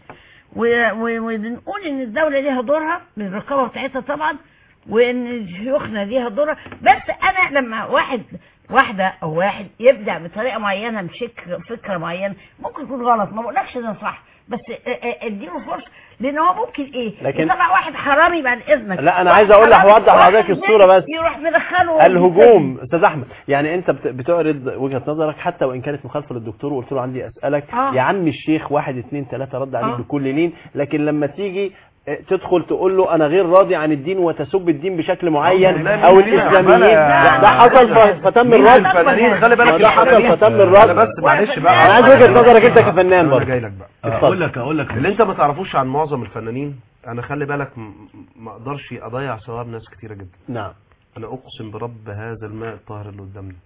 ونقول ان الدوله ليها دورها بالرقابه بتاعتها طبعا، وان شيوخنا ليها دورها. بس انا لما واحد واحده او واحد يبدع بطريقه معينه بفكره فكره معينه ممكن يكون غلط، ما بقولكش ده صح، بس اديله فرصه لان هو ممكن ايه لكن يطلع واحد حرامي بعد اذنك. لا انا عايز اقول لك اوضح لحضرتك الصوره بس يروح مدخله الهجوم. استاذ احمد يعني انت بتعرض وجهه نظرك حتى وان كانت مخالفه للدكتور وقلت له عندي اسالك آه. يا عم الشيخ واحد اثنين ثلاثه رد عليك آه. بكل لين، لكن لما تيجي تدخل تقول له انا غير راضي عن الدين وتسب الدين بشكل معين او الاسلاميين، ده حصل فتم الرد. خلي بالك ده حصل فتم الرد. بس معلش بقى انا عايز وجهه نظرك انت كفنان برضه. جاي لك بقى اقول لك اقول لك اللي انت ما تعرفوش عن معظم الفنانين. انا خلي بالك ما اقدرش اضيع ثواب ناس كتيره جدا. نعم انا اقسم برب هذا الماء الطاهر اللي قدامنا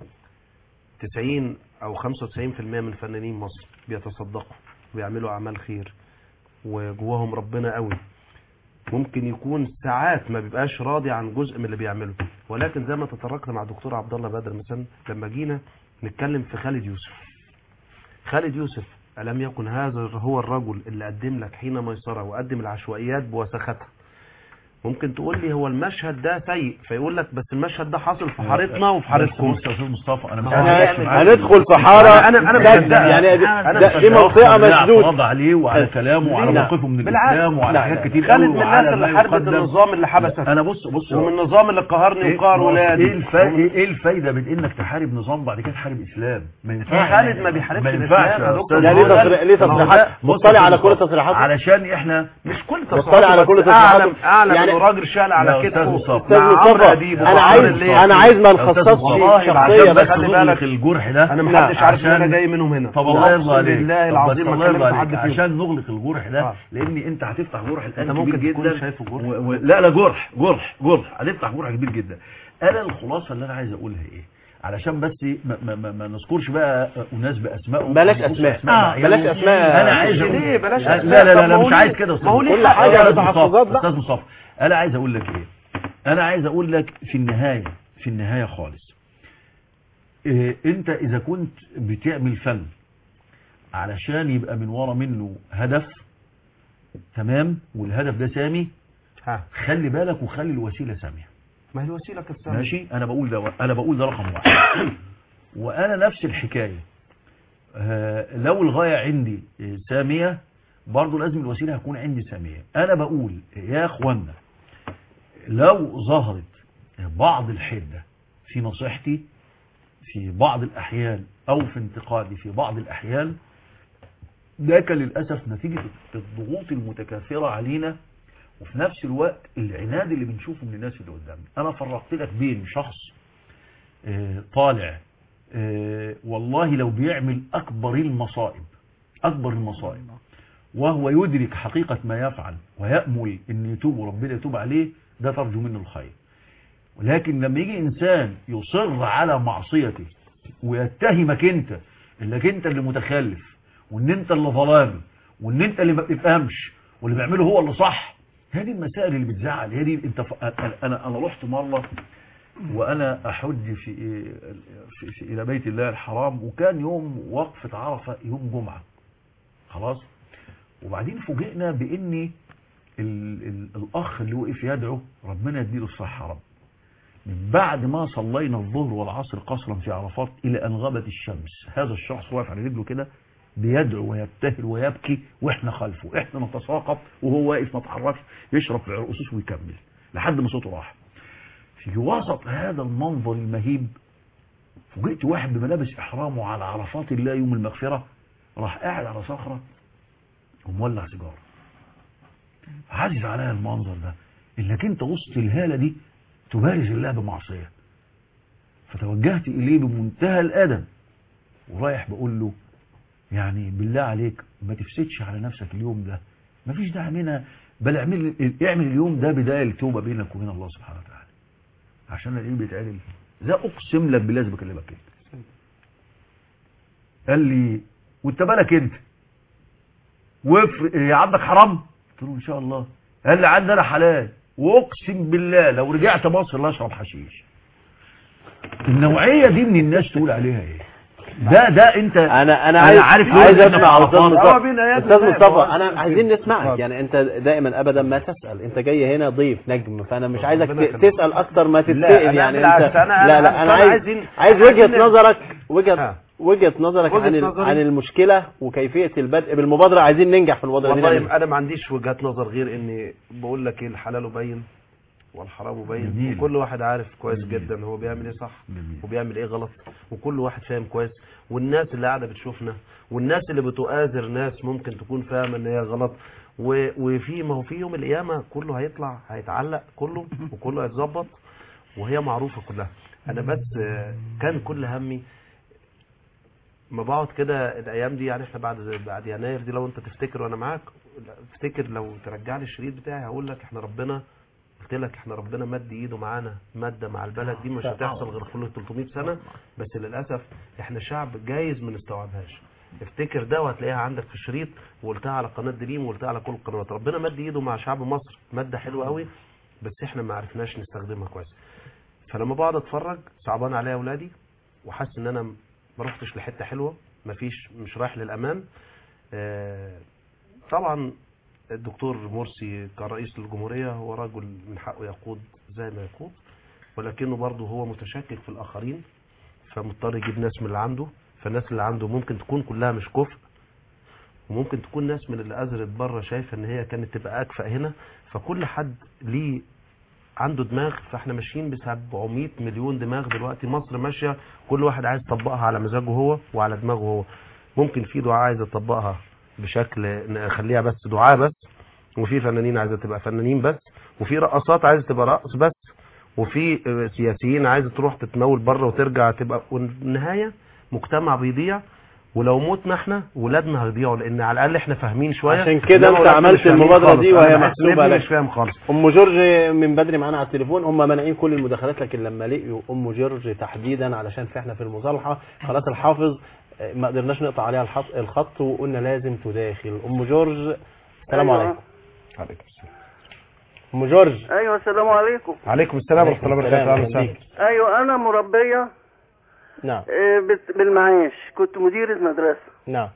تسعين او خمسة وتسعين بالمئة من فنانين مصر بيتصدقوا وبيعملوا اعمال خير وجواهم ربنا قوي. ممكن يكون ساعات ما بيبقاش راضي عن جزء من اللي بيعمله، ولكن زي ما تطرقنا مع الدكتور عبد الله بدر مثلا لما جينا نتكلم في خالد يوسف. خالد يوسف ألم يكن هذا هو الرجل اللي قدم لك حين ميسرة وقدم العشوائيات بوسختها؟ ممكن تقول لي هو المشهد ده سيء، فيقول لك بس المشهد ده حاصل في حارتنا وفي حارتكم. استاذ مصطفى انا مش هندخل في حاره انا انا مش يعني دي منطقه مسدوده وضع عليه وعلى كلامه وعلى موقفه من الاسلام وعلى حاجات كتير قوي. خالد من الناس اللي حاربت النظام اللي حبسك. انا بص بص ومن النظام اللي قهرني وقهر ولادي. ايه الفايده ايه الفايده من انك تحارب نظام بعد كده تحارب اسلام؟ ما ينفعش. خالد ما بيحاربش الاسلام. لا ليه ليه تصريحات مطلع على كل تصريحاته علشان احنا مش كل مطلع على كل تصريحاته اعلم يعني راجل شال على كتفه. استاذ مصطفى انا عايز انا عايز ما نخصصش شخصيه بس خلي بالك الجرح ده انا ما حدش عارف ان انا جاي منهم هنا. طب الله يرضى عليك بالله العظيم الله يرضى عليك عشان نغلق الجرح ده. لان انت هتفتح جرح الان كبير جدا. شايفه جرح و... لا لا جرح جرح جرح هتفتح جرح كبير جدا. انا الخلاصه اللي انا عايز اقولها ايه علشان بس ما, ما, ما, ما نذكرش بقى اناس باسمائهم. بلاش اسماء آه. بلاش اسماء. انا عايز ليه بلاش لا لا لا, لا مش عايز كده. ما هو ليه حاجه تحفظات بقى. استاذ مصطفى انا عايز اقول لك ايه. انا عايز اقول لك في النهايه في النهايه خالص إيه انت اذا كنت بتعمل فن علشان يبقى من ورا منه هدف تمام والهدف ده سامي ها خلي بالك وخلي الوسيله ساميه. ما هي الوسيله كانت ساميه ماشي. انا بقول ده انا بقول ده رقم واحد. وانا نفس الحكايه آه لو الغايه عندي ساميه برضو لازم الوسيله هتكون عندي ساميه. انا بقول يا اخوانا لو ظهرت بعض الحده في نصيحتي في بعض الأحيان أو في انتقادي في بعض الأحيان ده كان للأسف نتيجة الضغوط المتكاثرة علينا وفي نفس الوقت العناد اللي بنشوفه من الناس اللي قدامنا. أنا فرقت لك بين شخص آه طالع آه والله لو بيعمل أكبر المصائب أكبر المصائب وهو يدرك حقيقة ما يفعل ويأمل أن يتوب وربنا يتوب عليه ده ترجو منه الخير. ولكن لما يجي انسان يصر على معصيته ويتهمك انت انك انت اللي متخلف وان انت اللي ظلامي وان انت اللي ما بتفهمش واللي بيعمله هو اللي صح، هذه المسائل اللي بتزعل. هذه انت ف... انا انا رحت مره وانا احج في في, في الى بيت الله الحرام، وكان يوم وقفه عرفه يوم جمعه خلاص. وبعدين فوجئنا بان ال... ال... الاخ اللي وقف يدعو ربنا يديله الصحه يا رب، من بعد ما صلينا الظهر والعصر قصرا في عرفات الى ان غابت الشمس، هذا الشخص واقف على رجله كده بيدعو ويبتهل ويبكي واحنا خلفه، احنا نتساقط وهو واقف ما اتحركش يشرب في العرقسوس ويكمل لحد ما صوته راح. في وسط هذا المنظر المهيب فوجئت واحد بملابس احرامه على عرفات الله يوم المغفره راح قاعد على صخره ومولع سيجاره. عزيز عليا المنظر ده، انك انت وسط الهاله دي تبارز الله بمعصيه. فتوجهت اليه بمنتهى الادب ورايح بقول له يعني بالله عليك ما تفسدش على نفسك اليوم ده، ما فيش داعي منها، بل اعمل اعمل اليوم ده بدايه لتوبه بينك وبين الله سبحانه وتعالى عشان الايه بيتعدل. ده اقسم لك بالله بكلمك كده. قال لي وانت بالك انت وفر عندك حرام؟ قلت له ان شاء الله. قال لي عندي انا حلال واقسم بالله لو رجعت مصر لا اشرب حشيش. النوعيه دي من الناس تقول عليها ايه؟ ده ده انت انا انا عايز عارف عايز اسمع استاذ اه مصطفى. بين آيات استاذ الله. مصطفى انا عايزين نسمعك. يعني انت دائما ابدا ما تسال، انت جاي هنا ضيف نجم، فانا مش عايزك ت- تسال اكتر ما تتسال. يعني انت أنا- أنا- لا لا انا أنا عايز عايزين- عايز عايزين وجهه ن- نظرك وجهه ها. وجهه نظرك وجهة عن ال- نظري. عن المشكله وكيفيه البدء بالمبادره. عايزين ننجح في المبادره دي. والله نعمل. انا ما عنديش وجهات نظر غير اني بقول لك ايه، الحلال باين والحرام باين، جميل. وكل واحد عارف كويس جميل. جدا هو بيعمل ايه صح جميل. وبيعمل ايه غلط، وكل واحد فاهم كويس. والناس اللي قاعده بتشوفنا والناس اللي بتؤازر ناس ممكن تكون فاهمه ان هي غلط، و- وفي ما هو في يوم القيامه كله هيطلع هيتعلق كله وكله هيتظبط وهي معروفه كلها. انا بس آه، كان كل همي ما بقعد كده الايام دي، يعني احنا بعد بعد يناير دي لو انت تفتكر وانا معاك، افتكر لو ترجع لي الشريط بتاعي هقول لك احنا ربنا، قلت لك احنا ربنا مد ايده معانا ماده مع البلد دي مش هتحصل غير كل ثلاثمائة سنه، بس للاسف احنا شعب جايز ما نستوعبهاش. افتكر ده وهتلاقيها عندك في الشريط، وقلتها على قناه دريم وقلتها على كل القنوات. ربنا مد ايده مع شعب مصر ماده حلوه قوي، بس احنا ما عرفناش نستخدمها كويس. فلما بقعد اتفرج صعبان عليا اولادي وحاسس ان انا ما رحتش لحته حلوه، مفيش مش رايح للامام. آه، طبعا الدكتور مرسي كرئيس للجمهوريه هو رجل من حقه يقود زي ما يقود، ولكنه برضه هو متشكك في الاخرين، فمضطر يجيب ناس من اللي عنده. فالناس اللي عنده ممكن تكون كلها مش كفء، وممكن تكون ناس من اللي أزرت بره شايفه ان هي كانت تبقى اكفأ هنا. فكل حد ليه عنده دماغ، فاحنا ماشيين ب سبعمائة مليون دماغ دلوقتي. مصر ماشيه كل واحد عايز يطبقها على مزاجه هو وعلى دماغه هو. ممكن في دعاء عايز يطبقها بشكل نخليها بس دعاء بس، وفي فنانين عايزه تبقى فنانين بس، وفي رقصات عايزه تبقى رقص بس، وفي سياسيين عايزه تروح تتمول بره وترجع تبقى. والنهايه مجتمع بيضيع، ولو موتنا احنا ولادنا هيضيعوا، لان على الاقل احنا فاهمين شويه. عشان كده إنما انت ولادنا عملت مش فاهمين المبادره خالص. دي أنا وهي بحس محسوبه ابني لك. مش فاهم خالص. ام جورج من بدري معانا على التليفون، هم مانعين كل المداخلات، لكن لما لقيوا ام جورج تحديدا علشان في احنا في المصالحه قناه الحافظ ما قدرناش نقطع عليها الخط, الخط وقلنا لازم تداخل. ام جورج السلام أيوة. عليكم. عليكم السلام. ام جورج. ايوه السلام عليكم. عليكم السلام ورحمه الله وبركاته. اهلا وسهلا. ايوه انا مربيه نعم آه، بت- بالمعاش، كنت مديرة مدرسة. نعم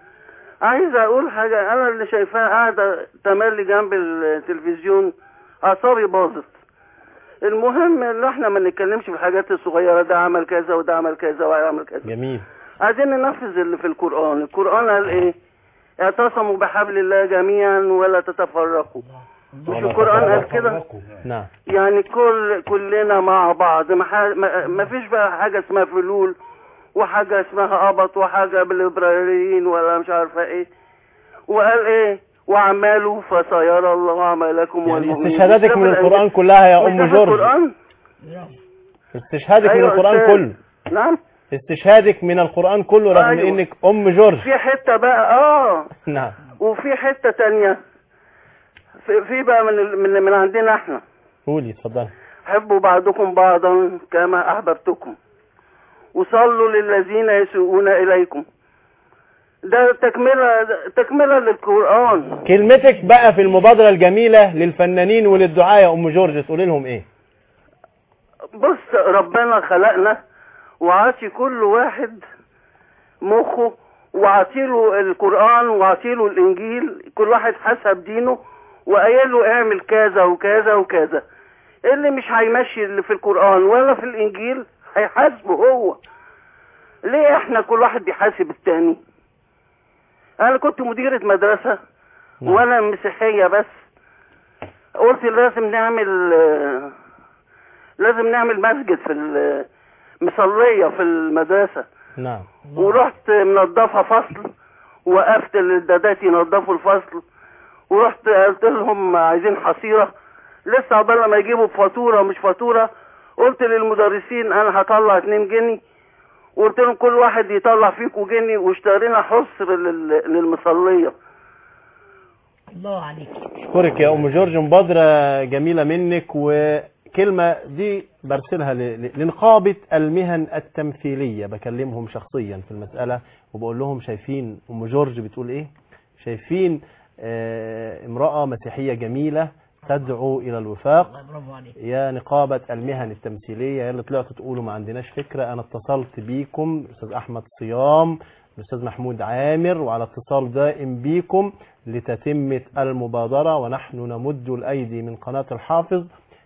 عايز اقول حاجة، انا اللي شايفاها قاعدة تملي جنب التلفزيون اعصابي باظت. المهم ان احنا ما نتكلمش في الحاجات الصغيرة، ده عمل كذا وده عمل كذا وده عمل كذا. جميل. عايزين ننفذ اللي في القرآن. القرآن قال ايه؟ اعتصموا بحبل الله جميعا ولا تتفرقوا. مش القرآن قال كده؟ نعم يعني كل كلنا مع بعض، ما, ح... ما... ما فيش بقى حاجة اسمها فلول وحاجة اسمها قبط وحاجة بالإبراهيميين ولا مش عارفة ايه. وقال ايه؟ وعمالوا فسيرى الله عملكم يعني والمؤمنين. استشهاداتك من القرآن كلها يا ام جورج. القرآن؟ استشهادك أيوة من القرآن أستاذ. كله. نعم. استشهادك من القرآن كله رغم أيوة. انك ام جورج. في حتة بقى اه نعم. وفي حتة تانية في, في بقى من ال... من من عندنا احنا. قولي اتفضلي. حبوا بعضكم بعضا كما أحببتكم وصلوا للذين يسوءون إليكم. ده تكملة تكملة للقرآن. كلمتك بقى في المبادرة الجميلة للفنانين وللدعاء يا أم جورج تقولي لهم إيه؟ بص، ربنا خلقنا وعاطي كل واحد مخه وعاطيله القرآن وعاطيله الإنجيل، كل واحد حسب دينه، وقايل له اعمل كذا وكذا وكذا. اللي مش هيمشي اللي في القرآن ولا في الإنجيل هيحاسبه هو. ليه احنا كل واحد بيحاسب التاني؟ انا كنت مديرة مدرسة وانا مسيحية، بس قلت لازم نعمل لازم نعمل مسجد في المصلية في المدرسة. نعم. ورحت منظفة فصل، وقفت للدادات ينظفوا الفصل، ورحت قلت لهم عايزين حصيرة، لسه عقبال ما يجيبوا بفاتورة مش فاتورة. قلت للمدرسين انا هطلع اتنين جنيه، وقلت لهم كل واحد يطلع فيكم جنيه، واشترينا حصر للمصلية. الله عليك. اشكرك يا ام جورج، مبادرة جميلة منك، وكلمة دي برسلها لنقابة المهن التمثيلية، بكلمهم شخصيا في المسألة وبقول لهم شايفين ام جورج بتقول ايه؟ شايفين اه امرأة مسيحية جميلة تدعو الى الوفاق. يا نقابة المهن التمثيلية يا اللي طلعتوا تقولوا ما عندناش فكرة، انا اتصلت بيكم الاستاذ احمد صيام الاستاذ محمود عامر، وعلى اتصال دائم بيكم لتتمة المبادرة، ونحن نمد الايدي من قناة الحافظ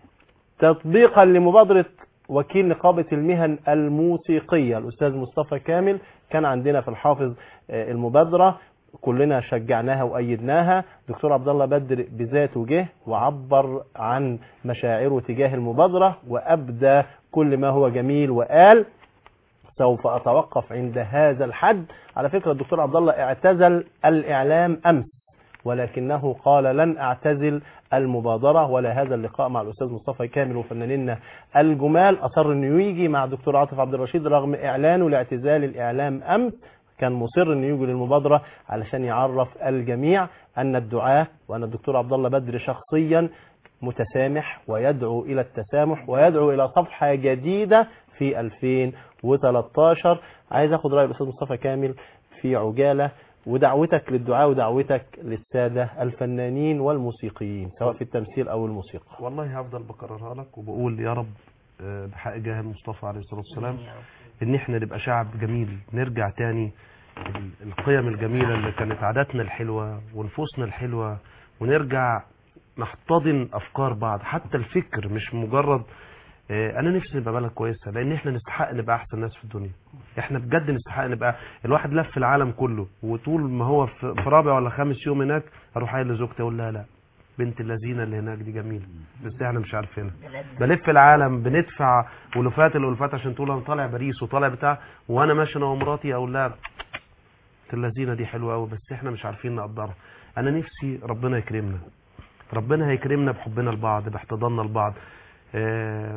تطبيقا لمبادرة وكيل نقابة المهن الموسيقية الاستاذ مصطفى كامل. كان عندنا في الحافظ المبادرة كلنا شجعناها وأيدناها. دكتور عبد الله بدر بذاته جه وعبر عن مشاعره تجاه المبادرة وأبدى كل ما هو جميل، وقال سوف أتوقف عند هذا الحد. على فكرة الدكتور عبد الله اعتزل الإعلام أمس، ولكنه قال لن أعتزل المبادرة ولا هذا اللقاء مع الأستاذ مصطفى كامل وفنانين الجمال. أصر أنه يجي مع الدكتور عاطف عبد الرشيد رغم إعلانه لاعتزال الإعلام أمس، كان مصر انه يجي للمبادرة علشان يعرف الجميع ان الدعاء وان الدكتور عبد الله بدر شخصيا متسامح ويدعو الى التسامح ويدعو الى صفحة جديدة في ألفين وثلاثة عشر. عايز اخد رأي الاستاذ مصطفى كامل في عجالة، ودعوتك للدعاء ودعوتك للسادة الفنانين والموسيقيين سواء في التمثيل او الموسيقى. والله هفضل بكررها لك وبقول يا رب بحق جاه المصطفى عليه الصلاة والسلام ان احنا نبقى شعب جميل، نرجع تاني القيم الجميلة اللي كانت عاداتنا الحلوة ونفوسنا الحلوة، ونرجع نحتضن افكار بعض. حتى الفكر مش مجرد اه انا نفسي نبقى بلد كويسة، لان احنا نستحق نبقى احسن ناس في الدنيا. احنا بجد نستحق نبقى. الواحد لف العالم كله، وطول ما هو في رابع ولا خامس يوم هناك اروح قايل لزوجتي اقول لها لا بنت اللذينه اللي هناك دي جميله، بس احنا مش عارفينها. بلف العالم بندفع ولفات الالفات عشان تقول انا طالع باريس وطالع بتاع، وانا ماشي انا ومراتي اقول لها اللذينه دي حلوه قوي بس احنا مش عارفين نقدرها. انا نفسي ربنا يكرمنا، ربنا هيكرمنا بحبنا لبعض، باحتضاننا لبعض. آه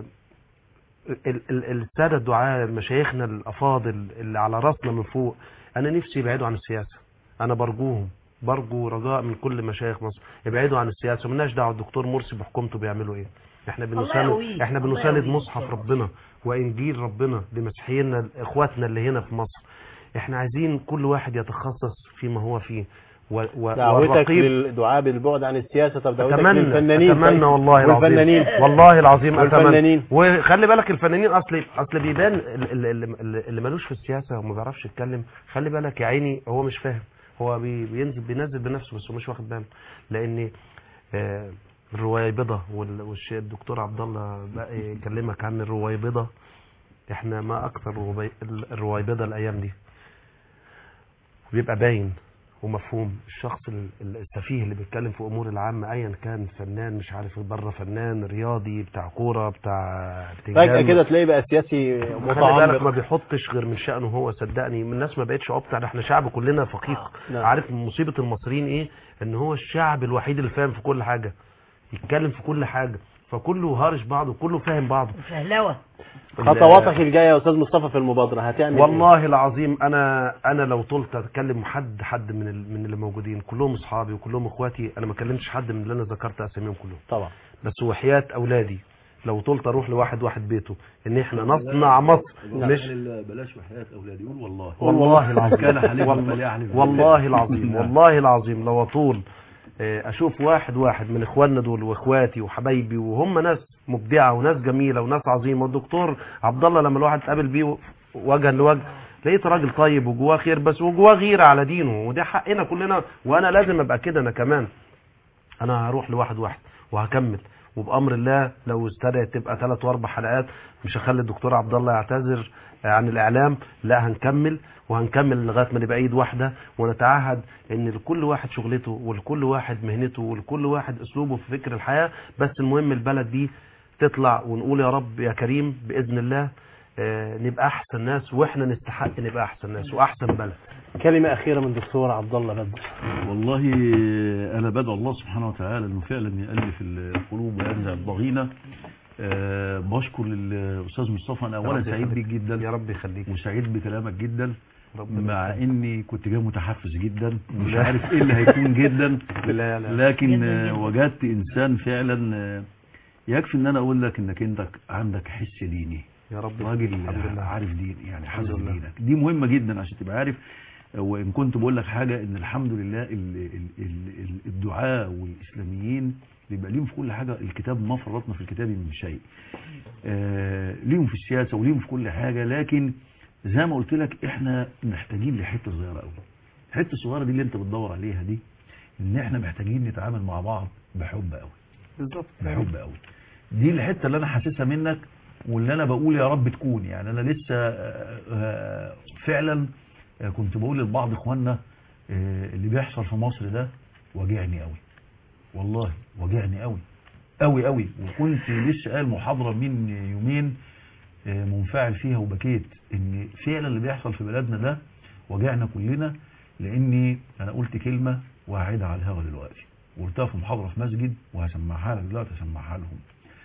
الساده الدعاء مشايخنا الافاضل اللي على راسنا من فوق، انا نفسي يبعدوا عن السياسه. انا برجوهم برجو رجاء من كل مشايخ مصر ابعدوا عن السياسه، مالناش دعوه الدكتور مرسي بحكومته بيعملوا ايه. احنا بنساند احنا بنساند مصحف ربنا وانجيل ربنا لمسيحيينا اخواتنا اللي هنا في مصر. احنا عايزين كل واحد يتخصص فيما هو فيه. دعوتك للدعاء بالبعد عن السياسه. طب دعوتك أتمنى للفنانين اتمنى والله العظيم والفنانين والله العظيم اتمنى. وخلي بالك الفنانين اصل اصل بيبان اللي, اللي ملوش في السياسه وما بيعرفش يتكلم، خلي بالك يا عيني هو مش فاهم، هو بينزل بينزل بنفسه بس هو مش واخد باله. لان آه الرويبضه والشيء الدكتور عبد الله بقى يكلمك عن الرويبضه، احنا ما اكثر الرويبضه الايام دي، بيبقى باين ومفهوم. الشخص السفيه اللي بيتكلم في امور العامه ايا كان، فنان مش عارف بره، فنان رياضي بتاع كوره بتاع فجاه كده تلاقيه بقى سياسي متعمق، ما بيحطش غير من شأنه هو. صدقني من الناس ما بقتش ابتع، احنا شعب كلنا فقيق. نعم. عارف مصيبه المصريين ايه؟ ان هو الشعب الوحيد اللي فاهم في كل حاجه، يتكلم في كل حاجه. فكله هارش بعض وكله فاهم بعضه. فهلوه. خطواتك الجايه يا استاذ مصطفى في المبادره هتعمل والله إيه؟ العظيم انا انا لو طلت اتكلم حد حد من ال- من اللي موجودين كلهم اصحابي وكلهم اخواتي، انا ما كلمتش حد من اللي انا ذكرت اساميهم كلهم طبعا. بس وحياة اولادي لو طلت اروح لواحد واحد بيته ان احنا نصنع مصر. مش بلاش وحياة اولادي، قول والله والله العظيم كان حليف والله, فليحلف والله العظيم والله العظيم لو اطول آه، اشوف واحد واحد من اخواننا دول واخواتي وحبايبي وهم ناس مبدعه وناس جميله وناس عظيمه. والدكتور عبد الله لما الواحد اتقابل بيه وجها لوجه لقيت راجل طيب وجواه خير، بس وجواه غيره على دينه، وده حقنا كلنا، وانا لازم ابقى كده انا كمان. انا هروح لواحد واحد وهكمل، وبامر الله لو استدعت تبقى ثلاث واربع حلقات مش هخلي الدكتور عبد الله يعتذر عن الاعلام، لا هنكمل وهنكمل لغايه ما نبقى ايد واحده، ونتعهد ان لكل واحد شغلته ولكل واحد مهنته ولكل واحد اسلوبه في فكر الحياه. بس المهم البلد دي تطلع ونقول يا رب يا كريم باذن الله آه نبقى احسن ناس، واحنا نستحق نبقى احسن ناس واحسن بلد. كلمه اخيره من دكتور عبد الله بدر. والله انا بدعو الله سبحانه وتعالى انه فعلا يالف القلوب وينزع الضغينه. أه بشكر للاستاذ مصطفى، انا اولا سعيد بيك جدا يا رب يخليك، وسعيد بكلامك جدا، مع يخليك. اني كنت جاي متحفز جدا مش عارف ايه اللي هيكون جدا لا لا. لكن آه وجدت انسان فعلا آه يكفي ان انا اقول لك انك انت عندك حس ديني يا رب، راجل عارف دين، يعني حاسس دينك دي مهمه جدا عشان تبقى عارف. وان كنت بقول لك حاجه ان الحمد لله ال- ال- ال- الدعاء والاسلاميين بيبقى ليهم في كل حاجه، الكتاب ما فرطنا في الكتاب من شيء. آه ليهم في السياسه وليهم في كل حاجه، لكن زي ما قلت لك احنا محتاجين لحته صغيره قوي. الحته الصغيره دي اللي انت بتدور عليها دي، ان احنا محتاجين نتعامل مع بعض بحب قوي. بالظبط بحب قوي. دي الحته اللي انا حاسسها منك، واللي انا بقول يا رب تكون. يعني انا لسه آه آه فعلا آه كنت بقول لبعض اخواننا آه اللي بيحصل في مصر ده وجعني قوي، والله وجعني قوي قوي قوي. وكنت لسه قال محاضره من يومين آه منفعل فيها وبكيت ان فعلا اللي بيحصل في بلدنا ده وجعنا كلنا. لاني انا قلت كلمه وهعيدها على الهوا دلوقتي، وقلتها في محاضره في مسجد وهسمعها لك دلوقتي، هسمعها لهم.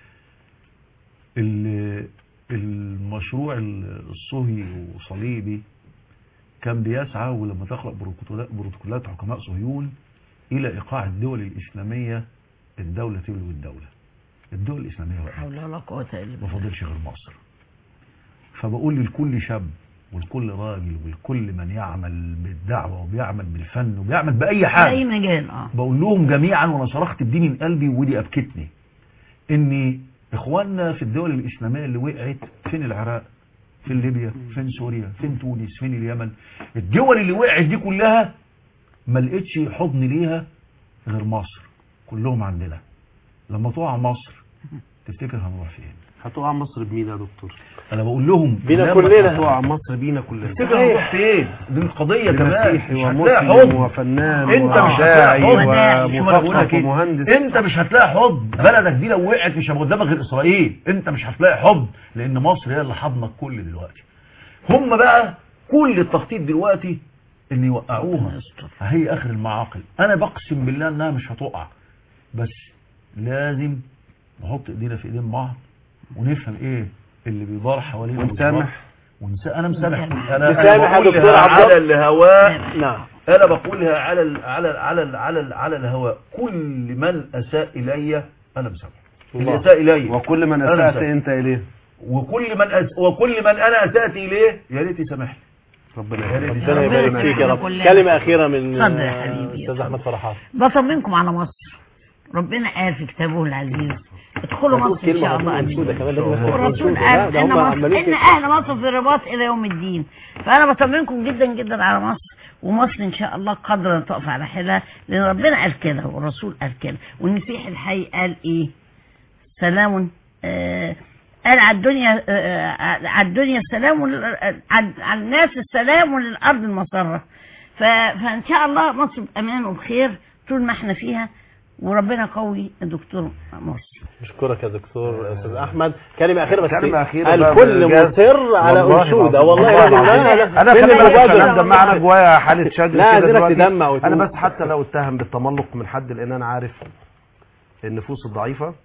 المشروع الصهيوني وصليبي كان بيسعى، ولما تقرأ بروتوكولات حكماء صهيون، إلى إيقاع الدول الإسلامية الدولة تلو الدولة. الدول الإسلامية بقى ما فاضلش غير مصر. فبقول لكل شاب ولكل راجل ولكل من يعمل بالدعوة وبيعمل بالفن وبيعمل بأي حاجة، أي مجال، اه بقول لهم جميعا، وأنا صرخت بدي من قلبي ودي أبكتني، إني إخواننا في الدول الإسلامية اللي وقعت، فين العراق، فين ليبيا، فين سوريا، فين تونس، فين اليمن، الدول اللي وقعت دي كلها ما لقيتش حضن ليها غير مصر. كلهم عندنا. لما تقع مصر تفتكر هنروح فين؟ هتقع مصر بمين يا دكتور؟ انا بقول لهم بينا كلنا. هتقع مصر بينا كلنا. تفتكر هنروح فين؟ دي القضيه كمان. مش هتلاقي حضن وفنان انت مش هتلاقي حضن ومثقف ومهندس. انت مش هتلاقي حضن. بلدك دي لو وقعت مش هيبقى قدامك غير اسرائيل. انت مش هتلاقي حضن، لان مصر هي اللي حضنك كل دلوقتي. هم بقى كل التخطيط دلوقتي ان يوقعوها، هي اخر المعاقل. انا بقسم بالله انها مش هتقع، بس لازم نحط ايدينا في ايدين بعض ونفهم ايه اللي بيدار حوالينا ونسامح. ونسامح. انا مسامح. انا مسامح يا دكتور عبد على الهواء. نعم. انا بقولها على ال على ال على ال على ال على الهواء. كل من اساء الي انا مسامح. اللي اساء الي وكل من اساءت انت اليه، وكل من أس... وكل من انا اسأت اليه يا ريت يسامحني. ربنا ربنا يبارك فيك يا رب. كلمة أخيرة من أستاذ أحمد فرحات. بطمنكم على مصر. ربنا قال في كتابه العزيز ادخلوا مصر إن شاء الله. والرسول قال إن, إن أهل مصر في الرباط إلى يوم الدين. فأنا بطمنكم جدا جدا على مصر، ومصر إن شاء الله قادرة أن تقف على حيلها، لأن ربنا قال كده والرسول قال كده، والمسيح الحي قال إيه؟ سلام آه قال على الدنيا آه على الدنيا السلام، على الناس السلام، وللأرض المسرة. فإن شاء الله مصر بأمان وبخير طول ما احنا فيها، وربنا قوي. الدكتور مرسي. اشكرك يا دكتور استاذ احمد. كلمه اخيره بس. كلمه اخيره. الكل مصر على انشوده والله لازم. انا خلي بالك انا مجمعنا جوايا حاله شجن كده دلوقتي. انا بس حتى لو اتهم بالتملق من حد، لان انا عارف النفوس الضعيفه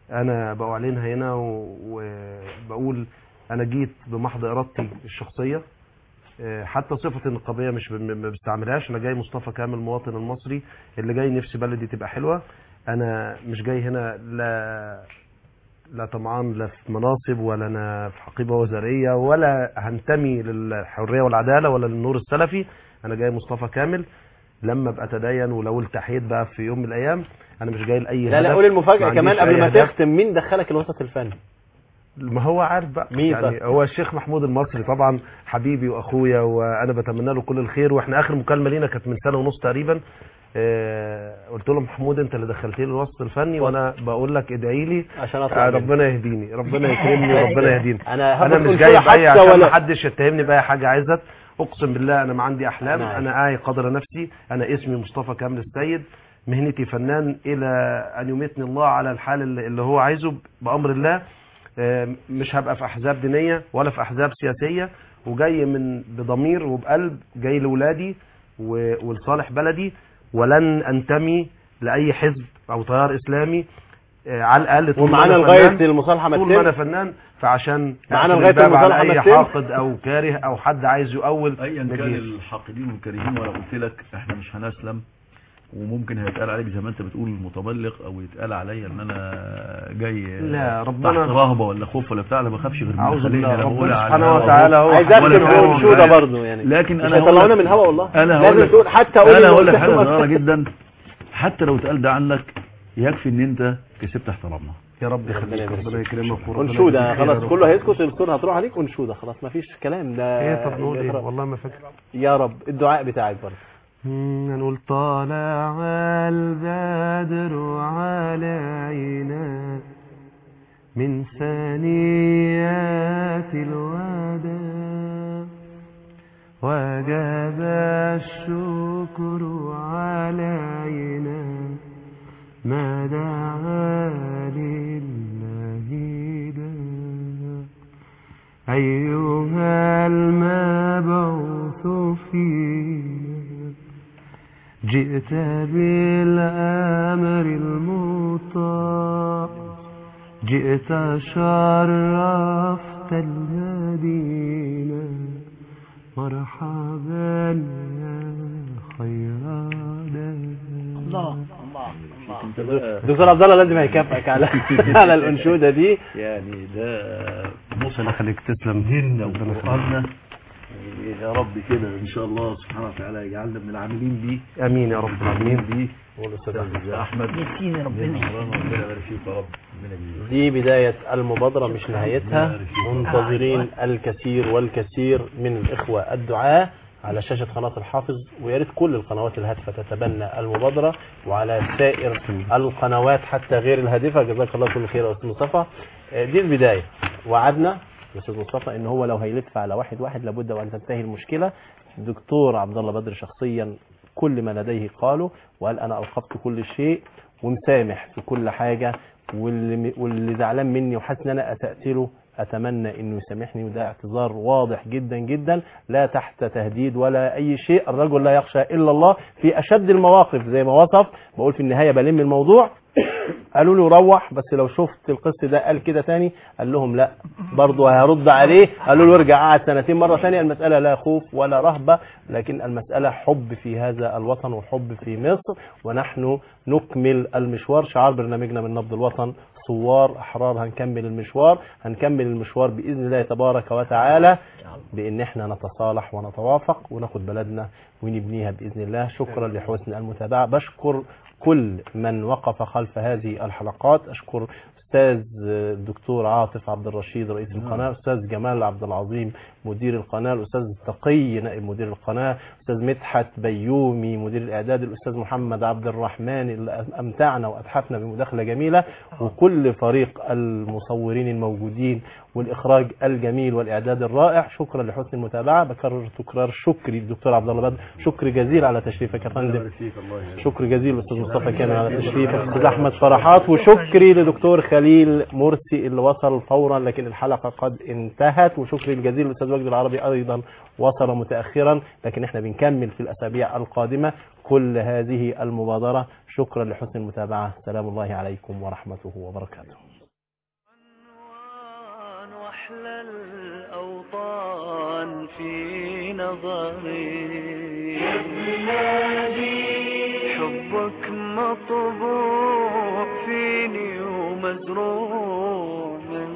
انا بأعلنها هنا و- وبقول انا جيت بمحض ارادتي الشخصيه، آه، حتى صفه النقابيه مش ب- ما بستعملهاش. انا جاي مصطفى كامل المواطن المصري اللي جاي نفسي بلدي تبقى حلوه. انا مش جاي هنا لا لا طمعان لا في مناصب، ولا انا في حقيبه وزاريه، ولا هنتمي للحريه والعداله ولا للنور السلفي. انا جاي مصطفى كامل لما ابقى اتدين، ولو التحيت بقى في يوم من الايام. انا مش جاي لاي لا لا هدف، قول المفاجاه ما كمان عنديش قبل أي ما هدف. تختم. مين دخلك الوسط الفني؟ ما هو عارف بقى مين يعني طيب؟ هو الشيخ محمود المصري طبعا حبيبي واخويا، وانا بتمنى له كل الخير. واحنا اخر مكالمه لينا كانت من سنه ونص تقريبا. آه قلت له محمود انت اللي دخلت لي الوسط الفني، وانا بقول لك ادعي لي عشان اطلع آه منه. ربنا يهديني، ربنا يكرمني وربنا يهديني. انا انا هاخد مش أنشودة جاي باي حتى عشان ولا- ما حدش يتهمني باي حاجه. عايزت اقسم بالله انا ما عندي احلام. نعم. انا اعي قدر نفسي. انا اسمي مصطفى كامل السيد، مهنتي فنان الى ان يميتني الله على الحال اللي اللي هو عايزه بامر الله. آه، مش هبقى في احزاب دينيه ولا في احزاب سياسيه، وجاي من بضمير وبقلب، جاي لاولادي و- ولصالح بلدي. ولن انتمي لاي حزب او تيار اسلامي، آه، على الاقل طول ما ومعانا أنا لغايه فنان- المصالحه ما طول ما انا تتم. فنان. فعشان معانا أقفل لغاية الباب على المصالحة اي ما تتم. حاقد او كاره او حد عايز يؤول ايا كان نجيب. الحاقدين والكارهين، وانا قلت لك احنا مش هنسلم. وممكن هيتقال عليك زي ما انت بتقول متبلغ، او يتقال عليا ان انا جاي لا، ربنا- تحت رهبه ولا خوف ولا بتاع. انا ما بخافش غير من أعوذ خليني بالله، انا ربنا بقول على سبحانه الهوا وتعالى هو عايز ولا اختم كلام بانشوده ولا- برضه يعني. لكن مش انا هقول هيطلعونا لك- من الهوا والله. انا لازم هقول لك تقول حتى قول انا اللي هقول لك قلته. حاجه صغيره جدا. حتى لو اتقال ده عنك يكفي ان انت كسبت احترامنا. يا رب يخليك، ربنا يكرمك وربنا انشوده يجزيك خير يا خلاص رب. كله هيسكت، الدكتور هتروح عليك. انشوده خلاص ما فيش كلام ده. ايه طب نقول ايه؟ والله ما فاكر. يا رب الدعاء بتاعك برضه. مم، نقول طالع البدر علينا من ثنيات الوداع، وجب الشكر علينا ما دعا لله داع. أيها المبعوث فينا جئت بالأمر المطاع، جئت شرفت المدينة، مرحبا يا خير دار. الله الله. دكتور عبد الله لازم هيكافئك على على الانشوده دي. يعني ده ربنا يخليك، تسلم. ديننا وقرآننا. يا رب كده ان شاء الله سبحانه وتعالى يجعلنا من العاملين بيه. امين يا رب العالمين. بيه والاستاذ استاذ احمد. يسيني ربنا ربنا يبارك فيك يا رب. ربنا يجزيك. دي بداية المبادرة مش نهايتها. منتظرين الكثير والكثير من الإخوة الدعاة على شاشة قناة الحافظ، ويا ريت كل القنوات الهادفة تتبنى المبادرة، وعلى سائر القنوات حتى غير الهادفة. جزاك الله كل خير يا أستاذ مصطفى. دي البداية. وعدنا يا أستاذ مصطفى إن هو لو هيلف على واحد واحد لابد وأن تنتهي المشكلة. الدكتور عبد الله بدر شخصيا كل ما لديه قاله، وقال أنا أوقفت كل شيء ومسامح في كل حاجة، واللي واللي زعلان مني وحاسس ان انا اسأت له اتمنى انه يسامحني. وده اعتذار واضح جدا جدا، لا تحت تهديد ولا اي شيء. الرجل لا يخشى الا الله في اشد المواقف زي ما وصف. بقول في النهايه بلم الموضوع. قالوا له روح، بس لو شفت القس ده قال كده تاني، قال لهم لا برضه هيرد عليه. قالوا له ارجع قعد سنتين مره ثانيه. المساله لا خوف ولا رهبه، لكن المساله حب في هذا الوطن وحب في مصر، ونحن نكمل المشوار. شعار برنامجنا من نبض الوطن ثوار احرار. هنكمل المشوار، هنكمل المشوار باذن الله تبارك وتعالى، بان احنا نتصالح ونتوافق وناخد بلدنا ونبنيها باذن الله. شكرا لحسن المتابعه. بشكر كل من وقف خلف هذه الحلقات. اشكر استاذ الدكتور عاطف عبد الرشيد رئيس القناه، استاذ جمال عبد العظيم مدير القناه، الاستاذ تقي نائب مدير القناه، استاذ مدحت بيومي مدير الاعداد، الاستاذ محمد عبد الرحمن اللي امتعنا واتحفنا بمداخله جميله، وكل فريق المصورين الموجودين والاخراج الجميل والاعداد الرائع. شكرا لحسن المتابعه. بكرر تكرار شكري للدكتور عبد الله بدر، شكر جزيل على تشريفك يا فندم. شكر جزيل للاستاذ مصطفى كامل على تشريفك، الاستاذ احمد فرحات، وشكري لدكتور خليل مرسي اللي وصل فورا لكن الحلقه قد انتهت، وشكري الجزيل للاستاذ وجدي العربي ايضا وصل متاخرا، لكن احنا بنكمل في الاسابيع القادمه كل هذه المبادره. شكرا لحسن المتابعه. سلام الله عليكم ورحمته وبركاته. في نظري يا بلادي حبك مطبوع فيني ومزروع من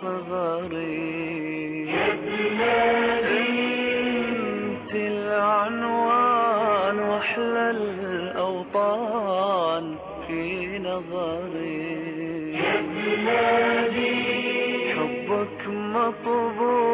صغري يا بلادي انت العنوان واحلى الاوطان في نظري يا بلادي حبك مطبوع